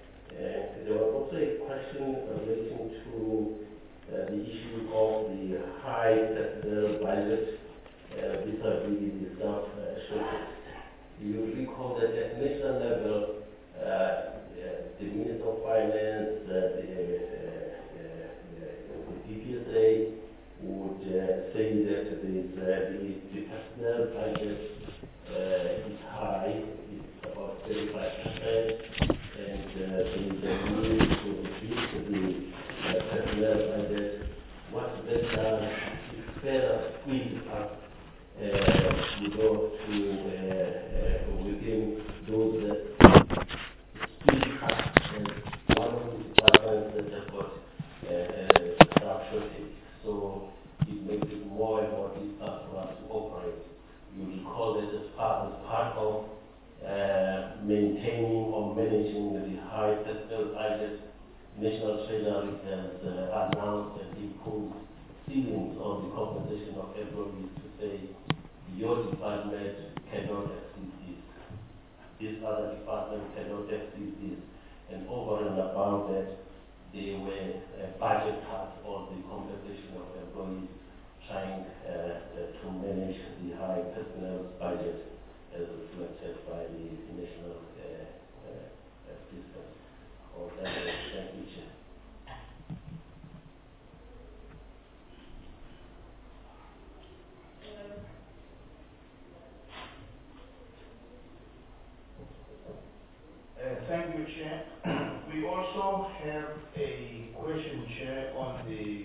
K: And there was also a question relating to uh, the issue of the high personnel budget. Uh, this has been discussed uh, shortly. You recall that at national level, uh, uh, the Minister of Finance, uh, the, uh, uh, the D P S A would uh, say that there is, uh, the, the personnel budget Uh, is high, it's about thirty-five percent, and uh, there is a need to reduce the uh, personnel budget. What that does is further squeeze up, uh, you go to uh, uh, within those that squeeze up, and one of the departments that have got uh, uh, staff shortage. So it makes it more and more difficult for us to operate. You recall that as part, as part of uh, maintaining or managing the high personnel budget, National Treasury has uh, announced and imposed ceilings on the compensation of employees to say your department cannot exceed this, this other department cannot exceed this, and over and above that, they were uh, budget cuts on the compensation of employees, trying uh, uh, to manage the high personnel budget as reflected by the national uh, uh, system. Oh, thank you, thank you, Chair.
I: Uh, thank you, Chair. We also have a question, Chair, on the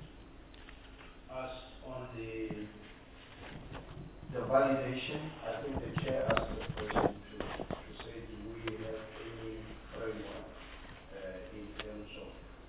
I: us on the the validation. I think the Chair asked the question to, to say, do we have any framework uh, in terms of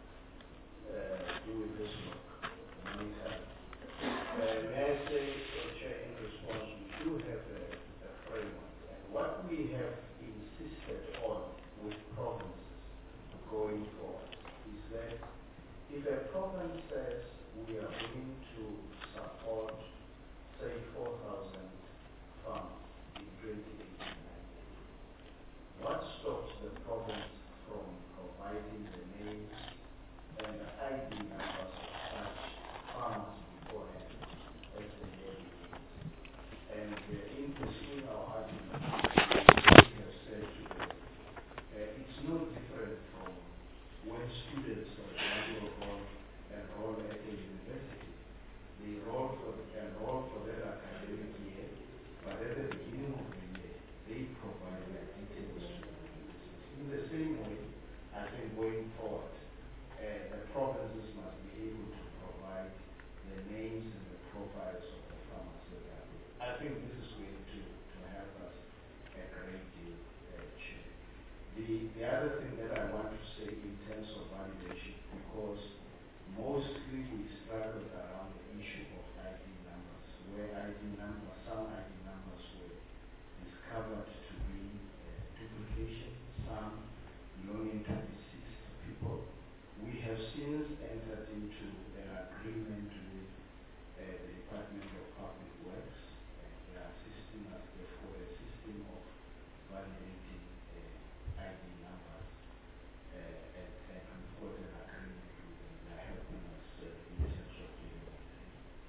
I: uh, doing this work? Meantime, uh, may I say, uh, Chair, in response, we do have a, a framework, and what we have insisted on with provinces going forward is that if a province says we are willing to support, say, four thousand farmers in twenty eighteen nineteen, what stops the province from providing the names and the I D numbers of such farmers beforehand as the year begins? And uh, in pursuing our argument, we have said today, uh, it's no different from when students, for example, enroll, enroll at a university. They enroll for, the, enroll for their academic year, but at the beginning of the year, they provide their details to the university. In the same way, I think going forward, uh, the provinces must be able to provide the names and the profiles of the farmers that are there. I think this is going to, to help us a great deal, uh, Chair. The, the other thing that I want to say in terms of validation, because mostly we struggled around the issue of I D numbers, where I D numbers, some I D numbers were discovered to be uh, duplication, some belonging to deceased people. We have since entered into an agreement with uh, the Department of Public Works. Uh, they are assisting us for a system of validating uh, I D numbers, uh, and, and we've got an agreement with them. They are helping us uh, in terms of dealing with them.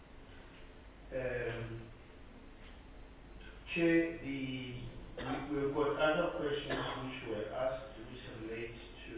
I: Um, Chair, the, we, we've got other questions which were asked which relate to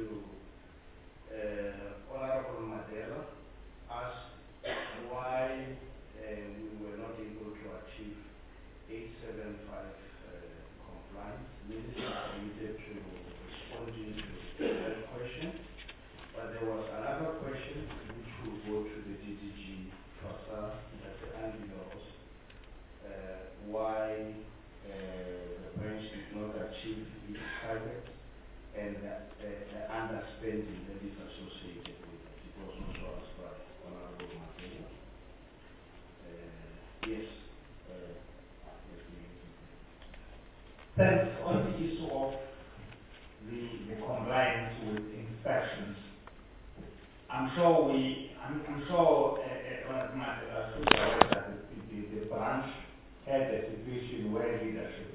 I: uh, Honorable Mandela asked why uh, we were not able to achieve eight seven five uh, compliance. Minister committed to responding to that question, but there was another question which will go to the D D G FASA, Mister Andy Laws, uh, why uh, the branch did not achieve its target and the, uh, the underspending that is associated with it. It was also asked by Honorable Mandela. Uh, yes. Uh,
B: Thanks. On the issue of the, the compliance with inspections, I'm sure we, I'm, I'm sure uh, uh, my, uh, that the, the, the branch had a situation where leadership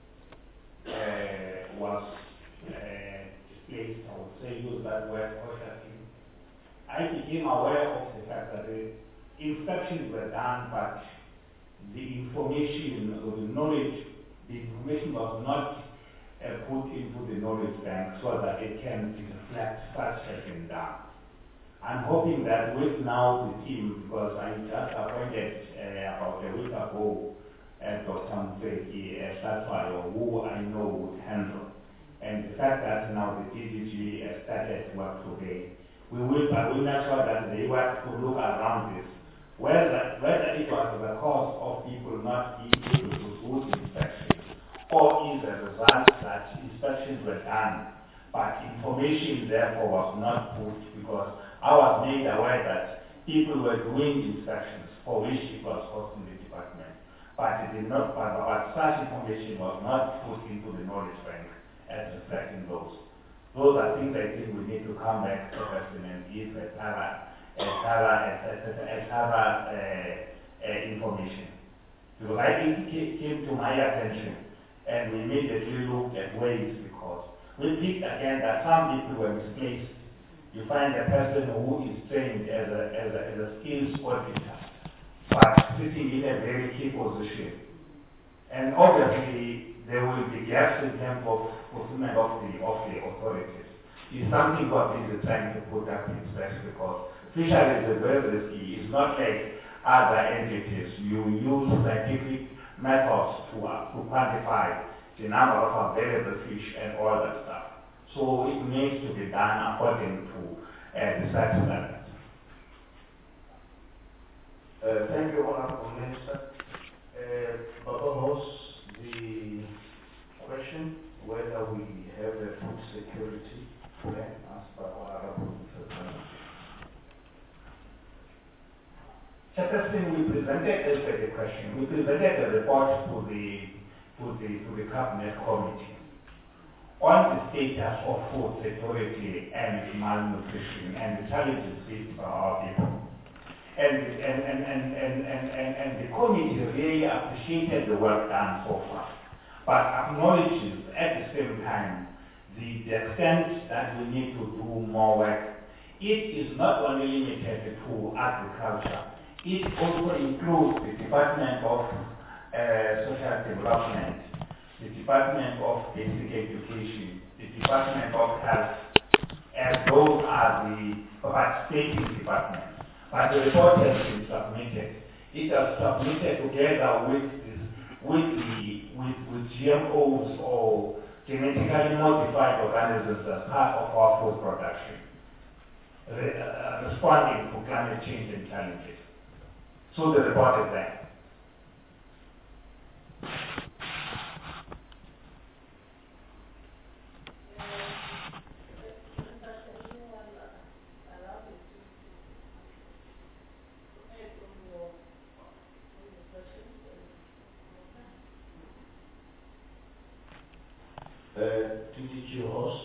B: uh, was uh, displaced, I would say, use that word cautiously. I became aware of the fact that the inspections were done, but the information or the knowledge, the information was not uh, put into the knowledge bank so that it can reflect such has been done. I'm hoping that with now the team, because I just appointed uh, about a week ago uh, Doctor Mfeki uh, Satwayo, who I know would handle, and the fact that now the D D G uh, started work today, we will, I will make sure that they work to look around this, whether, whether it was the cause of people not being able to do inspections, or is a result that inspections were done, but information therefore was not put, because I was made aware that people were doing inspections for which it was costing the department, but it did not, but, but such information was not put into the knowledge bank as reflecting those. Those are things I think we need to come back to question and give a thorough and other, and, and other uh, uh, information. Because I think it came to my attention, and we immediately looked at ways, because we picked again that some people were misplaced. You find a person who is trained as a, as a, as a skills auditor, but sitting in a very key position. And obviously, there will be gaps in terms of fulfillment of the, of the authorities. It's something what is trying to put up in place, because fisheries is very risky. It's not like other entities. You use scientific methods to, uh, to quantify the number of available fish and all that stuff. So it needs to be done according to uh, the science standards.
I: Uh, thank you, Honorable Minister. Uh, Baba hosts the question whether we have a food security plan as per Honorable Minister.
B: Chairperson, we presented as a question. We presented a report to the to the to the cabinet committee on the status of food security and malnutrition and the challenges faced by our people. And and, and, and, and, and, and, and the committee really appreciated the work done so far, but acknowledges at the same time the, the extent that we need to do more work. It is not only limited to agriculture. It also includes the Department of uh, Social Development, the Department of Basic Education, the Department of Health, and those are the participating departments. But the report has been submitted. It was submitted together with this, with the with, with G M Os or genetically modified organisms as part of our food production, re, uh, responding to climate change and challenges. So the report is there.
I: Uh, T D G host.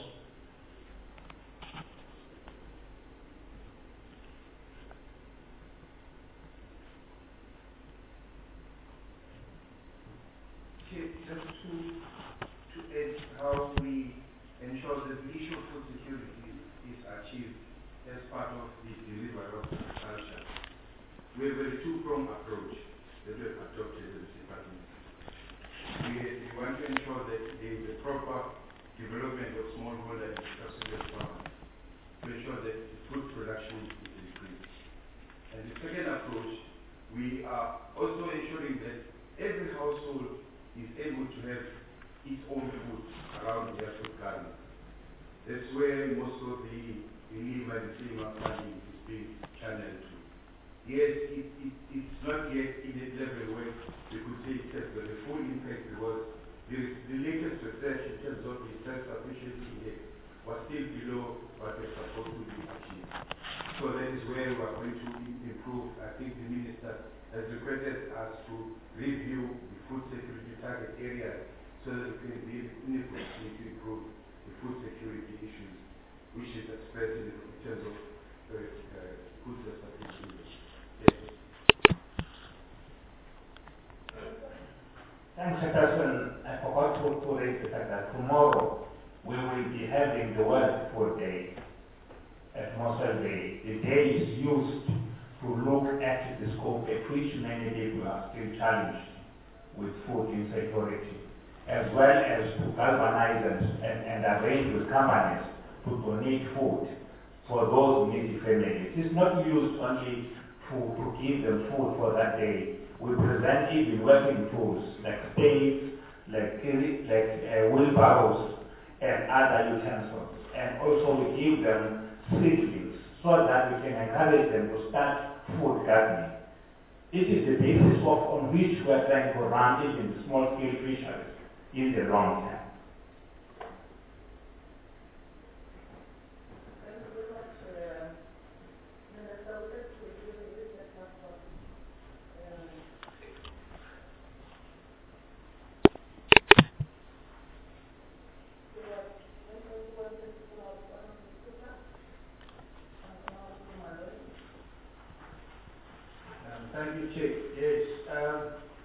L: Just to, to add how we ensure that the issue of food security is achieved as part of the delivery of agriculture. We have a two-pronged approach that we have adopted in this department. We, we want to ensure that there is a proper development of smallholder and subsistence farmers to ensure that food production is increased. And the second approach, we are also ensuring that every household is able to have its own food around their food garden. That's where most of the Ilima and Silima funding is being channeled to. Yes, it, it, it's not yet in a level where we could say it has got a full impact, because the, the latest research in terms of the self-sufficiency index was still below what was supposed to be achieved. So that is where we are going to improve. I think the Minister has requested us to review the food security target areas so that we can be in a position to improve the food security issues, which is expressed in, in terms of uh, uh, food self-sufficiency. Yes.
B: Thanks, Chairperson. I forgot to, to raise the fact that tomorrow we will be having the World Food Day at Mossel Day. The day is used to look at the scope at which many people are still challenged with food insecurity, as well as to galvanize and, and, and arrange with companies to donate food for those needy families. It's not used only to, to give them food for that day. We present even working tools like spades, like, like uh, wheelbarrows, and other utensils. And also we give them seedlings so that we can encourage them to start food gardening. This is the basis of on which we are trying to run even small-scale fisheries in the long term.
E: Thank you, Chair. Yes. Um,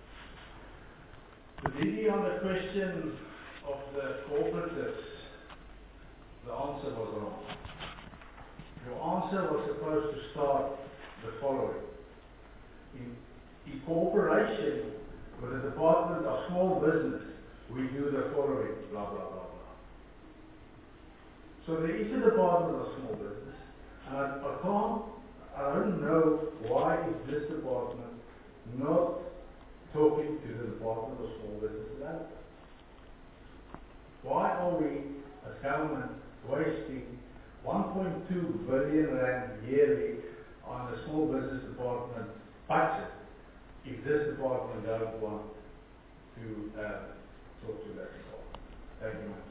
E: the Didi on the question of the cooperatives, the answer was wrong. Your answer was supposed to start the following. In, in cooperation with the Department of Small Business, we do the following, blah, blah, blah, blah. So there is a Department of Small Business, and I, I can't, I don't know why is this department not talking to the Department of Small Business Development. Why are we, as government, wasting one point two billion rand yearly on the Small Business Department budget if this department doesn't want to uh, talk to that department? Thank you, Mister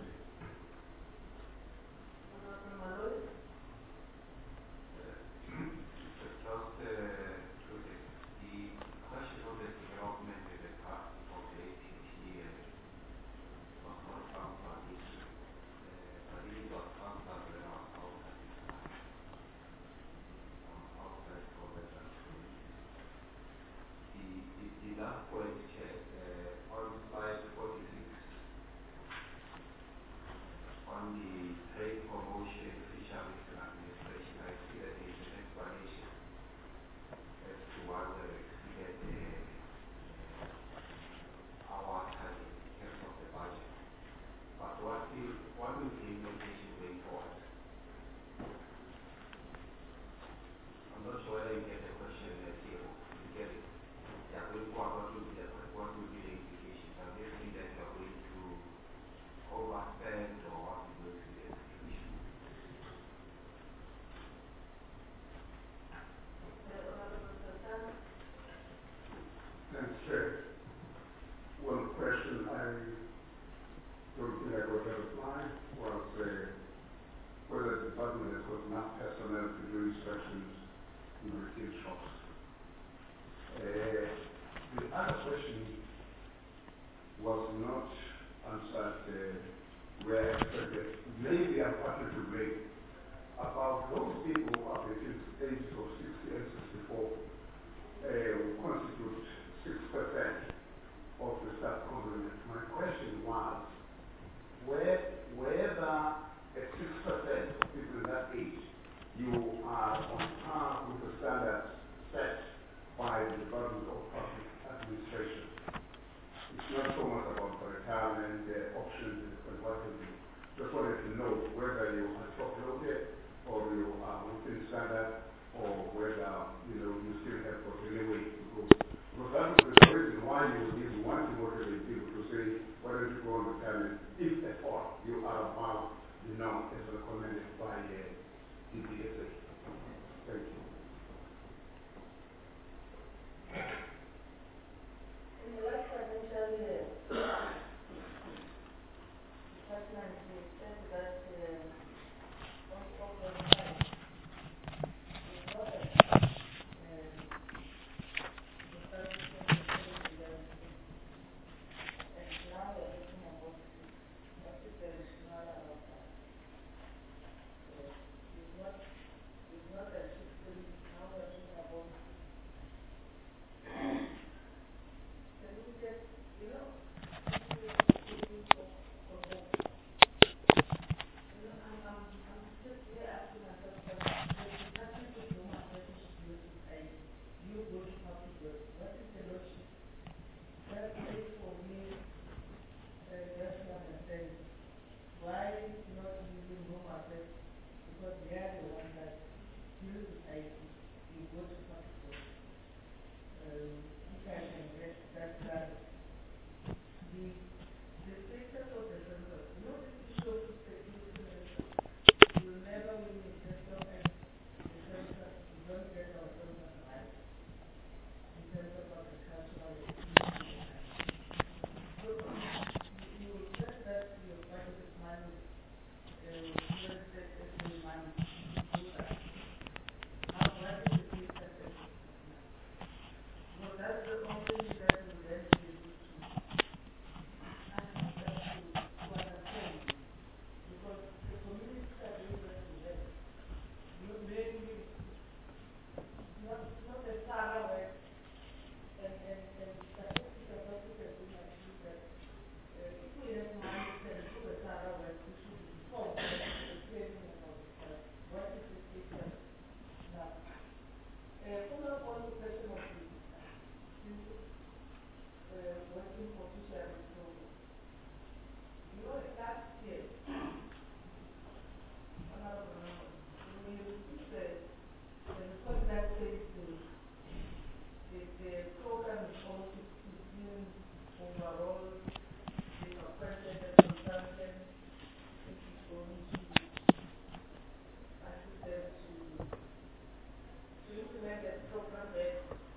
A: report is in overall the appointed consultant, which is going to assist them to, to implement that program that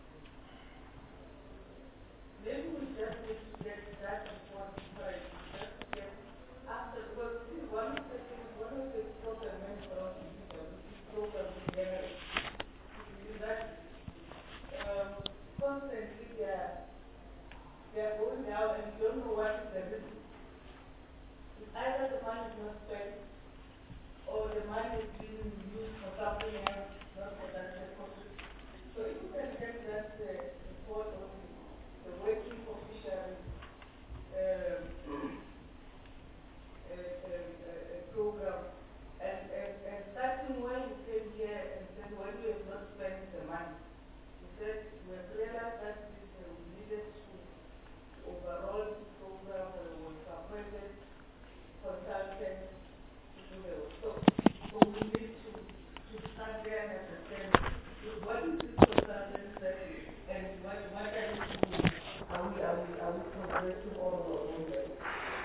A: maybe we just need to get that report right, just to get after, because this is one of the things, one of the problems around the program in general, is that um, constantly they are, they are going down and you don't know what is the reason. It's either the money is not spent or the money is being used for something else, not for that purpose. So if you can get that uh, report on the working for fisheries um, uh, uh, uh, program, and, and, and starting when you came here and said when you have not spent the money, you said we have realized that this, uh, we needed to, to overall this program where we appointed consultants to do the work. So, so we need to, to start there and understand what is this consultant saying and what, what are we doing? Are we, are we, are we progressing all over the way?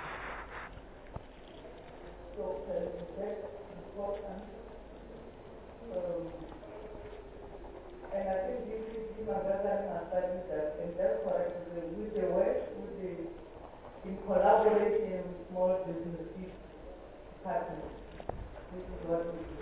A: So, uh, that's important. Um, and I think this is Magasan has studied that, and that's correct. With the work, with the, in collaboration with small business partners, this is what we do.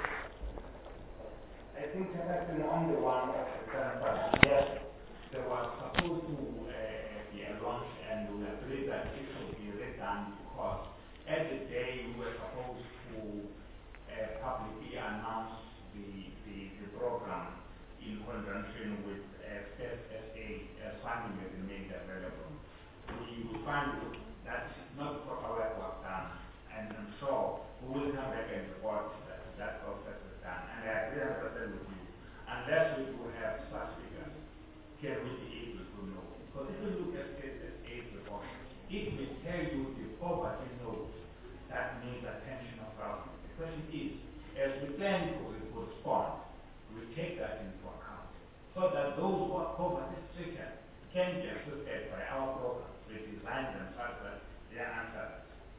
B: I think Chairperson, on the one of the current budget, yes, there was supposed to uh, be a launch, and we agreed that it should be redone because at the day we were supposed to uh, publicly announce the, the, the program in conjunction with uh, S A as funding has been made available. We, we find that not proper work was done, and I'm sure we will come back and report that that process is done. And I agree one hundred percent with you. Unless we do have such figures, can we be able to know? Because if you look at S A report, it will tell you the poverty note that needs attention of government. The question is, as we plan to respond, we take that into account so that those who are poverty stricken can be assisted by our programs. We design them such that they are answered.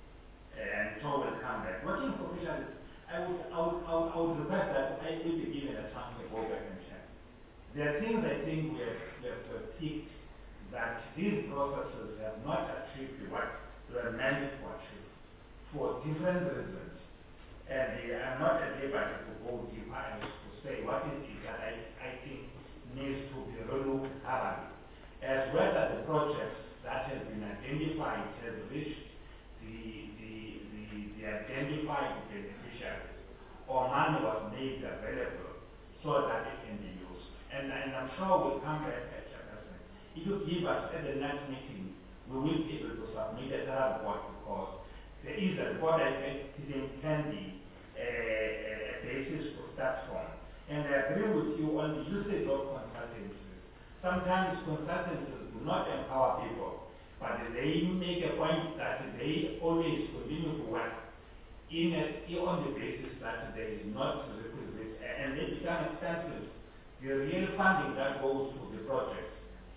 B: And so will come back. Working for fisheries, I would, I would, I would, I would request that I will be given a chance to go back and check. There are things I think we have, we have picked that these processes have not achieved what they were meant to achieve for different reasons. And uh, I'm not at liberty to go deeper and to say what is it that I, I think needs to be relooked thoroughly, as well as the projects that have been identified have reached the, the, the, the identified beneficiaries, or money was made available so that it can be used. And, and I'm sure we'll come back at Chairperson. If you give us at the next meeting, we will be able to submit a thorough report because there is a report I think can be a, a basis to start from. And I agree with you on the usage of consultancies. Sometimes consultancies do not empower people, but they make a point that they always continue to work in a, on the basis that there is not requisite, and they become expensive. The real funding that goes to the project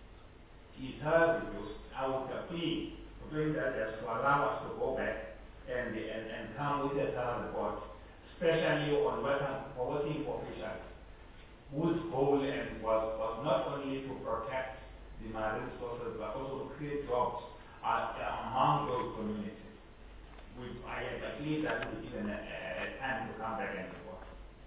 B: is reduced. I would appeal to doing that as to allow us to go back and, and, and come with a thorough report, especially on working for working for fisheries, whose goal and was, was not only to protect the marine resources but also to create jobs uh, among those communities. We, I believe that we given a, a time to come back and report.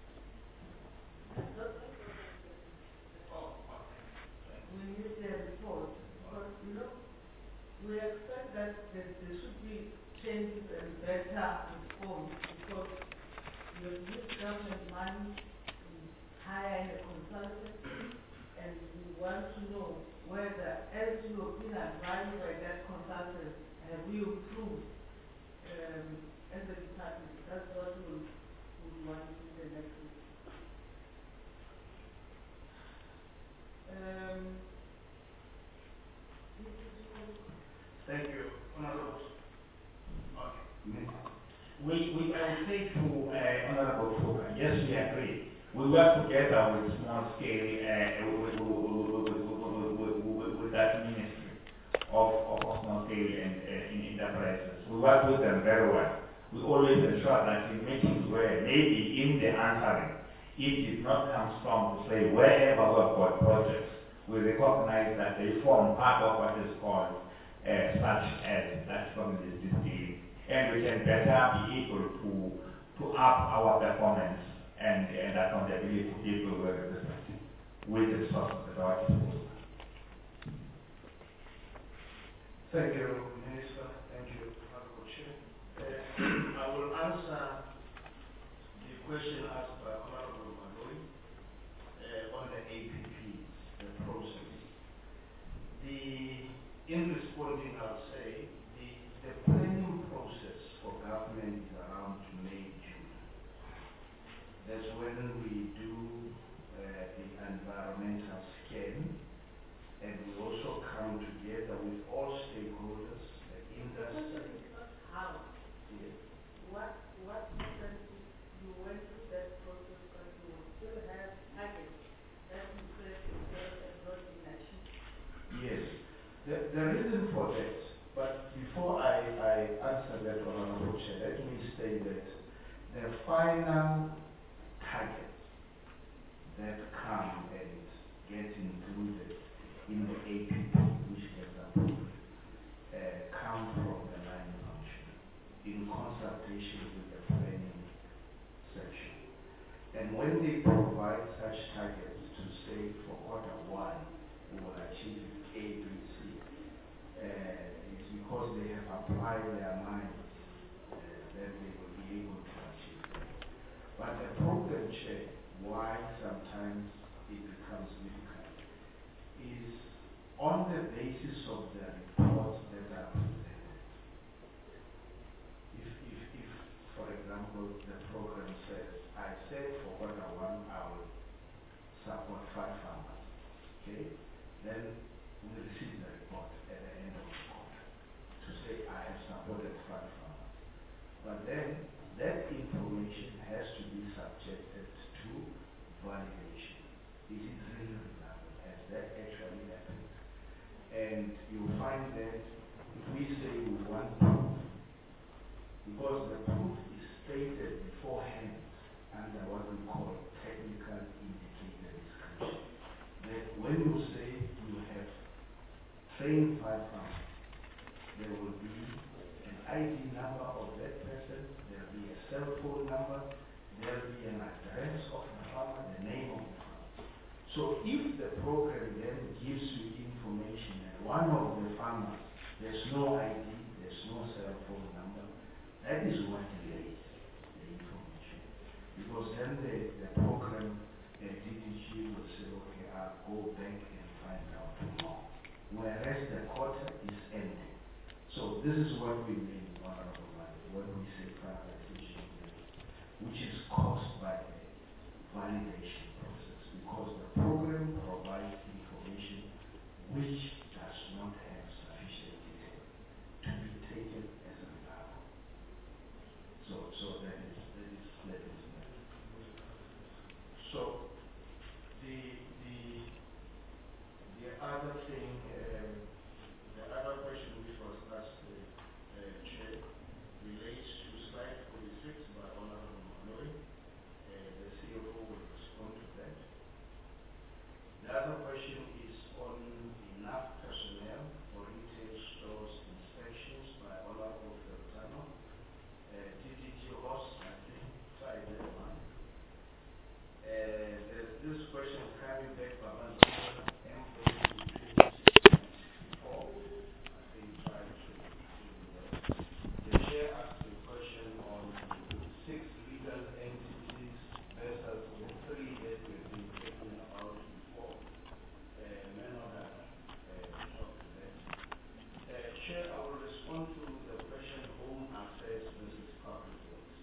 A: We need the report because, you know, we expect that there, there should be changes and better informed because you use government money to hire a consultant and we want to know whether, as you have been advised by that consultant, have we improved um, as a department. That's what we would want to do the next week. Um,
B: Thank you, Honorable. Okay. We, we, I would say to uh, Honorable Fuka, yes, we agree. We work together with small scale, uh, with, with, with, with, with, with that ministry. work with them very well. We always ensure that in meetings where maybe in the answering, it did not come strong to say wherever we've got projects, we recognize that they form part of what is called uh, such as that from the city, and we can better be able to to up our performance and, and accountability to people who are represented with the resources that are disposal.
I: Thank you, Minister. Thank you, Honorable Chair. Uh, I will answer the question asked by Honorable Malloy uh, on the A P Ps, the process. The, in responding, I'll say, the, the planning process for government is around May, June. That's when we do uh, the environmental scan, and we also come together with all stakeholders, the industry.
A: How?
I: Yes.
A: What, what happens if you went through that process but you still have targets that you said yourself and not in action?
I: Yes. The, the reason for that, but before I, I answer that, Honorable Chair, let me say that the final targets that come and get included in the A P P, which gets approved, uh, come from the line function in consultation with the planning section. And when they provide such targets to say for quarter one, we will achieve A, B, C, uh, it's because they have applied their minds uh, that they will be able to achieve that. But the problem, Chair, why sometimes it becomes difficult is on the basis of the reports that are presented. If, if, if, for example, the program says, I said for quarter one, I will support five farmers, okay? Then we receive the report at the end of the quarter to say, I have supported five farmers. But then, that information has to be subjected to validation. Is it really reliable? Has that actually happened? And you'll find that if we say we want proof, because the proof is stated beforehand under what we call technical indicator description, that when you say you have trained five farmers, there will be an I D number of that person, there will be a cell phone number, there will be an address of the farmer, the name of the farmer. So if the program then gives you information and one of the farmers, there's no I D, there's no cell phone number, that is what delays the information. Because then the, the program, the D D G will say, okay, I'll go back and find out more. Whereas the quarter is ending. So this is what we mean, Honorable Mike, when we say finalization, which is caused by the validation process, because the program provides information which does not have sufficient detail to be taken as a reliable. So, so that is that is that is that. So the the the other thing, um, the other question which was asked, uh, uh, Chair, relates to slide forty-six by Honorable Malloy. Uh, the C F O will respond to that. The other question is on enough personnel for retail stores inspections by Honorable Feltano. Uh, D D G Ross, I think, tried that one. Uh, there's this question coming back by Banzana, M O U twenty-six sixty-four. I think tried to do that. The Chair asked a question on six legal entities versus the three that we've been talking about before. Uh, may not have uh, talked to that. Uh, Chair, I will respond to the question Home Affairs versus Public Works.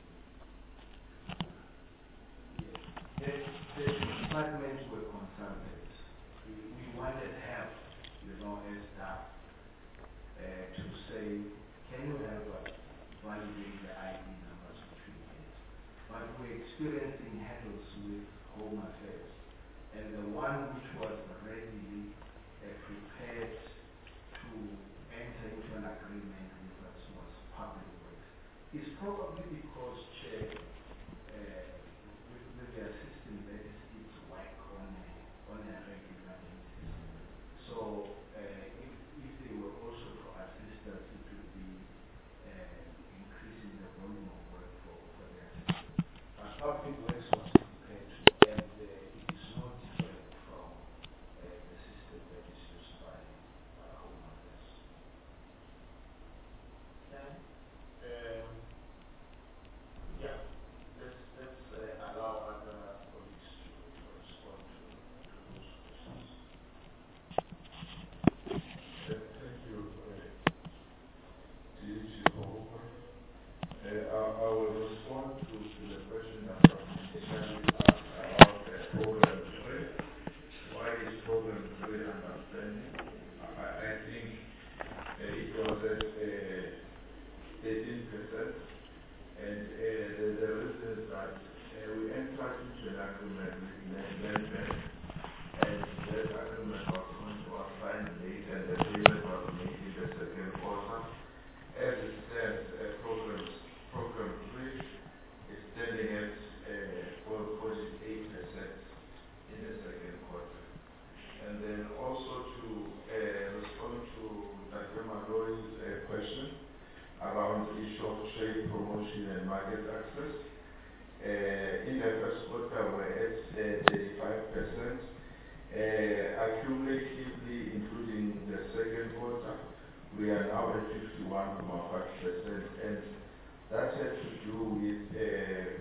I: Yes. The, the departments were consulted. We, we wanted help, you know, as staff, uh, to say, can you help us validate the I D numbers which we get? But we're experiencing hurdles with Home Affairs. And the one which was readily uh, prepared to enter into an agreement with us was It's probably because, Chair, uh, with, with their system, they need to work on a, on a regular basis. So, uh, if, if they were also to assist us, it would be uh, increasing the volume of work for, for their system. But public works was prepared to, and uh, it is not different from uh, the system that is used by, by home affairs.
F: Okay. Um, yeah, let's, let's uh, allow other colleagues to, to respond to, to those questions.
M: Uh, thank you, uh, D G Ohopa. Uh, I, I will respond to, to the question that was initially asked about uh, program three. Why is program three understanding? I, I think uh, it was at uh, eighteen percent, and uh, the, the reason is that uh, we entered into an agreement with Netbank, and that agreement was going to assign late, and the payment was made in the second quarter. As it stands, uh, programs, program three is standing at uh, forty-eight percent in the second quarter. And then also to uh, respond to Doctor Malloy's uh, question around the issue of trade promotion and market access. Uh, in the first quarter, we're at uh, thirty-five percent. Uh, accumulatively, including the second quarter, we are now at fifty-one point five percent, and that has to do with uh,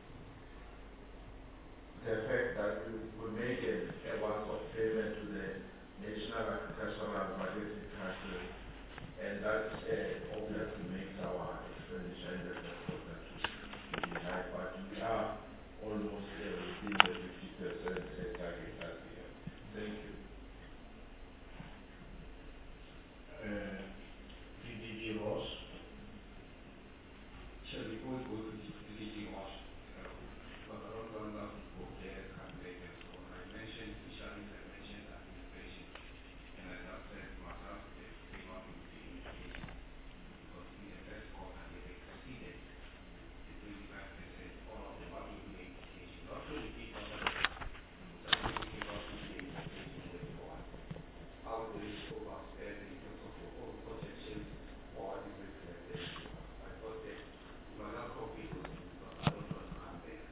M: the fact that we, we made a, a one-off payment to the National Agricultural Marketing Council, and that uh, obviously makes our expenditure in the first quarter to be high, but we are almost uh, within the fifty percent target that we have. Thank you.
C: Uh, D D G Ross. So before we go to D D G Ross, uh, because I don't want enough people there can make it. So I mentioned fisheries, I mentioned administration, and I just said myself they came up with the indication because in the first quarter they exceeded the twenty-five percent. All of them are giving the indication, not twenty-eight percent. Just they came up with the indication going forward. How do you overspend in terms of your own projections or the recommendation? I thought that you might not copy those because I don't want to come there.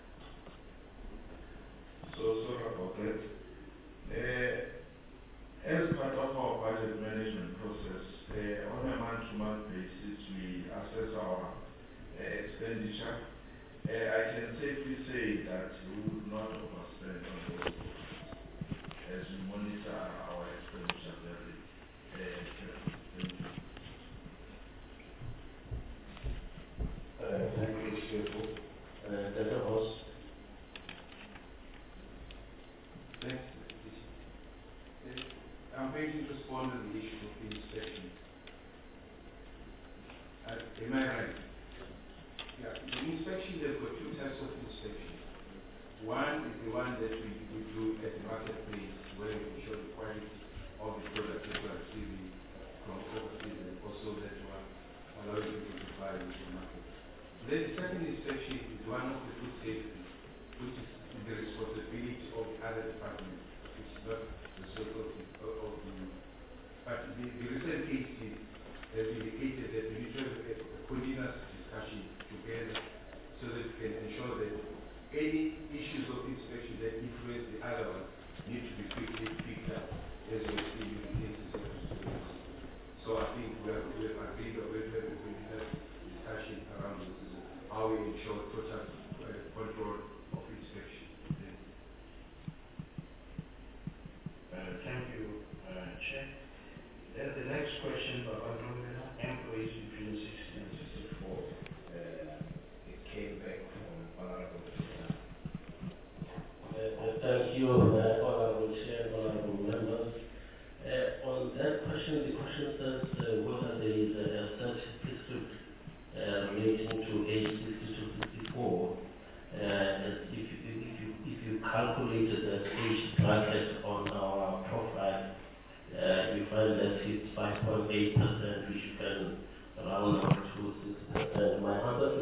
M: So sorry about that. Uh, as part of our budget management process, uh, on a month-to-month basis, we assess our uh, expenditure. Uh, I can safely say that we would not overspend on those programs as we monitor our expenditure very uh, carefully. Thank you.
G: Uh, thank you, C F O. Uh, Doctor Hoss.
C: Thanks. I'm going to respond to the issue of the inspection. Uh, am I right? Yeah, the inspection, there were two types of inspection. One is the one that we, we do at the marketplace where we show the quality of the product that we are receiving from overseas and also that we are allowing people to buy in the market. Then the second inspection is one of the food safety, which is the responsibility of the other departments, which is not the sort of the, of the but the, the recent cases has indicated that we need to have a continuous discussion together so that we can ensure that any issues of inspection that influence the other one need to be quickly picked up as we see in the cases of students. So I think we have, we have agreed or we have a continuous discussion around this, how we ensure total uh, control of inspection.
I: Uh, thank you, uh, Chair. Then the next question, Baba Domina, employees between sixty and sixty-four. Uh, it came back from Honorable President.
K: Uh, uh, thank you, uh, Honorable Chair, Honorable members. Uh, on that question, the question says uh, whether there is a, a such prescript uh, relating to age sixty to sixty-four. Uh, if, you, if, you, if you calculated the age bracket on our profile, uh, you find that it's five point eight percent, which you can round up to six percent. My answer to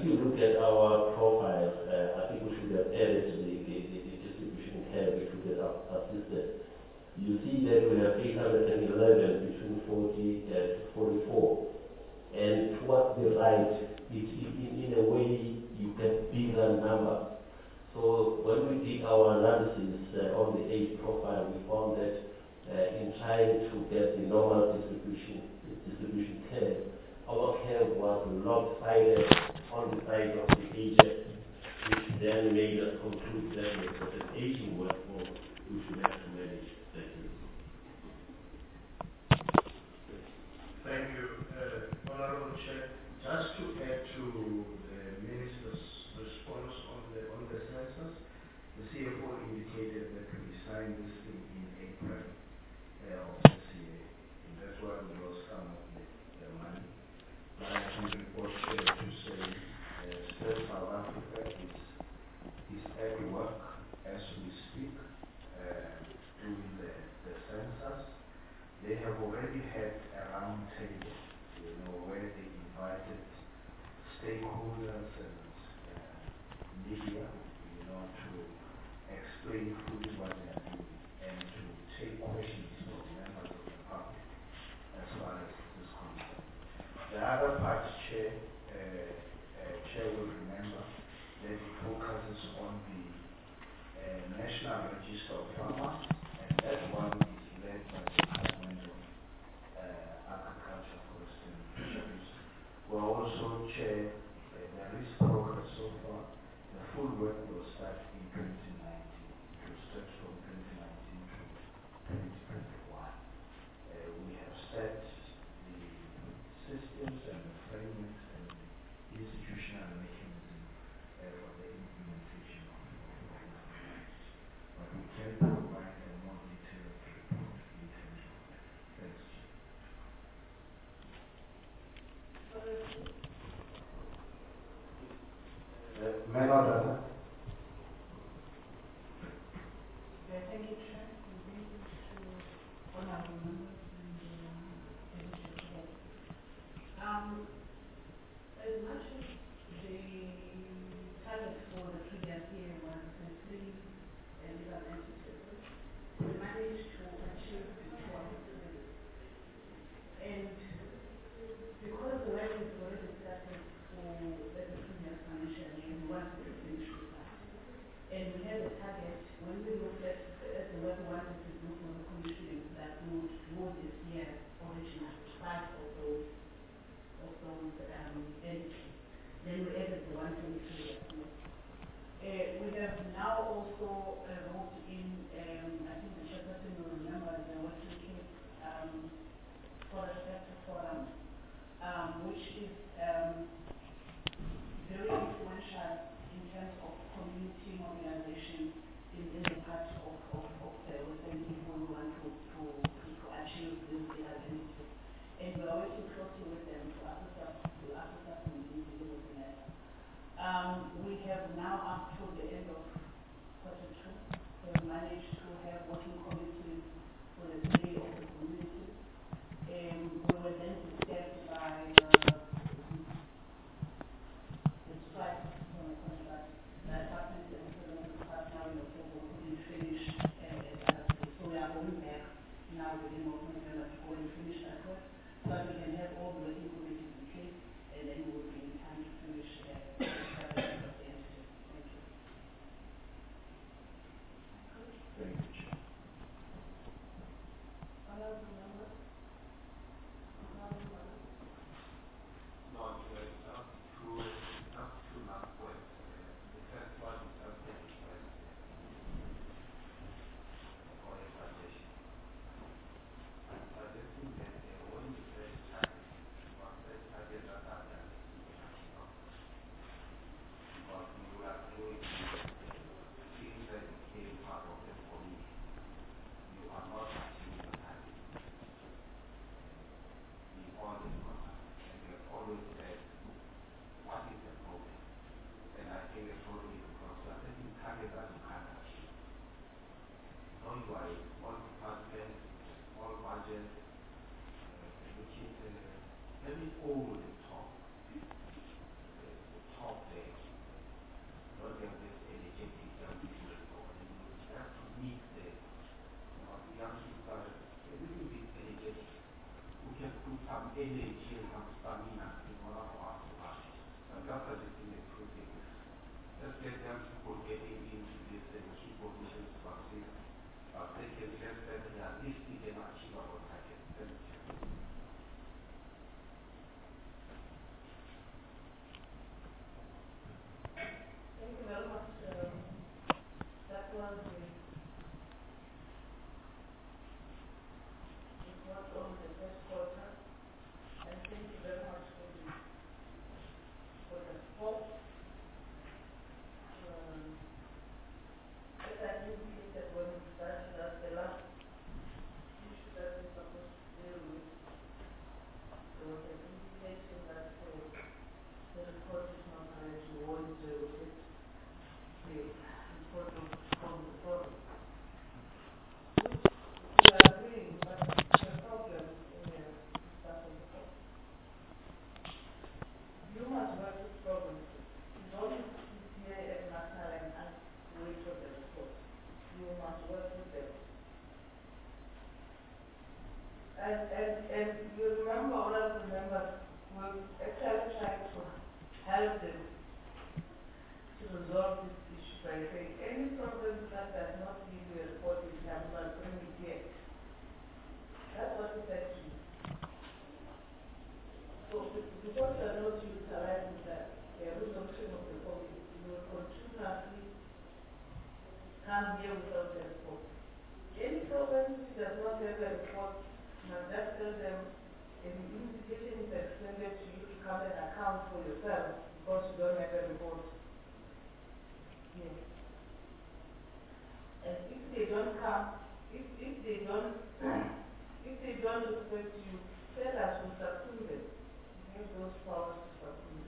K: you look at our profiles, uh, I think we should have added the, the, the, the distribution care which would get up, assisted. You see that we have eight hundred eleven between forty and forty-four. And towards the right, it, it, in, in a way, you get bigger number. So when we did our analysis uh, on the age profile, we found that uh, in trying to get the normal distribution, distribution curve, our curve was lopsided on the side of the aged, which then made us conclude that there was an aging workforce we should have to manage. Thank you.
L: Thank you, uh, Honorable Chair. Just to add to the Minister's response on the on the census, the C F O indicated that we signed this thing in April uh, of this year, and that's why we lost some of the, the money. But I can report Chair to say uh, still South Africa is, is at work as we speak, uh, doing the, the census. They have already had a round table, you know, where they invited stakeholders and uh, media, you know, to explain fully what they are doing and to take questions from members of the public as far as this is concerned. The other part, Chair, uh, uh, Chair will remember that it focuses on the uh, National Register of Farmers, and that one is led by the Department of uh, Agriculture, Forestry and Fisheries. We also, Chair, uh, there is progress so far. The full work will start in twenty nineteen. It will start from twenty nineteen to twenty twenty-one. Uh, we have set the systems and the frameworks and the institutional mechanism uh, for the implementation of it. But we can provide a more detailed report in terms of that. Thanks, Chair. Uh, Madam,
D: Yeah, thank you, Chair. We bring this to honorable members and uh, division head. Um, as much as the target for the previous year was the three uh, legal entities, we managed to achieve one. And because the work is already started for the previous financial year, we wanted to finish with that. And we had a target when we looked at, at the work we wanted to do for the commissioning that we would do this year originally, five of those of those um, entities. Then we added the one twenty-three. Uh, we have now also uh, moved in, um, I think the chairperson will remember the Western Cape um, Forest Sector Forum, um, which is um, very influential in terms of community mobilization in, in the part of, of, of the Western people who want to, to, to, to achieve this identity. And we are working closely with them to assist us, to assist us in dealing with the matter. Um, we have now, up to the end of quarter two, we have managed to have working committees for the three of the communities. Um, we were then disturbed by uh, the strike on the contract that happened in the past now in October. We couldn't finish uh, so we are going back now within November to go and finish that work so that we can have all the working committees in place and then we will be in time to finish uh, the establishment of the entity. Thank you.
L: thank you, Chair.
D: Honorable member. Honorable member.
F: No, Chair, it's up to, it's up to last point. The first one is just a request or a suggestion. I'm suggesting that uh, when you set targets, or set targets that are done,
B: energy and some stamina in order for us to act. So I'm just suggesting a few things. Let's get young people getting into these uh, key positions to succeed. But they can just set realistic and achievable targets. Thank you.
A: Thank you very much. Um, that was the report on the first quarter, and thank you very much for the for the support. Um, as I indicated when we started, that's the last issue that we're supposed to deal with. There was an indication that uh, the report is not ready. We won't deal with it. The report of from the forum. We are agreeing, but the problem in the discussion report. You must work with provinces. You don't sit here at national and ask wait for the report. You must work with them. And and and you remember, all of the members were actually trying to help them to resolve this issue by saying any province that does not give you a report in time must bring it here. That's what we said to you. So be- because you are not utilizing that, the resolution of the policy, you will continuously come here without a report. Any province which does not have a report must just tell them an invitation is extended to you to come and account for yourself because you don't have a report. Yes. And if they don't come, if, if they don't, if they don't respect you, tell us to subsume them. We have those powers to subsume.